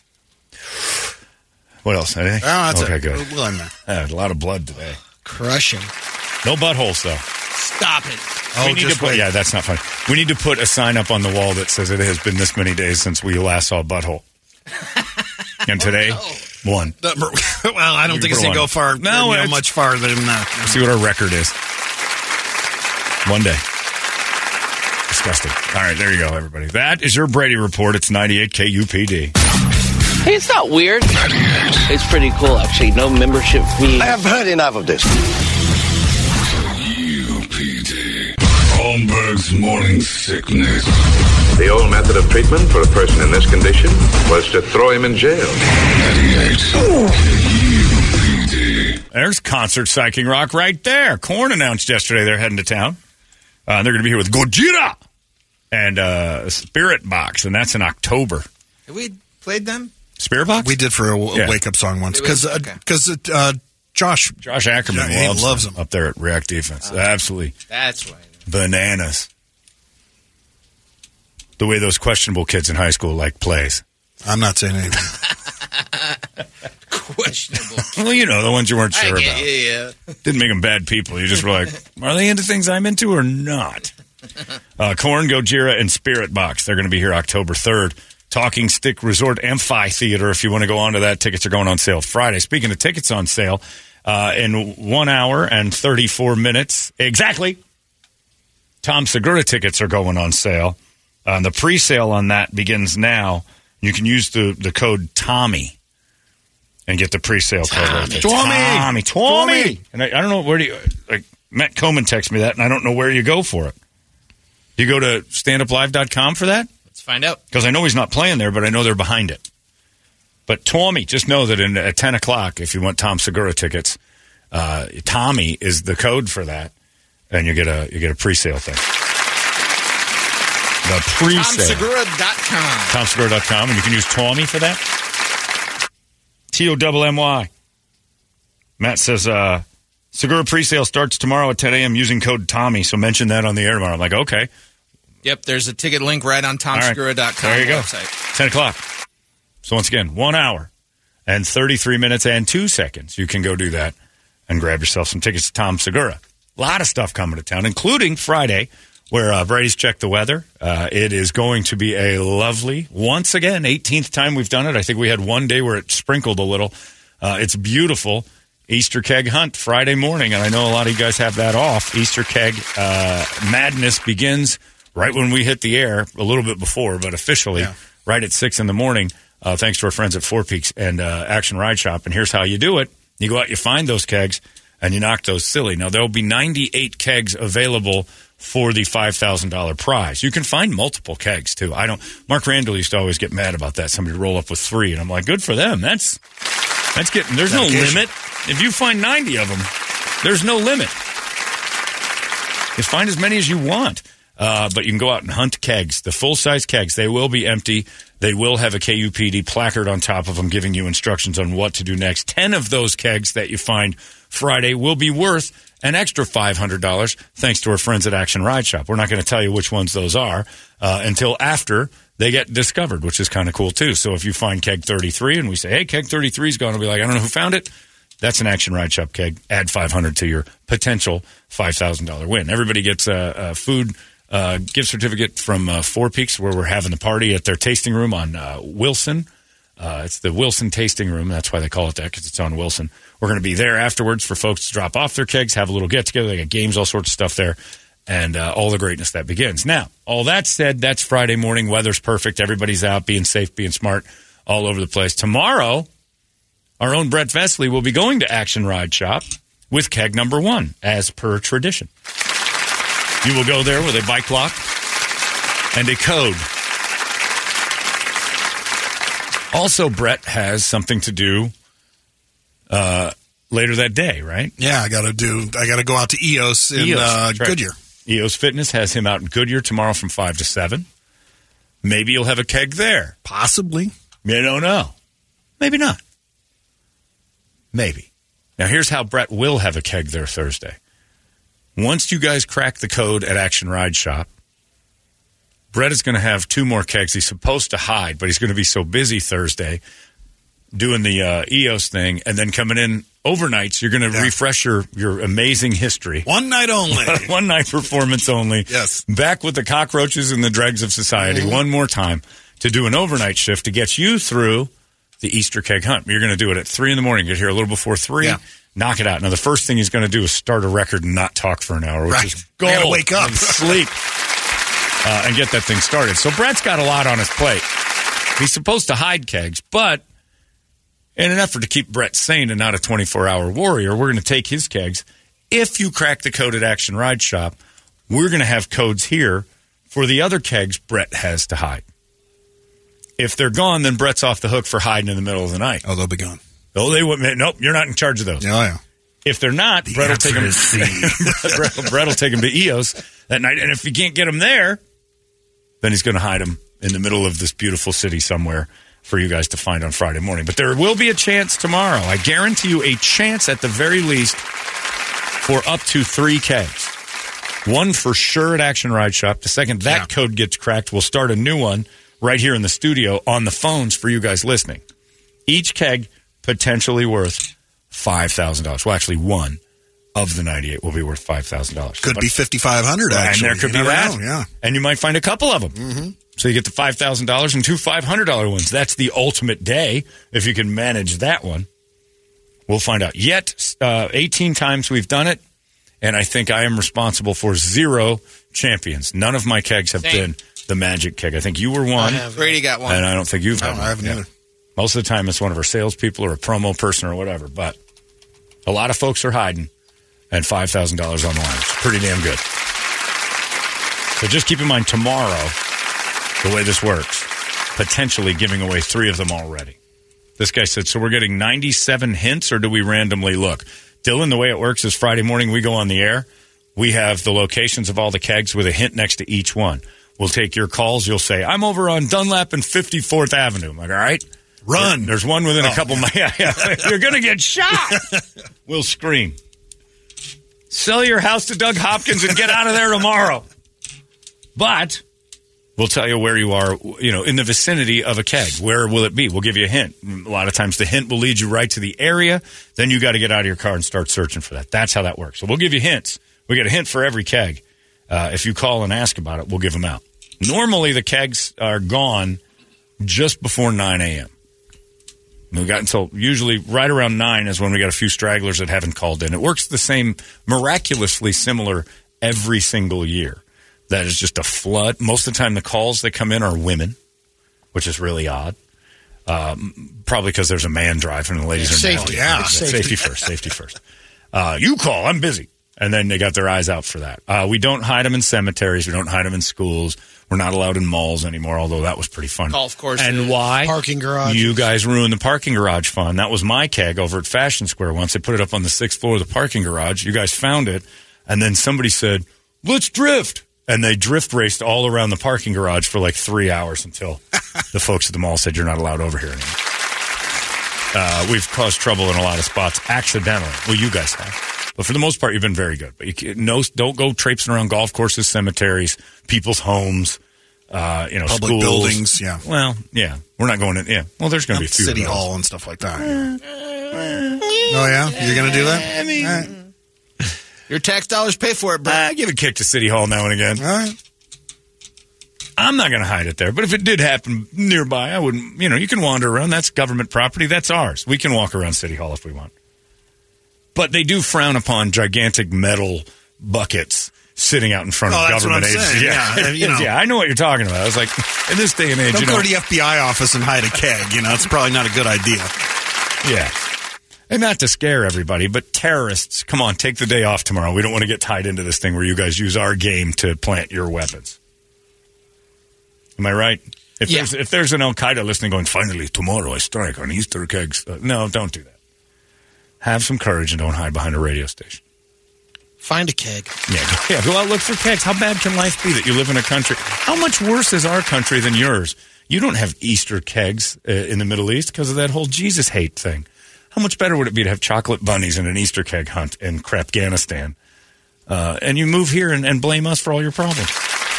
What else? Anything? Oh, that's okay, it. good. We'll end there. Yeah, a lot of blood today. Crushing. No buttholes, though. Stop it. Oh, we need just to put, wait. yeah, that's not funny. We need to put a sign up on the wall that says it has been this many days since we last saw a butthole. And today, one. well, I don't You think it's put going to one. go far. No, No, you know, it's- much farther than that. Let's see what our record is. One day. Disgusting. All right, there you go, everybody. That is your Brady Report. It's ninety-eight K U P D. Hey, it's not weird. It's pretty cool, actually. No membership fee. I have heard enough of this. U P D. Holmberg's Morning Sickness. The old method of treatment for a person in this condition was to throw him in jail. ninety-eight U P D. There's concert psyching rock right there. Korn announced yesterday they're heading to town. Uh, they're going to be here with Gojira and uh, Spirit Box, and that's in October. Have we played them? Spirit Box? We did for a, w- Yeah. wake-up song once. It was- Because okay. uh, Josh Josh Ackerman Yeah, he loves, loves them them. up there at React Defense. Absolutely That's why. bananas. The way those questionable kids in high school like plays. I'm not saying anything. Questionable. Well, you know, the ones you weren't I sure get about. you, yeah. Didn't make them bad people. You just were like, are they into things I'm into or not? Uh, Korn, Gojira, and Spirit Box. They're going to be here October third. Talking Stick Resort Amphitheater. If you want to go on to that, tickets are going on sale Friday. Speaking of tickets on sale, uh, in one hour and thirty-four minutes, exactly, Tom Segura tickets are going on sale. Uh, the pre-sale on that begins now. You can use the, the code Tommy and get the pre-sale code. Right there. Tommy! Tommy! Tommy! And I, I don't know, where do you, like, Matt Coleman texted me that, and I don't know where you go for it. Do you go to stand up live dot com for that? Let's find out. Because I know he's not playing there, but I know they're behind it. But Tommy, just know that in, at ten o'clock, if you want Tom Segura tickets, uh, Tommy is the code for that, and you get a you get a pre-sale thing. The pre-sale. Tom Segura dot com. Tom Segura dot com, and you can use Tommy for that. T O M M Y. Matt says, uh, Segura pre-sale starts tomorrow at ten a.m. using code Tommy, so mention that on the air tomorrow. I'm like, okay. Yep, there's a ticket link right on Tom Segura dot com. There you go. Website. ten o'clock. So once again, one hour and thirty-three minutes and two seconds. You can go do that and grab yourself some tickets to Tom Segura. A lot of stuff coming to town, including Friday, where uh, Brady's checked the weather. Uh, it is going to be a lovely, once again, eighteenth time we've done it. I think we had one day where it sprinkled a little. Uh, it's beautiful. Easter keg hunt Friday morning, and I know a lot of you guys have that off. Easter keg uh, madness begins right when we hit the air, a little bit before, but officially yeah. right at six in the morning, uh, thanks to our friends at Four Peaks and uh, Action Ride Shop. And here's how you do it. You go out, you find those kegs, and you knock those silly. Now, there will be ninety-eight kegs available for the five thousand dollars prize. You can find multiple kegs, too. I don't. Mark Randall used to always get mad about that. Somebody roll up with three, and I'm like, good for them. That's that's getting, there's no limit. If you find ninety of them, there's no limit. You find as many as you want. Uh, but you can go out and hunt kegs, the full-size kegs. They will be empty. They will have a K U P D placard on top of them giving you instructions on what to do next. Ten of those kegs that you find Friday will be worth an extra five hundred dollars thanks to our friends at Action Ride Shop. We're not going to tell you which ones those are uh, until after they get discovered, which is kind of cool, too. So if you find keg thirty-three and we say, hey, keg thirty-three is gone, I'll be like, I don't know who found it. That's an Action Ride Shop keg. Add five hundred dollars to your potential five thousand dollars win. Everybody gets a, a food uh, gift certificate from uh, Four Peaks, where we're having the party at their tasting room on uh, Wilson. Uh, it's the Wilson Tasting Room. That's why they call it that, because it's on Wilson. We're going to be there afterwards for folks to drop off their kegs, have a little get-together. They got games, all sorts of stuff there, and uh, all the greatness that begins. Now, all that said, that's Friday morning. Weather's perfect. Everybody's out, being safe, being smart, all over the place. Tomorrow, our own Brett Vesley will be going to Action Ride Shop with keg number one, as per tradition. You will go there with a bike lock and a code. Also, Brett has something to do uh, later that day, right? Yeah, I got to do. I got to go out to E O S in E O S, uh, right. Goodyear. E O S Fitness has him out in Goodyear tomorrow from five to seven. Maybe you'll have a keg there. Possibly. You don't know. Maybe not. Maybe. Now, here's how Brett will have a keg there Thursday. Once you guys crack the code at Action Ride Shop, Brett is going to have two more kegs. He's supposed to hide, but he's going to be so busy Thursday doing the uh, E O S thing and then coming in overnights. You're going to yeah. refresh your, your amazing history. One night only. One night performance only. Yes. Back with the cockroaches and the dregs of society mm-hmm. one more time to do an overnight shift to get you through the Easter keg hunt. You're going to do it at three in the morning. Get here a little before three. Yeah. Knock it out. Now, the first thing he's going to do is start a record and not talk for an hour, which right. is go. Gotta wake up. And sleep. Uh, and get that thing started. So Brett's got a lot on his plate. He's supposed to hide kegs, but in an effort to keep Brett sane and not a twenty-four hour warrior, we're going to take his kegs. If you crack the code at Action Ride Shop, we're going to have codes here for the other kegs Brett has to hide. If they're gone, then Brett's off the hook for hiding in the middle of the night. Oh, they'll be gone. Oh, they wouldn't. Nope, you're not in charge of those. Oh, yeah. If they're not, the Brett will take them. Brett, Brett will take them to E O S that night, and if you can't get them there, then he's going to hide them in the middle of this beautiful city somewhere for you guys to find on Friday morning. But there will be a chance tomorrow. I guarantee you a chance at the very least for up to three kegs. One for sure at Action Ride Shop. The second that yeah. code gets cracked, we'll start a new one right here in the studio on the phones for you guys listening. Each keg potentially worth five thousand dollars. Well, actually, one of the ninety-eight will be worth five thousand dollars. Could but, be fifty-five hundred dollars, actually. And there could you be that. Know, yeah. And you might find a couple of them. Mm-hmm. So you get the five thousand dollars and two five hundred dollars ones. That's the ultimate day if you can manage that one. We'll find out. Yet, uh, eighteen times we've done it, and I think I am responsible for zero champions. None of my kegs have Same. been the magic keg. I think you were one. I have. Brady got one. And I don't think you've No, had one. I haven't Yeah. either. Most of the time it's one of our salespeople or a promo person or whatever. But a lot of folks are hiding, and five thousand dollars on the line. It's pretty damn good. So just keep in mind tomorrow, the way this works, potentially giving away three of them already. This guy said, so we're getting ninety-seven hints, or do we randomly look? Dylan, the way it works is Friday morning we go on the air. We have the locations of all the kegs with a hint next to each one. We'll take your calls. You'll say, I'm over on Dunlap and fifty-fourth Avenue. I'm like, all right. Run. There, there's one within oh, a couple miles. Yeah, yeah. You're going to get shot. We'll scream. Sell your house to Doug Hopkins and get out of there tomorrow. But we'll tell you where you are, you know, in the vicinity of a keg. Where will it be? We'll give you a hint. A lot of times the hint will lead you right to the area. Then you got to get out of your car and start searching for that. That's how that works. So we'll give you hints. We get a hint for every keg. Uh, if you call and ask about it, we'll give them out. Normally the kegs are gone just before nine a.m. We got until usually right around nine is when we got a few stragglers that haven't called in. It works the same, miraculously similar every single year. That is just a flood. Most of the time the calls that come in are women, which is really odd. Um, probably because there's a man driving and the ladies Yeah, are safety. male. Yeah, safety. safety. safety first, safety first. Uh, you call, I'm busy. And then they got their eyes out for that. Uh, we don't hide them in cemeteries. We don't hide them in schools. We're not allowed in malls anymore, although that was pretty fun. Golf courses. And why? Parking garage. You guys ruined the parking garage fun. That was my keg over at Fashion Square once. They put it up on the sixth floor of the parking garage. You guys found it. And then somebody said, let's drift. And they drift raced all around the parking garage for like three hours until the folks at the mall said, you're not allowed over here anymore. Uh, we've caused trouble in a lot of spots accidentally. Well, you guys have. But for the most part, you've been very good. But you can, no, don't go traipsing around golf courses, cemeteries, people's homes, uh, you know, Public schools. buildings, yeah. Well, yeah. We're not going in. Yeah. Well, there's going to be a few City of those. Hall and stuff like that. Oh, yeah? You're going to do that? I mean, All right. Your tax dollars pay for it, bro. I give a kick to City Hall now and again. All right. I'm not going to hide it there. But if it did happen nearby, I wouldn't, you know, you can wander around. That's government property. That's ours. We can walk around City Hall if we want. But they do frown upon gigantic metal buckets sitting out in front Oh, of that's government what I'm agencies. saying. Yeah. Yeah, you know. Yeah, I know what you're talking about. I was like, in this day and age, Don't you go know. to the F B I office and hide a keg. You know, it's probably not a good idea. Yeah. And not to scare everybody, but terrorists, come on, take the day off tomorrow. We don't want to get tied into this thing where you guys use our game to plant your weapons. Am I right? If, Yeah. there's, if there's an Al-Qaeda listening going, finally, tomorrow I strike on Easter kegs. Uh, no, don't do that. Have some courage and don't hide behind a radio station. Find a keg. Yeah, go, yeah, go out, look for kegs. How bad can life be that you live in a country? How much worse is our country than yours? You don't have Easter kegs uh, in the Middle East because of that whole Jesus hate thing. How much better would it be to have chocolate bunnies and an Easter keg hunt in Crapganistan? Uh, and you move here and, and blame us for all your problems.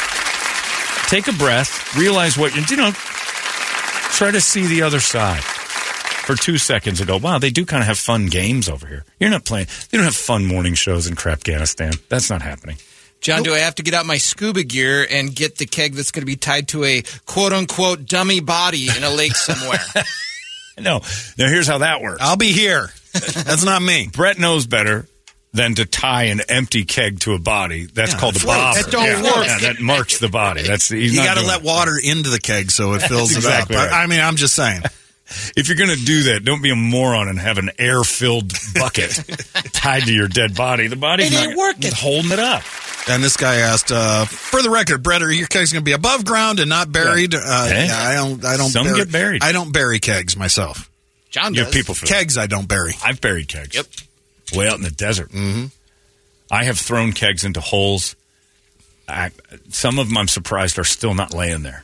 Take a breath, realize what you, you know, try to see the other side for two seconds and go, wow, they do kind of have fun games over here. You're not playing, they don't have fun morning shows in Crapganistan. That's not happening. John, do I have to get out my scuba gear and get the keg that's going to be tied to a quote-unquote dummy body in a lake somewhere? No. Now, here's how that works. I'll be here. That's not me. Brett knows better than to tie an empty keg to a body. That's Yeah, called a floats. bobber. That don't yeah, work. yeah, that marks the body. That's he's You not got to doing let it. water into the keg so it fills That's it exactly up. right. I, I mean, I'm just saying. If you're going to do that, don't be a moron and have an air-filled bucket tied to your dead body. The body's It not ain't working. holding it up. And this guy asked, uh, for the record, Brett, are your kegs going to be above ground and not buried? Yeah. Uh, Hey. yeah, I don't. I don't. Some bury, get buried. I don't bury kegs myself. John You does. have people for that. Kegs, I don't bury. I've buried kegs. Yep. Way out in the desert. Mm-hmm. I have thrown kegs into holes. I, some of them, I'm surprised, are still not laying there.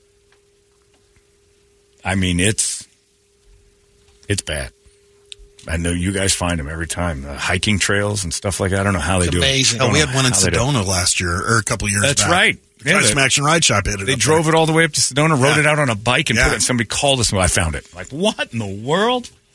I mean, it's it's bad. I know you guys find them every time. The hiking trails and stuff like that. I don't know how they It's do amazing. it. I Oh, don't we know had one in how they do it. Sedona last year, or a couple years That's back. right. Yeah, Tried they- some Action Ride Shop hit it. They up drove there. it all the way up to Sedona, rode Yeah. it out on a bike, and Yeah. put it. Somebody called us, and I found it. Like, what in the world?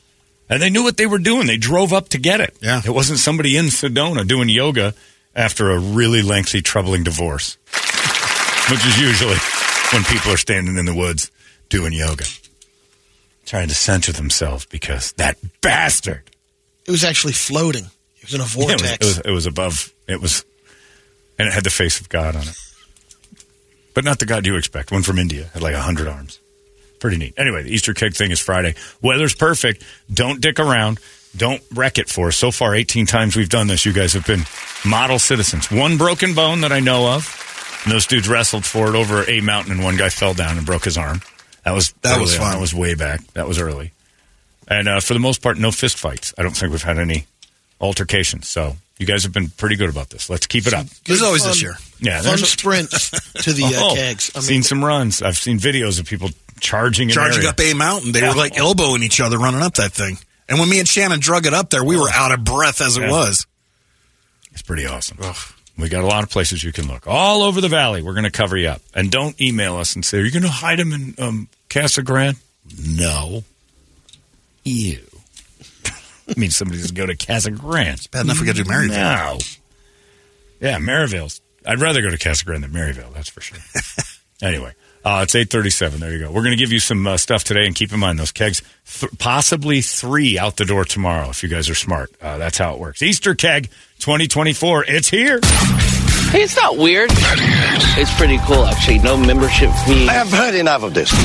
And they knew what they were doing. They drove up to get it. Yeah. It wasn't somebody in Sedona doing yoga after a really lengthy, troubling divorce, which is usually when people are standing in the woods doing yoga, trying to center themselves because that bastard. It was actually floating. It was in a vortex. Yeah, it, was, it, was, it was above. It was, and it had the face of God on it. But not the God you expect. One from India had like a hundred arms. Pretty neat. Anyway, the Easter keg thing is Friday. Weather's perfect. Don't dick around. Don't wreck it for us. So far, eighteen times we've done this. You guys have been model citizens. One broken bone that I know of. And those dudes wrestled for it over a mountain, and one guy fell down and broke his arm. That was that was on. fun. That was way back. That was early. And uh, for the most part, no fist fights. I don't think we've had any altercations. So you guys have been pretty good about this. Let's keep it up. There's always fun, this year. Yeah, fun there's a- sprints to the uh, Oh, kegs. I mean, seen some runs. I've seen videos of people charging in Charging area. up a mountain. They Yeah. were like elbowing each other running up that thing. And when me and Shannon drug it up there, we were out of breath as it Yeah. was. It's pretty awesome. We got a lot of places you can look. All over the valley, we're going to cover you up. And don't email us and say, are you going to hide them in um, Casa Grande? No. Ew. I mean, somebody doesn't go to Casa Grande. It's bad enough we got to do Maryville. No. Yeah, Maryville's. I'd rather go to Casa Grande than Maryville, that's for sure. Anyway, uh, it's eight thirty-seven. There you go. We're going to give you some uh, stuff today, and keep in mind those kegs, th- possibly three out the door tomorrow if you guys are smart. Uh, that's how it works. Easter keg twenty twenty-four, it's here. Hey, it's not weird. It's pretty cool, actually. No membership fee. I have heard enough of this.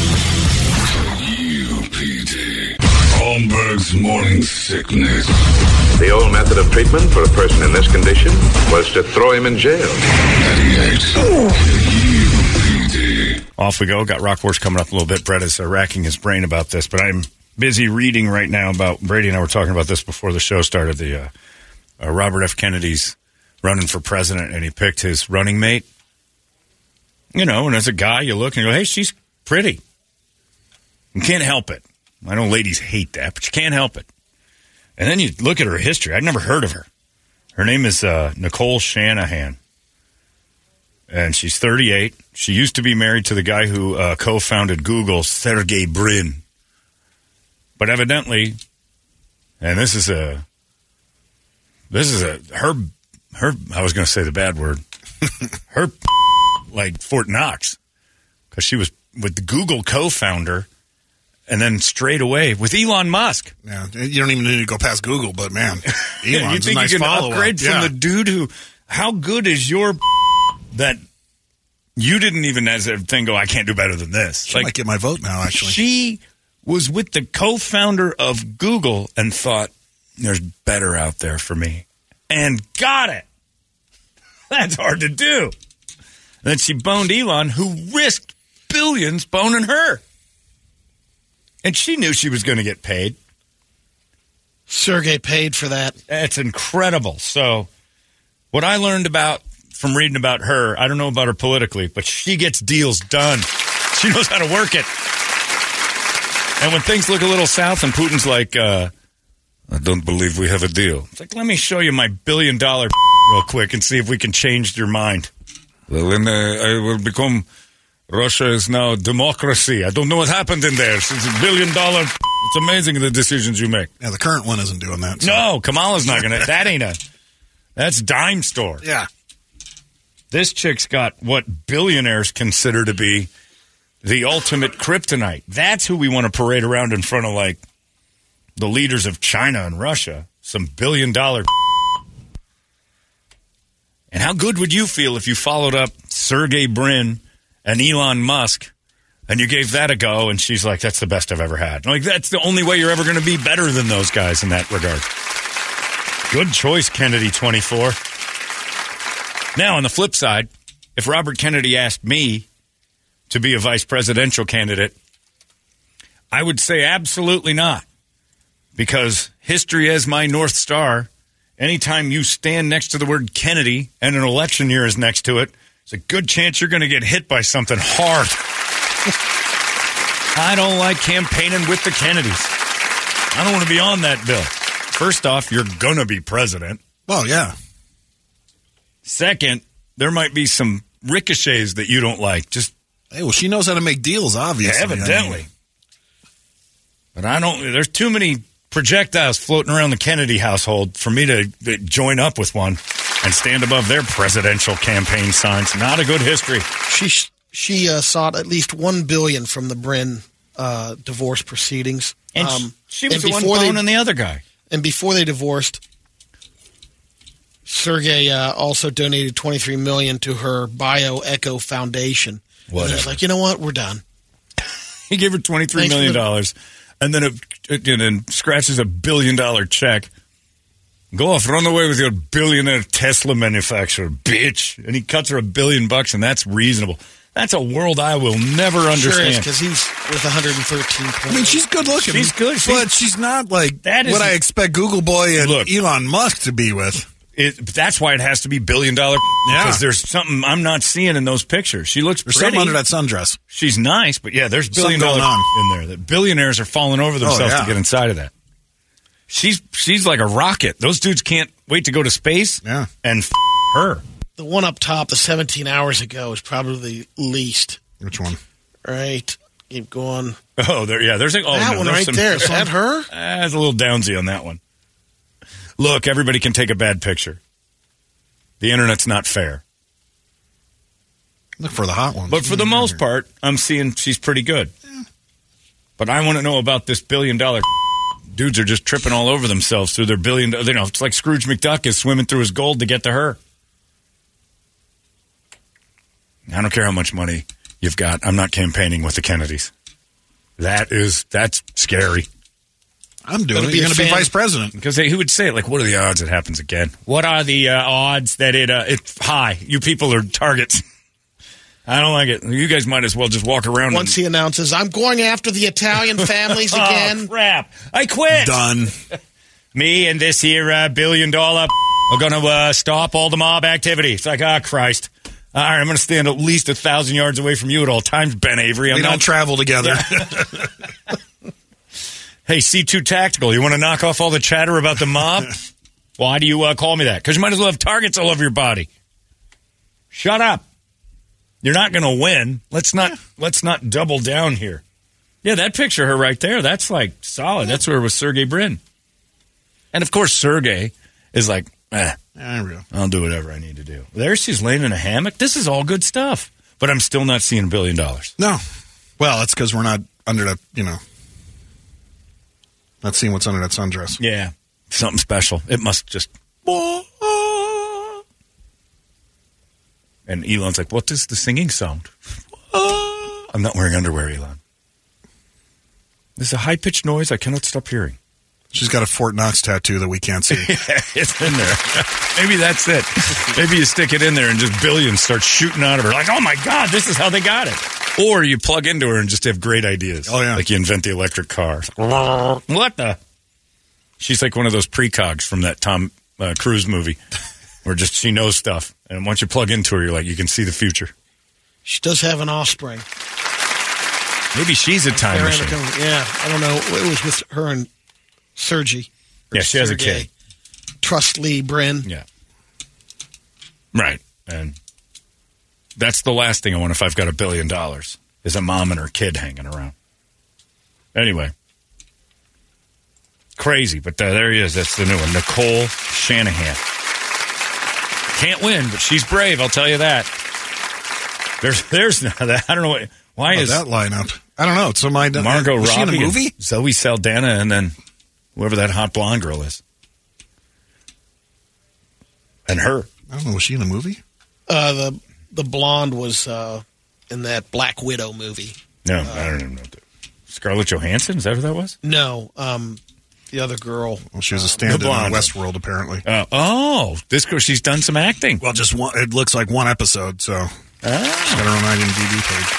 U P D. Holmberg's morning sickness. The old method of treatment for a person in this condition was to throw him in jail. Off we go. Got Rock Wars coming up a little bit. Brett is uh, racking his brain about this, but I'm busy reading right now about, Brady and I were talking about this before the show started, the uh, uh, Robert F. Kennedy's running for president, and he picked his running mate. You know, and as a guy, you look and you go, hey, she's pretty. You can't help it. I know ladies hate that, but you can't help it. And then you look at her history. I'd never heard of her. Her name is uh, Nicole Shanahan. And she's thirty-eight. She used to be married to the guy who uh, co-founded Google, Sergey Brin. But evidently, and this is a, this is a, her, her, I was going to say the bad word, her, like Fort Knox. Because she was with the Google co-founder, and then straight away with Elon Musk. Yeah, you don't even need to go past Google, but man, Elon's Yeah, you think a nice you can follow-up. upgrade from Yeah. the dude who, how good is your that you didn't even as a thing go, I can't do better than this. She might get my vote now, actually. She was with the co-founder of Google and thought, there's better out there for me. And got it. That's hard to do. And then she boned Elon, who risked billions boning her. And she knew she was going to get paid. Sergey paid for that. It's incredible. So what I learned about from reading about her, I don't know about her politically, but she gets deals done. She knows how to work it. And when things look a little south and Putin's like, uh, I don't believe we have a deal. It's like, let me show you my billion dollar real quick and see if we can change your mind. Well, then uh, I will become, Russia is now democracy. I don't know what happened in there. It's a billion dollar, it's amazing the decisions you make. Yeah, the current one isn't doing that. So. No, Kamala's not going to, that ain't a, that's dime store. Yeah. This chick's got what billionaires consider to be the ultimate kryptonite. That's who we want to parade around in front of, like, the leaders of China and Russia. Some billion dollar. And how good would you feel if you followed up Sergey Brin and Elon Musk and you gave that a go and she's like, that's the best I've ever had. Like, that's the only way you're ever going to be better than those guys in that regard. Good choice, Kennedy twenty-four. Now, on the flip side, if Robert Kennedy asked me to be a vice presidential candidate, I would say absolutely not. Because history as my North Star, anytime you stand next to the word Kennedy and an election year is next to it, there's a good chance you're going to get hit by something hard. I don't like campaigning with the Kennedys. I don't want to be on that bill. First off, you're going to be president. Well, yeah. Second, there might be some ricochets that you don't like. Just Hey, well, she knows how to make deals, obviously. yeah, evidently. I mean, But I don't, there's too many projectiles floating around the Kennedy household for me to uh, join up with one and stand above their presidential campaign signs. Not a good history. She she uh, sought at least one billion dollars from the Brin uh, divorce proceedings. And um, she was and the one before they- boning the other guy. And before they divorced, Sergey uh, also donated twenty-three million dollars to her BioEcho Foundation. Whatever. And he's like, you know what? We're done. He gave her twenty-three million dollars, and then it, it, it, it scratches a billion-dollar check. Go off, run away with your billionaire Tesla manufacturer, bitch. And he cuts her a billion bucks, and that's reasonable. That's a world I will never understand. Sure is, because he's with one hundred thirteen points. I mean, she's good looking. She's good. She's, but she's not like that is, what I expect Google Boy and look, Elon Musk to be with. It, that's why it has to be billion dollar. Yeah. Because there's something I'm not seeing in those pictures. She looks There's pretty. something under that sundress. She's nice, but yeah, there's billion Something dollars going in there. That billionaires are falling over themselves Oh, yeah. to get inside of that. She's she's like a rocket. Those dudes can't wait to go to space. Yeah. And f- her. The one up top, the seventeen hours ago, is probably the least. Which one? Right. Keep going. Oh, there. Yeah, there's like oh, that no, one there's right some, there. Is that her? Uh, it's a little downsy on that one. Look, everybody can take a bad picture. The internet's not fair. Look for the hot ones. But for the most part, I'm seeing she's pretty good. Yeah. But I want to know about this billion dollar. Dudes are just tripping all over themselves through their billion. You know, it's like Scrooge McDuck is swimming through his gold to get to her. I don't care how much money you've got. I'm not campaigning with the Kennedys. That is, that's scary. I'm doing it. You're going to be vice president. Because who would say it? Like, what are the odds it happens again? What are the uh, odds that it, uh, it's high? You people are targets. I don't like it. You guys might as well just walk around. Once and... he announces, I'm going after the Italian families again. Oh, crap. I quit. Done. Me and this here uh, billion dollar are going to uh, stop all the mob activity. It's like, ah, oh, Christ. All right, I'm going to stand at least a thousand yards away from you at all times, Ben Avery. I'm we not... don't travel together. Yeah. Hey, C two Tactical, you want to knock off all the chatter about the mob? Why do you uh, call me that? Because you might as well have targets all over your body. Shut up. You're not going to win. Let's not yeah. let's not double down here. Yeah, that picture of her right there, that's like solid. Yeah. That's where it was Sergey Brin. And of course, Sergey is like, eh, I'll do whatever I need to do. There she's laying in a hammock. This is all good stuff. But I'm still not seeing a billion dollars. No. Well, that's because we're not under that, you know, not seeing what's under that sundress. Yeah. Something special. It must just... And Elon's like, what does the singing sound? I'm not wearing underwear, Elon. There's a high-pitched noise I cannot stop hearing. She's got a Fort Knox tattoo that we can't see. Yeah, it's in there. Maybe that's it. Maybe you stick it in there and just billions start shooting out of her. Like, oh, my God, this is how they got it. Or you plug into her and just have great ideas. Oh, yeah. Like you invent the electric car. What the? She's like one of those precogs from that Tom uh, Cruise movie where just she knows stuff. And once you plug into her, you're like, you can see the future. She does have an offspring. Maybe she's a time machine. Yeah, I don't know. It was with her and Sergey. Yeah, she has Sergey. a kid. Trust Lee Brin. Yeah. Right. And that's the last thing I want if I've got a billion dollars, is a mom and her kid hanging around. Anyway. Crazy, but uh, there he is. That's the new one. Nicole Shanahan. Can't win, but she's brave, I'll tell you that. There's there's that. I don't know what, why oh, is that lineup. I don't know. It's some idea. Margot Robbie. She in a movie? Zoe Saldana, and then whoever that hot blonde girl is. And her. I don't know. Was she in a movie? Uh, the the blonde was uh, in that Black Widow movie. No, uh, I don't even know. That. Scarlett Johansson? Is that who that was? No, um, the other girl. Well, she was a stand-in on Westworld, apparently. Uh, oh, this girl, she's done some acting. Well, just one. It looks like one episode, so oh. she's got her own IMDb page.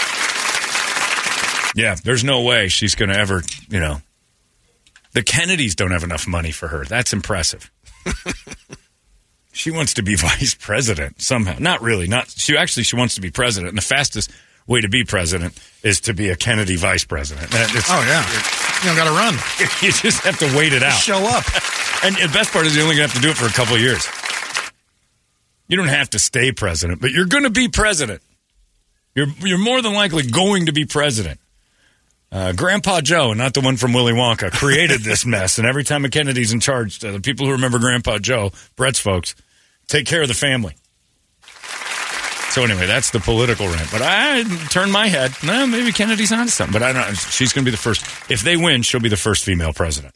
Yeah, there's no way she's going to ever, you know. The Kennedys don't have enough money for her. That's impressive. She wants to be vice president somehow. Not really. Not she actually she wants to be president. And the fastest way to be president is to be a Kennedy vice president. It's, oh yeah, you don't got to run. You just have to wait it out. Just show up. And the best part is you only have to do it for a couple of years. You don't have to stay president, but you're going to be president. You're you're more than likely going to be president. Uh, Grandpa Joe, not the one from Willy Wonka, created this mess. And every time a Kennedy's in charge, uh, the people who remember Grandpa Joe, Brett's folks, take care of the family. So anyway, that's the political rant. But I turned my head. No, maybe Kennedy's onto something. But I don't. She's going to be the first. If they win, she'll be the first female president.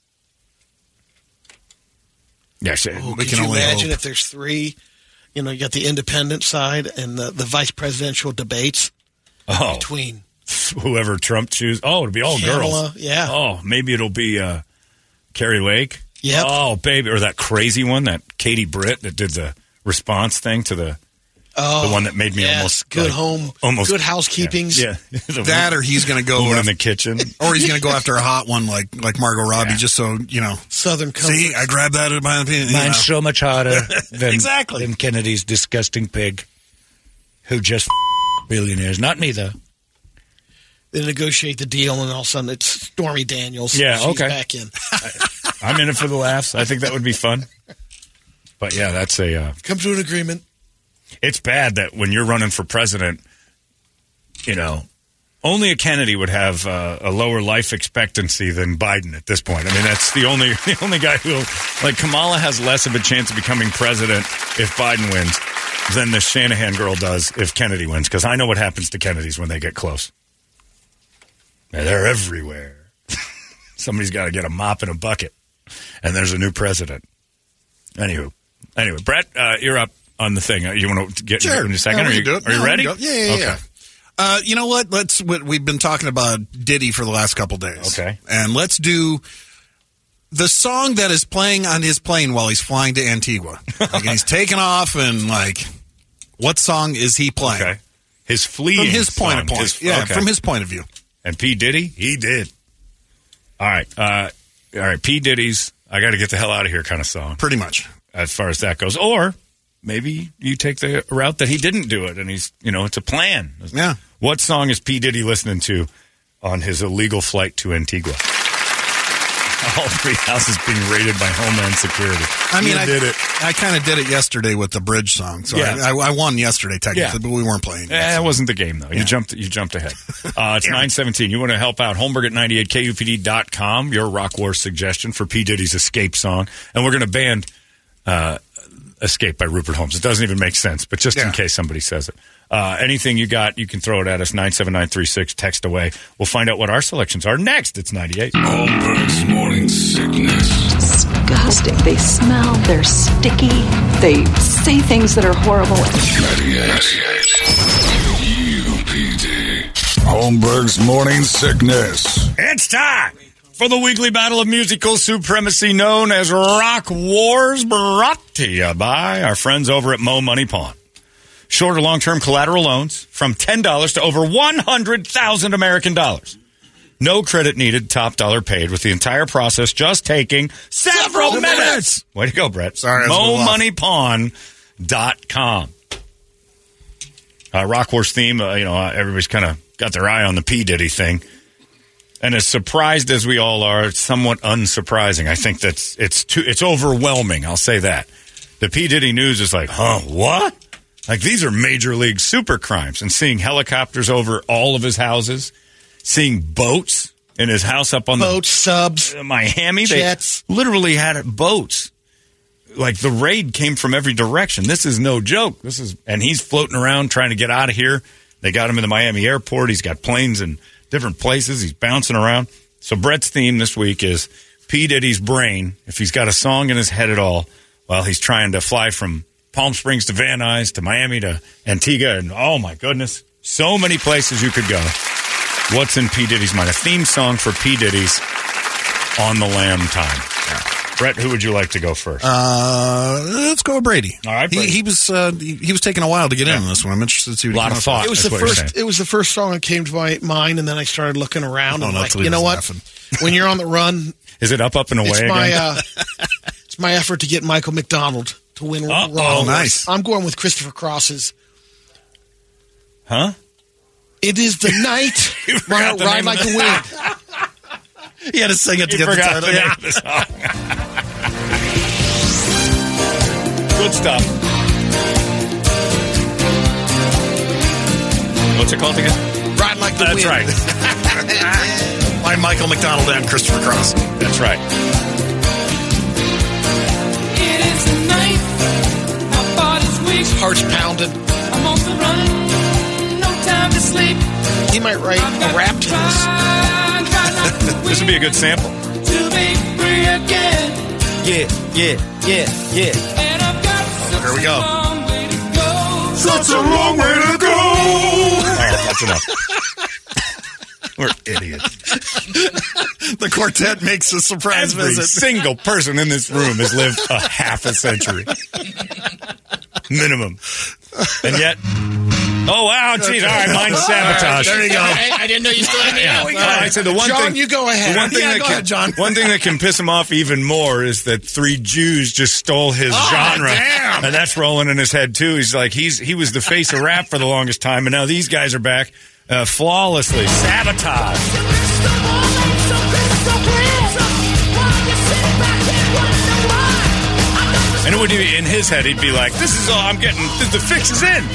Yeah, she, Ooh, we could can you only imagine hope. if there's three? You know, you got the independent side and the, the vice presidential debates oh, between whoever Trump chooses. Oh, it'll be all Kamala, girls. yeah. Oh, maybe it'll be uh, Carrie Lake. Yep. Oh, baby, or that crazy one, that Katie Britt that did the response thing to the oh, the one that made me yes, almost good like, home, almost good housekeepings. Yeah, yeah. The That one- or he's going to go woman in after, the kitchen. or he's going to go after a hot one like like Margot Robbie, Yeah. just so you know. Southern comfort. See, I grabbed that in my opinion. you know. Mine's so much hotter than, Exactly. than Kennedy's disgusting pig who just billionaires. Not me, though. They negotiate the deal, and all of a sudden it's Stormy Daniels. Yeah, She's okay. back in. I'm in it for the laughs. I think that would be fun. But yeah, that's a. Uh, Come to an agreement. it's bad that when you're running for president, you know, only a Kennedy would have uh, a lower life expectancy than Biden at this point. I mean, that's the only the only guy who, like, Kamala has less of a chance of becoming president if Biden wins than the Shanahan girl does if Kennedy wins. Because I know what happens to Kennedys when they get close. Man, they're everywhere. Somebody's got to get a mop and a bucket, and there's a new president. Anywho, anyway, Brett, uh, you're up on the thing. Uh, You want to get Sure. in a second? Yeah, are we you, can do it. are you No, we ready? can go. Yeah, yeah, okay. yeah. Uh, you know what? Let's. What, we've been talking about Diddy for the last couple days. Okay. And let's do the song that is playing on his plane while he's flying to Antigua. Like, he's taking off, and like, what song is he playing? Okay. His fleeing From his point song. of point. His- yeah, okay. from his point of view. And P. Diddy, he did. All right. Uh, all right. P. Diddy's I got to get the hell out of here kind of song, Pretty much. as far as that goes. Or maybe you take the route that he didn't do it, and he's, you know, it's a plan. Yeah. What song is P. Diddy listening to on his illegal flight to Antigua? All three houses being raided by Homeland Security. I mean, You I did it. I kind of did it yesterday with the bridge song. So Yeah. I, I, I won yesterday, technically, Yeah. but we weren't playing. Eh, it wasn't the game, though. You Yeah. jumped You jumped ahead. Uh, it's nine seventeen. You want to help out? Holmberg at ninety-eight K U P D dot com. Your Rock Wars suggestion for P. Diddy's Escape song. And we're going to ban uh, Escape by Rupert Holmes. It doesn't even make sense, but just in Yeah. case somebody says it. Uh, anything you got, you can throw it at us. nine seven nine three six. Text away. We'll find out what our selections are next. It's ninety-eight. Holmberg's Morning Sickness. Disgusting. They smell, they're sticky, they say things that are horrible. ninety-eight U P D. Holmberg's Morning Sickness. It's time for the weekly battle of musical supremacy known as Rock Wars, brought to you by our friends over at Mo Money Pawn. Short or long-term collateral loans from ten dollars to over one hundred thousand American dollars. No credit needed, top dollar paid, with the entire process just taking several, Several minutes. minutes. Way to go, Brett. Sorry, I was a little Mo off. Money Pawn dot com. Uh, Rock Wars theme, uh, you know, uh, everybody's kind of got their eye on the P. Diddy thing. And as surprised as we all are, it's somewhat unsurprising. I think that's it's too it's overwhelming. I'll say that. The P. Diddy news is like, huh, what? Like, these are major league super crimes. And seeing helicopters over all of his houses, seeing boats in his house up on Boats, subs, the Miami, jets. they literally had boats. Like, the raid came from every direction. This is no joke. This is, and he's floating around trying to get out of here. They got him in the Miami airport. He's got planes in different places. He's bouncing around. So Brett's theme this week is P. Diddy's brain, if he's got a song in his head at all, while he's trying to fly from Palm Springs to Van Nuys to Miami to Antigua. And oh, my goodness, so many places you could go. What's in P. Diddy's mind? A theme song for P. Diddy's On the Lamb time. Brett, who would you like to go first? Uh, let's go with Brady. All right, he, Brady. he was uh, he, he was taking a while to get in on this one. I'm interested to see what Lot he of came up thought. It was That's the what you're first. saying. It was the first song that came to my mind, and then I started looking around Oh, and no, like, Toledo's you know what? laughing. When you're on the run, Is it Up, Up, and Away it's again? my uh, it's my effort to get Michael McDonald to win. Uh-oh. Raw. Oh, nice. I'm going with Christopher Cross's. Huh? It is the night. You forgot ride the ride name like of the the- wind. He had to sing it to You get the forgot title. the name Yeah. of the song. Good stuff. What's it called again? Ride like the That's wind. right. By Michael McDonald and Christopher Cross. That's right. It is the night. My body's weak. His heart's pounding. I'm on the run. No time to sleep. He might write a rap to this. This would be a good sample. To be free again. Yeah, yeah, yeah, yeah. And I've got Here we go. long way to go. Such a long way to go. All right, that's enough. We're idiots. The quartet makes a surprise Every visit. single person in this room has lived a half a century. Minimum. And yet, oh, wow, geez, all right, mine's sabotage. There you go. I, I didn't know you still had me. Yeah. All All right, so the one John, thing, you go ahead. The one thing, Yeah, that go can, ahead, John. one thing that can piss him off even more is that three Jews just stole his Oh, genre, damn. and that's rolling in his head too. He's like, he's he was the face of rap for the longest time, and now these guys are back uh, flawlessly. Sabotage. And it would be in his head, he'd be like, "This is all I'm getting. The, the fix is in."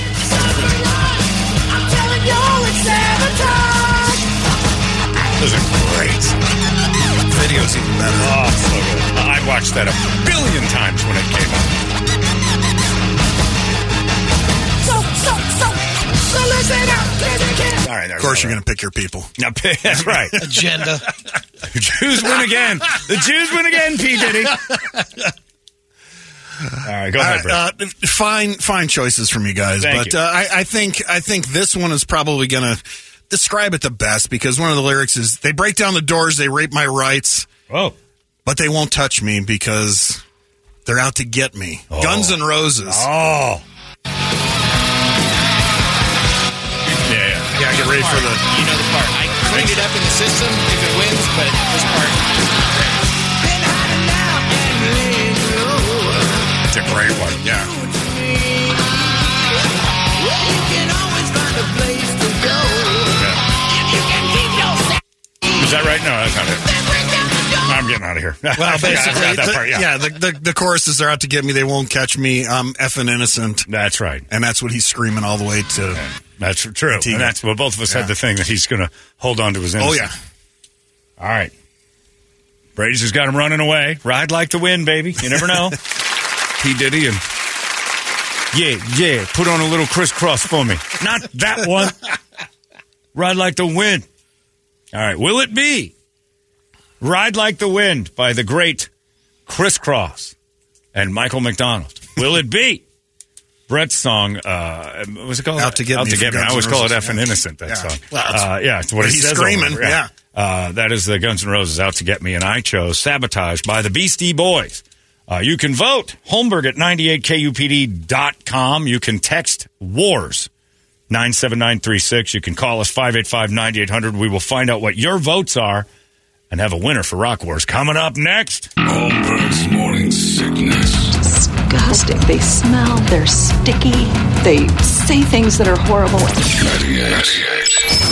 Those are great. Video's even better. Oh, so good. I watched that a billion times when it came out. All right, Of course, you're going to pick your people. Now, that's right. Agenda. The Jews win again. The Jews win again, P. Diddy. All right, go ahead, Uh, Brett. uh, fine, fine choices from you guys, Thank but you. Uh, I, I think I think this one is probably going to describe it the best because one of the lyrics is they break down the doors, they rape my rights, Oh, but they won't touch me because they're out to get me. Oh. Guns N' Roses. oh. Yeah, yeah. Yeah, get ready for the. You know the part. I cleaned it up in the system if it wins, but this part. It's a great one. Yeah. Is that right? No, that's not it. I'm getting out of here. I Well, forgot basically, about that the- part, yeah. yeah, the, the the chorus is they're out to get me, they won't catch me, I'm effing innocent, That's right. and that's what he's screaming all the way to. That's true. Antigua. And that's well, both of us Yeah. had the thing that he's going to hold on to his Oh innocence. yeah, All right. Brady's just got him running away. Ride like the wind, baby. You never know. P. Diddy and yeah, yeah. Put on a little crisscross for me. Not that one. Ride like the wind. All right. Will it be Ride Like the Wind by the great Crisscross and Michael McDonald? Will it be Brett's song? Uh, what was it called? Out to Get Out Me to from Get Me. I Guns always N' call it Roses, effing yeah. innocent. That Yeah. song. Well, it's- uh, yeah, it's what he he's says screaming, over, yeah. Uh, that is the Guns N' Roses Out to Get Me, and I chose Sabotage by the Beastie Boys. Uh, you can vote Holmberg at ninety-eight K U P D dot com. You can text WARS nine seven nine three six. You can call us five eight five, nine eight hundred. We will find out what your votes are and have a winner for Rock Wars coming up next. Holmberg's Morning Sickness. Disgusting. They smell, they're sticky, they say things that are horrible. ninety-eight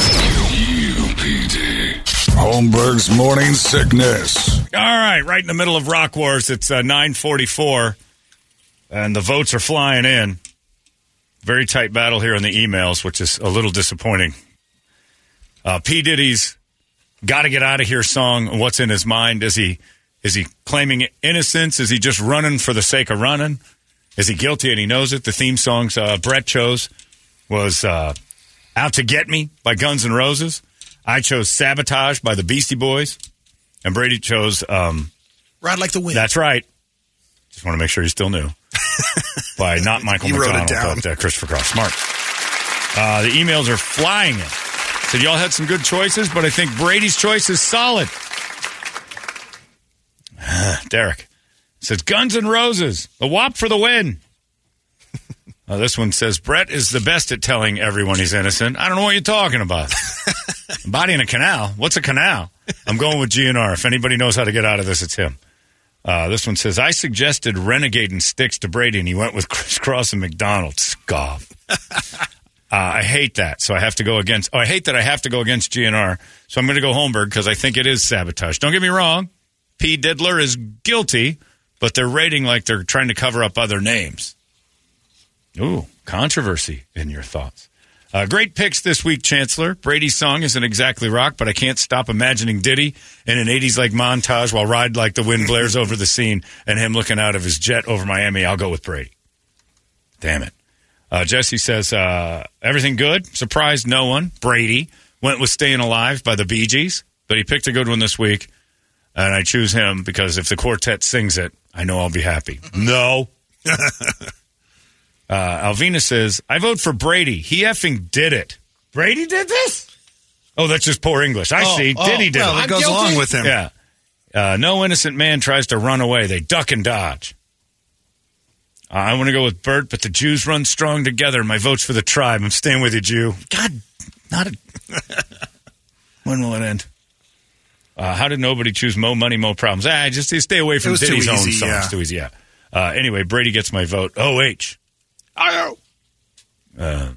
U P D. Holmberg's Morning Sickness. All right, right in the middle of Rock Wars. It's uh, nine forty-four, and the votes are flying in. Very tight battle here on the emails, which is a little disappointing. Uh, P. Diddy's "Got to Get Out of Here" song. What's in his mind? Is he is he claiming innocence? Is he just running for the sake of running? Is he guilty and he knows it? The theme songs uh, Brett chose was uh, "Out to Get Me" by Guns N' Roses. I chose "Sabotage" by the Beastie Boys, and Brady chose. Um, Ride Like the Wind. That's right. Just want to make sure you still knew. By not Michael You wrote it McDonald, down. but uh, Christopher Cross. Smart. Uh, the emails are flying in. So y'all had some good choices, but I think Brady's choice is solid. Derek says Guns N' Roses, the W A P for the win. Uh, this one says Brett is the best at telling everyone he's innocent. I don't know what you're talking about. Body in a canal. What's a canal? I'm going with G N R. If anybody knows how to get out of this, it's him. Uh, this one says, I suggested Renegade and Sticks to Brady, and he went with Criss Cross and McDonald. Scoff. uh, I hate that, so I have to go against... Oh, I hate that I have to go against G N R, so I'm going to go Holmberg because I think it is Sabotage. Don't get me wrong. P. Diddler is guilty, but they're rating like they're trying to cover up other names. Ooh, controversy in your thoughts. Uh, great picks this week, Chancellor. Brady's song isn't exactly rock, but I can't stop imagining Diddy in an eighties-like montage while Ride Like the Wind blares over the scene and him looking out of his jet over Miami. I'll go with Brady. Damn it. Uh, Jesse says, uh, everything good? Surprised no one. Brady went with Staying Alive by the Bee Gees, but he picked a good one this week, and I choose him because if the quartet sings it, I know I'll be happy. No. Uh, Alvina says, I vote for Brady. He effing did it. Brady did this? Oh, that's just poor English. I oh, see. Oh, Did he do well, it? it goes along with him. Yeah. Uh, no innocent man tries to run away. They duck and dodge. Uh, I want to go with Bert, but the Jews run strong together. My vote's for the tribe. I'm staying with you, Jew. God, not a... When will it end? Uh, how did nobody choose Mo Money, Mo Problems? Ah, just stay away from Diddy's own songs. Yeah. Too easy, yeah. Uh, anyway, Brady gets my vote. O H. I know. Uh,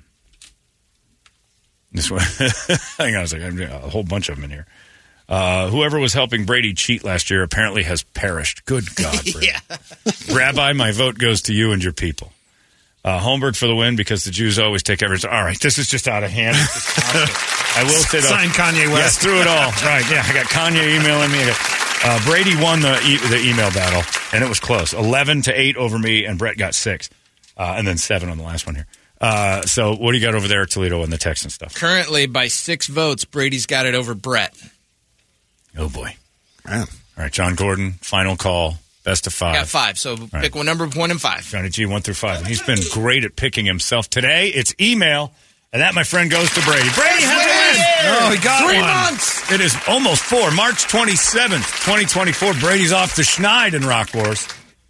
this one. Hang on a second. A whole bunch of them in here. Uh, whoever was helping Brady cheat last year apparently has perished. Good God, Brady. Yeah. Rabbi, my vote goes to you and your people. Uh, Holmberg for the win because the Jews always take everything. All right, this is just out of hand. I will say, though. Sign Kanye West. Yes, through it all. Right, yeah. I got Kanye emailing me. Uh, Brady won the e- the email battle, and it was close. eleven to eight over me, and Brett got six. Uh, and then seven on the last one here. Uh, so what do you got over there at Toledo and the text and stuff? Currently, by six votes, Brady's got it over Brett. Oh, boy. Man. All right, John Gordon, final call, best of five. Got five, so All pick right. one number one and five. Johnny G, one through five. And he's been great at picking himself. Today, it's email, and that, my friend, goes to Brady. Brady has a win! Oh, he got Three one. months! It is almost four. March twenty-seventh, twenty twenty-four. Brady's off the schneid in Rock Wars.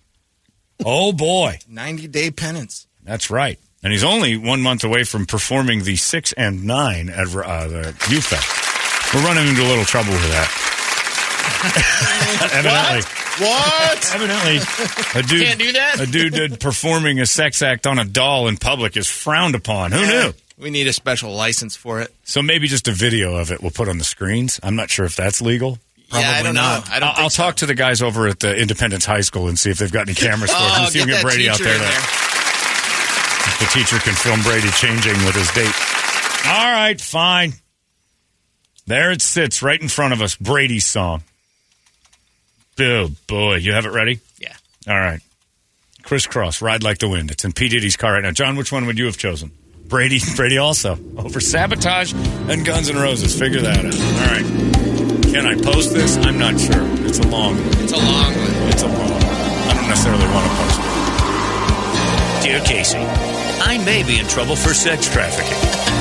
Oh, boy. ninety-day penance. That's right. And he's only one month away from performing the six and nine at uh, the U F E C. We're running into a little trouble with that. Evidently. What? Evidently, a dude, Can't do that? a dude did performing a sex act on a doll in public is frowned upon. Who Yeah. knew? We need a special license for it. So maybe just a video of it we'll put on the screens. I'm not sure if that's legal. yeah, I don't not. know. I don't I'll, think I'll so. talk to the guys over at the Independence High School and see if they've got any cameras for it. Oh, And see if get we can that get Brady out teacher there. in To, there. the teacher can film Brady changing with his date. All right, fine. There it sits right in front of us. Brady's song. Oh, boy. You have it ready? Yeah. All right. Crisscross, Ride Like the Wind. It's in P. Diddy's car right now. John, which one would you have chosen? Brady. Brady also. Over Sabotage and Guns N' Roses. Figure that out. All right. Can I post this? I'm not sure. It's a long It's a long one. It's a long I don't necessarily want to post it. Dear Casey, I may be in trouble for sex trafficking.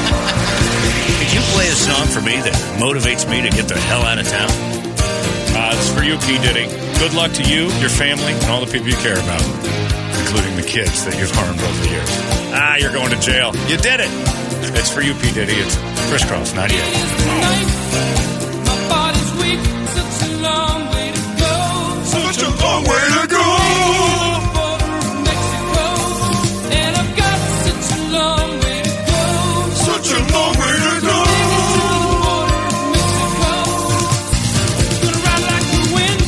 Could you play a song for me that motivates me to get the hell out of town? Uh, this is for you, P. Diddy. Good luck to you, your family, and all the people you care about, including the kids that you've harmed over the years. Ah, you're going to jail. You did it. It's for you, P. Diddy. It's Crisscross, ninety-eight. My body's weak, such a long way to go. Such a long way to go. Border of Mexico, and I've got such a long way to go. Such a long way to go. Gonna ride like the wind.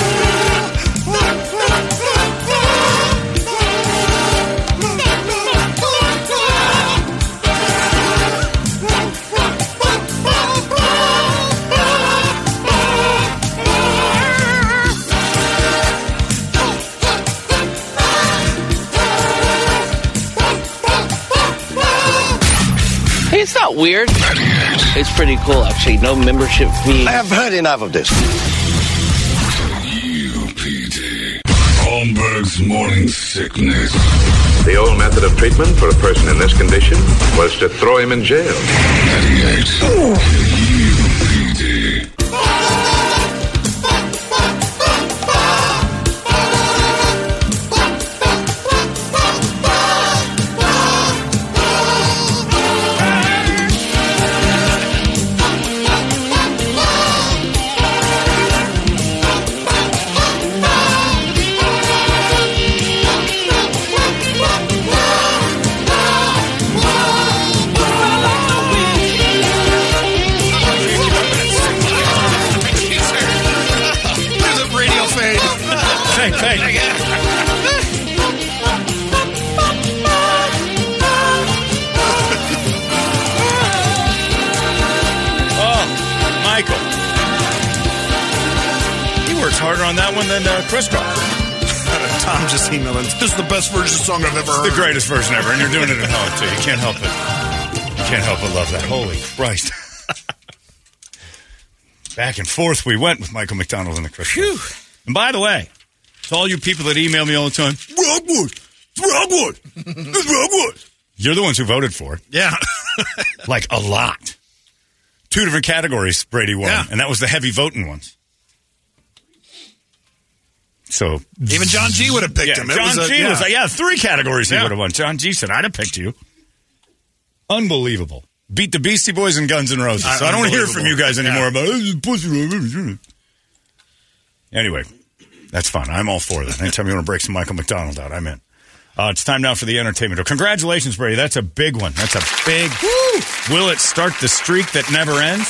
Hey, it's not weird. It's pretty cool, actually. No membership fee. I have heard enough of this. U P D. Holmberg's morning sickness. The old method of treatment for a person in this condition was to throw him in jail. ninety-eight. U P D. There's a radio fade. Hey, hey. Michael. He works harder on that one than uh, Chris Cross. Tom just emailed in. This is the best version of song I've ever heard. It's the greatest version ever, and you're doing it at home, too. You can't help it. You can't help but love that. Holy Christ. Back and forth we went with Michael McDonald and the Chris Cross. And by the way, to all you people that email me all the time, Wrongwood, Wrongwood, it's Wrongwood. You're the ones who voted for it. Yeah. Like a lot. Two different categories Brady won, Yeah. and that was the heavy voting ones. So even John G would have picked yeah, him. It John was a, G yeah. was like, yeah, three categories he Yeah. would have won. John G said, I'd have picked you. Unbelievable. Beat the Beastie Boys and Guns N' Roses. So I don't want to hear from you guys anymore Yeah. about oh, pussy. Anyway, that's fun. I'm all for that. Anytime you want to break some Michael McDonald out, I'm in. Uh, it's time now for the entertainment. Congratulations, Brady. That's a big one. That's a big. Woo! Will it start the streak that never ends?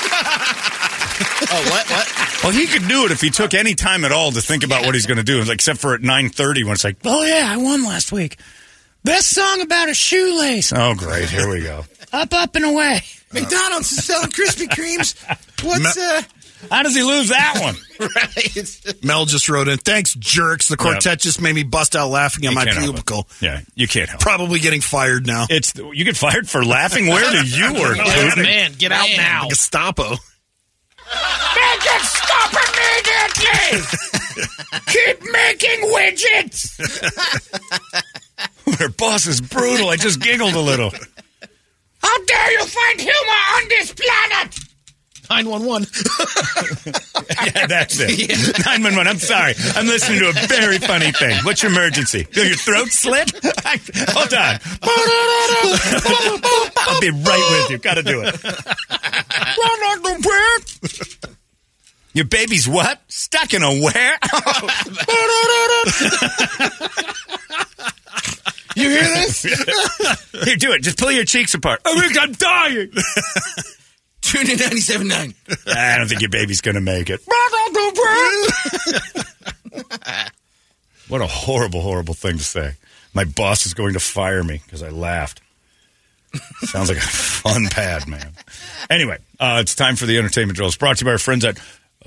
Oh, what? What? Well, he could do it if he took any time at all to think about what he's going to do, like, except for at nine thirty when it's like, Oh, yeah, I won last week. Best song about a shoelace. oh, great, here we go. Up, up, and away. McDonald's is selling Krispy Kremes. What's, uh... How does he lose that one? right. Mel just wrote in, thanks, jerks. The quartet Yep. just made me bust out laughing at You my can't help cubicle. it. Yeah, you can't help it. Probably getting fired now. It's you get fired for laughing. Where do you work? Oh, dude? man, get out now. Gestapo. Make it stop immediately! Keep making widgets! Their boss is brutal. I just giggled a little. How dare you find humor on this planet? nine one one. Yeah, that's it. nine one one. I'm sorry. I'm listening to a very funny thing. What's your emergency? Your throat slit? Hold on. I'll be right with you. Got to do it. Your baby's what? Stuck in a where? You hear this? Here, do it. Just pull your cheeks apart. Oh, Rick, I'm dying. Tune in ninety-seven point nine. I don't think your baby's going to make it. What a horrible, horrible thing to say. My boss is going to fire me because I laughed. Sounds like a fun pad, man. Anyway, uh, it's time for the entertainment drill. It's brought to you by our friends at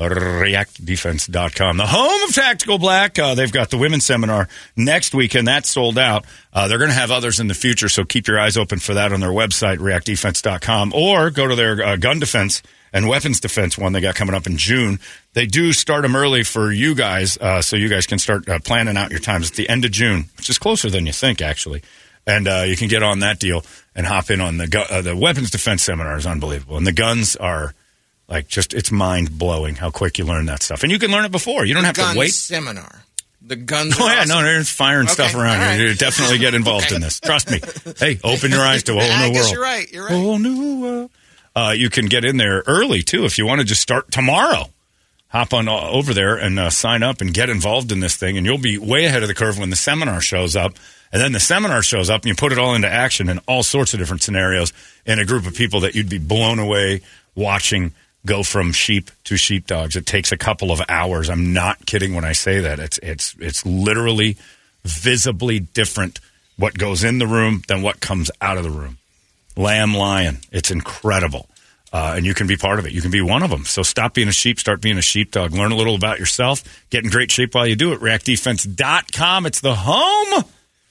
react defense dot com, the home of Tactical Black. Uh, they've got the women's seminar next weekend. That's sold out. Uh, they're going to have others in the future, so keep your eyes open for that on their website, react defense dot com, or go to their uh, gun defense and weapons defense one they got coming up in June. They do start them early for you guys, uh, so you guys can start uh, planning out your times. It's the end of June, which is closer than you think, actually. And uh, you can get on that deal and hop in on the gu- uh, the weapons defense seminar is unbelievable. And the guns are like just, it's mind-blowing how quick you learn that stuff. And you can learn it before. You don't the have gun to wait. Seminar. The guns. Oh, are yeah, awesome. no, there's firing Okay, stuff around all here. right. You definitely get involved Okay. in this. Trust me. Hey, open your eyes to a whole I new guess world. you're right. You're right. Whole new world. Uh, you can get in there early, too, if you want to just start tomorrow. Hop on uh, over there and uh, sign up and get involved in this thing, and you'll be way ahead of the curve when the seminar shows up. And then the seminar shows up, and you put it all into action in all sorts of different scenarios in a group of people that you'd be blown away watching go from sheep to sheepdogs. It takes a couple of hours. I'm not kidding when I say that. It's it's it's literally visibly different what goes in the room than what comes out of the room. Lamb lion. It's incredible. Uh, and you can be part of it. You can be one of them. So stop being a sheep, start being a sheepdog. Learn a little about yourself. Get in great shape while you do it. react defense dot com. It's the home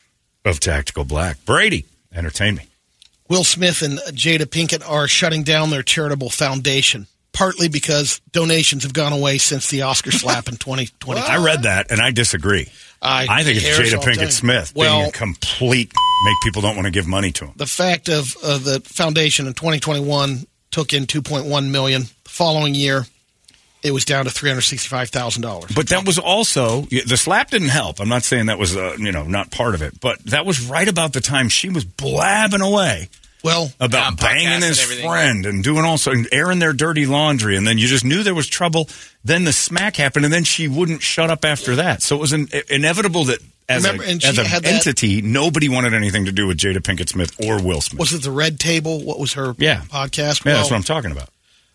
of Tactical Black. Brady, entertain me. Will Smith and Jada Pinkett are shutting down their charitable foundation, partly because donations have gone away since the Oscar slap in twenty twenty. I read that, and I disagree. I, I think it's Harris, Jada I'll tell Pinkett you. Smith Well, being a complete make people don't want to give money to him. the fact of uh, the foundation in twenty twenty-one took in two point one million dollars. The following year, it was down to three hundred sixty-five thousand dollars. But that was also the slap didn't help. I'm not saying that was uh, you know not part of it, but that was right about the time she was blabbing away. Well, about yeah, banging podcasts his and everything. friend and doing all sorts, and airing their dirty laundry, and then you just knew there was trouble. Then the smack happened, and then she wouldn't shut up after that. So it was an, inevitable that as Remember, a, and she as an had that- entity, nobody wanted anything to do with Jada Pinkett Smith or Will Smith. Was it the Red Table? What was her Yeah. podcast? Yeah, Well, that's what I'm talking about.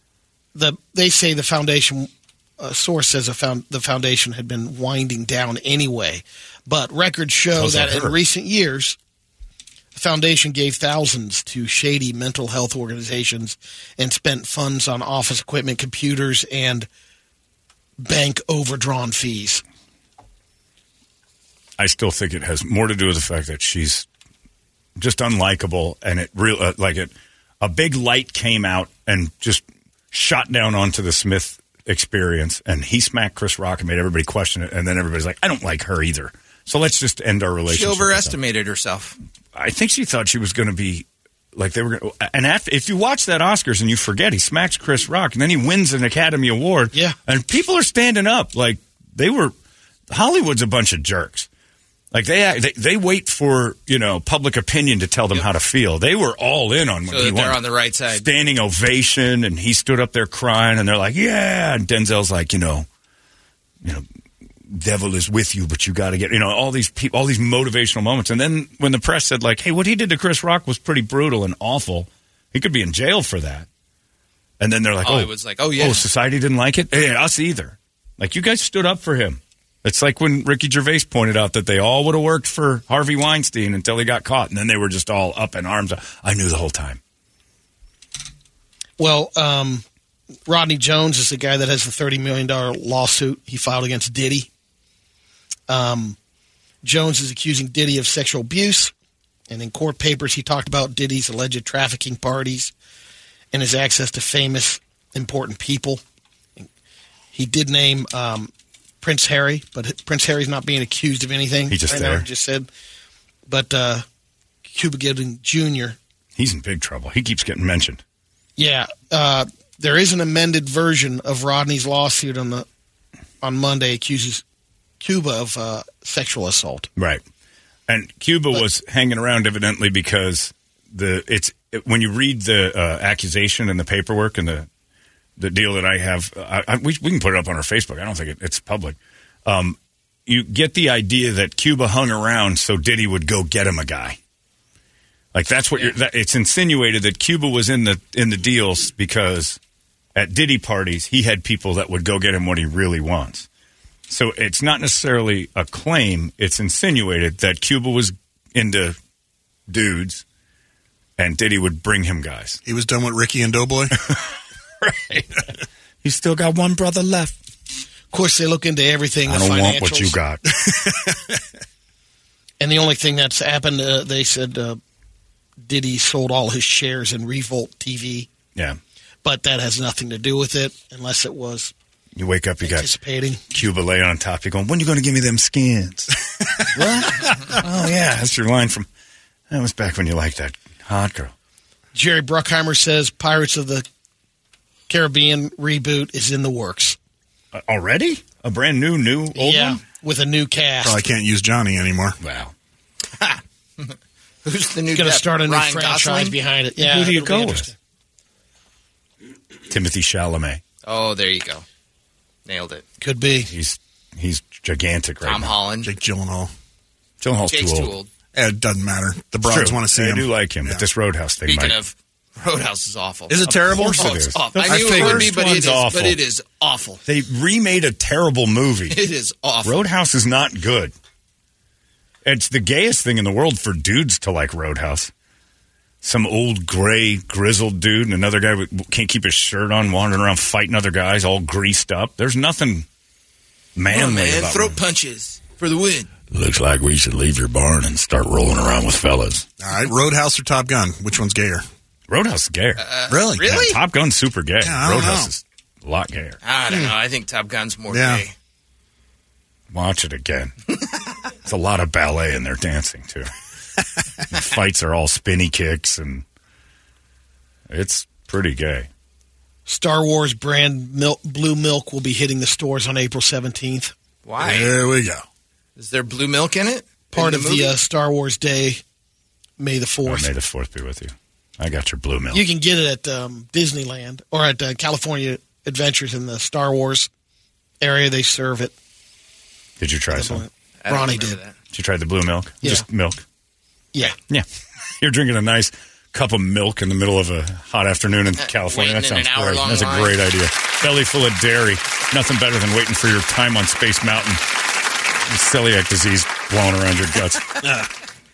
the they say the foundation uh, source says a found, the foundation had been winding down anyway, but records show How's that that in hurt? recent years The foundation gave thousands to shady mental health organizations and spent funds on office equipment, computers, and bank overdrawn fees. I still think it has more to do with the fact that she's just unlikable, and it real uh, like it. A big light came out and just shot down onto the Smith experience, and he smacked Chris Rock and made everybody question it, and then everybody's like, I don't like her either. So let's just end our relationship. She overestimated herself. I think she thought she was going to be like they were going to. And after, if you watch that Oscars and you forget, he smacks Chris Rock, and then he wins an Academy Award. Yeah. And people are standing up. Like, they were, Hollywood's a bunch of jerks. Like, they, they they wait for, you know, public opinion to tell them yep. how to feel. They were all in on when so he they're won. on the right side. Standing ovation, and he stood up there crying, and they're like, yeah. And Denzel's like, you know, you know, devil is with you, but you got to get, you know, all these people, all these motivational moments. And then when the press said, like, hey, what he did to Chris Rock was pretty brutal and awful. He could be in jail for that. And then they're like, oh, oh, it was like, oh, yeah. Oh, society didn't like it? Hey, us either. Like, you guys stood up for him. It's like when Ricky Gervais pointed out that they all would have worked for Harvey Weinstein until he got caught, and then they were just all up in arms. I knew the whole time. Well, um, Rodney Jones is the guy that has the thirty million dollars lawsuit he filed against Diddy. Um, Jones is accusing Diddy of sexual abuse, and in court papers he talked about Diddy's alleged trafficking parties and his access to famous, important people. He did name um, Prince Harry, but Prince Harry's not being accused of anything. He just right there. now, he just said. But uh, Cuba Gooding Junior He's in big trouble. He keeps getting mentioned. Yeah, uh, there is an amended version of Rodney's lawsuit on the on Monday accuses Cuba of uh, sexual assault. Right, and Cuba but, was hanging around evidently because the it's it, when you read the uh, accusation and the paperwork and the the deal that I have, I, I, we, we can put it up on our Facebook. I don't think it, it's public. Um, you get the idea that Cuba hung around so Diddy would go get him a guy. Like that's what yeah. you're. That, it's insinuated that Cuba was in the in the deals because at Diddy parties he had people that would go get him what he really wants. So it's not necessarily a claim. It's insinuated that Cuba was into dudes, and Diddy would bring him guys. He was done with Ricky and Doughboy. Right. He's still got one brother left. Of course, they look into everything. I the don't financials. want what you got. And the only thing that's happened, uh, they said uh, Diddy sold all his shares in Revolt T V. Yeah. But that has nothing to do with it, unless it was You wake up, you got anticipating. Cuba laying on top. You're going, when are you going to give me them skins? What? Oh, yeah. That's your line from, that was back when you liked that hot girl. Jerry Bruckheimer says Pirates of the Caribbean reboot is in the works. Uh, already? A brand new, new, old yeah, one? with a new cast. Probably can't use Johnny anymore. Wow. Who's the new Going to start a new Ryan franchise Gosling? behind it. Yeah, Who do you it'll go be with? Timothy Chalamet. Oh, there you go. Nailed it. Could be. He's he's gigantic right Tom now. Holland. Jake Gyllenhaal. Gyllenhaal's Jake's too too old. old. Eh, It doesn't matter. The broads want to see I him. do like him, Yeah. but this Roadhouse thing Speaking might... of, Roadhouse is awful. Is it terrible? course Oh, it it's is. awful. I I knew it figured. would be, but First it is. one's awful. But it is awful. They remade a terrible movie. It is awful. Roadhouse is not good. It's the gayest thing in the world for dudes to like Roadhouse. Some old, gray, grizzled dude and another guy who can't keep his shirt on, wandering around fighting other guys, all greased up. There's nothing manly oh, man, about throat it. punches for the win. Looks like we should leave your barn and start rolling around with fellas. All right, Roadhouse or Top Gun? Which one's gayer? Roadhouse is gayer. Uh, Really? Really? Yeah, Top Gun's super gay. Yeah, I don't Roadhouse know. is a lot gayer. I don't know. I think Top Gun's more Yeah. gay. Watch it again. It's a lot of ballet in there dancing, too. The fights are all spinny kicks, and it's pretty gay. Star Wars brand milk, blue milk will be hitting the stores on April seventeenth. Why? There we go. Is there blue milk in it? Part In of movie? the uh, Star Wars Day, May the Oh, fourth. may the fourth be with you. I got your blue milk. You can get it at um, Disneyland or at uh, California Adventures in the Star Wars area. They serve it. Did you try some? I don't Ronnie remember did. that. Did you try the blue milk? Yeah. Just milk. Yeah. Yeah. You're drinking a nice cup of milk in the middle of a hot afternoon in California. That waiting in sounds an great. hour-long That's a line. great idea. Belly full of dairy. Nothing better than waiting for your time on Space Mountain. Celiac disease blowing around your guts.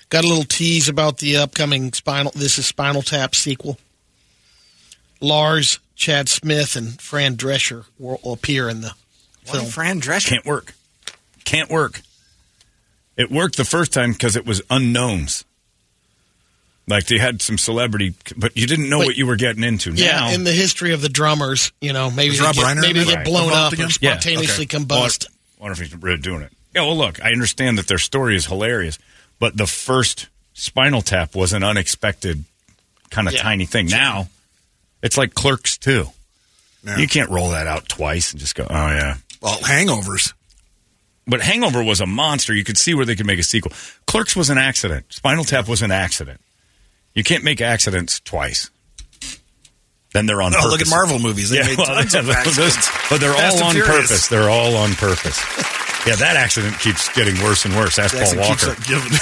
Got a little tease about the upcoming Spinal. This is Spinal Tap sequel. Lars, Chad Smith, and Fran Drescher will appear in the Why film. Fran Drescher? Can't work. Can't work. It worked the first time because it was unknowns. Like they had some celebrity, but you didn't know But- what you were getting into. Yeah, Now, in the history of the drummers, you know, maybe Is they Rob get, Reiner maybe in they it? get blown Involved up again? or Yeah, spontaneously okay. combust. Wonder if he's really doing it. Yeah, well, look, I understand that their story is hilarious, but the first Spinal Tap was an unexpected kind of Yeah. tiny thing. Now, it's like Clerks two. Yeah. You can't roll that out twice and just go, oh, yeah. Well, Hangovers. But Hangover was a monster. You could see where they could make a sequel. Clerks was an accident. Spinal Tap was an accident. You can't make accidents twice. Then they're on Oh, purpose. look at Marvel movies. They Yeah, made well, tons of those- accidents. but they're Fast all and on Furious. purpose. They're all on purpose. Yeah, that accident keeps getting worse and worse. That's Jackson Paul keeps Walker. up giving-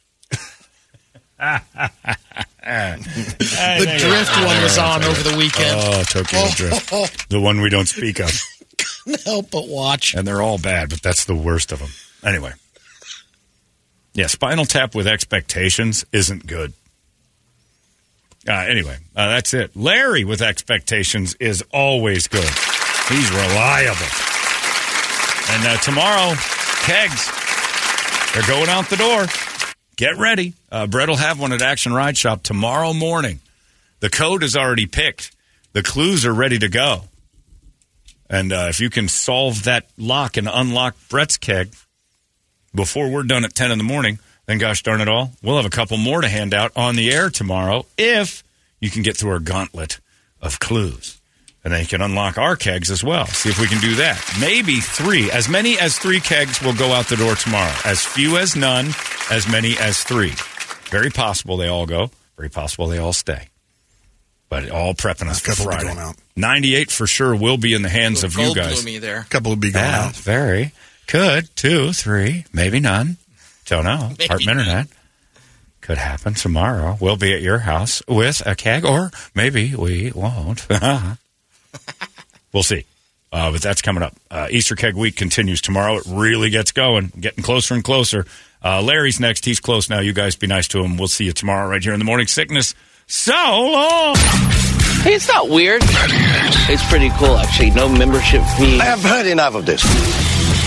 The Drift one was on over the weekend. Oh, Tokyo Drift. The one we don't speak of. Couldn't help but watch. And they're all bad, but that's the worst of them. Anyway. Yeah, Spinal Tap with expectations isn't good. Uh, anyway, uh, that's it. Larry with expectations is always good. He's reliable. And uh, tomorrow, kegs. They're going out the door. Get ready. Uh, Brett will have one at Action Ride Shop tomorrow morning. The code is already picked. The clues are ready to go. And uh, if you can solve that lock and unlock Brett's keg before we're done at ten in the morning, then gosh darn it all, we'll have a couple more to hand out on the air tomorrow if you can get through our gauntlet of clues. And then you can unlock our kegs as well. See if we can do that. Maybe three. As many as three kegs will go out the door tomorrow. As few as none, as many as three. Very possible they all go. Very possible they all stay. But all prepping us A couple for will be Friday. going out. ninety-eight for sure will be in the hands of you Gold guys. bloomy there. A couple would be going Yeah, out. very. Could. Two, three, maybe none. Don't know. Maybe Heart Internet. Could happen tomorrow. We'll be at your house with a keg, or maybe we won't. We'll see. Uh, but that's coming up. Uh, Easter Keg Week continues tomorrow. It really gets going, getting closer and closer. Uh, Larry's next. He's close now. You guys be nice to him. We'll see you tomorrow right here in the Morning Sickness. So long. Hey, it's not weird. It's pretty cool, actually. No membership fee. I have heard enough of this.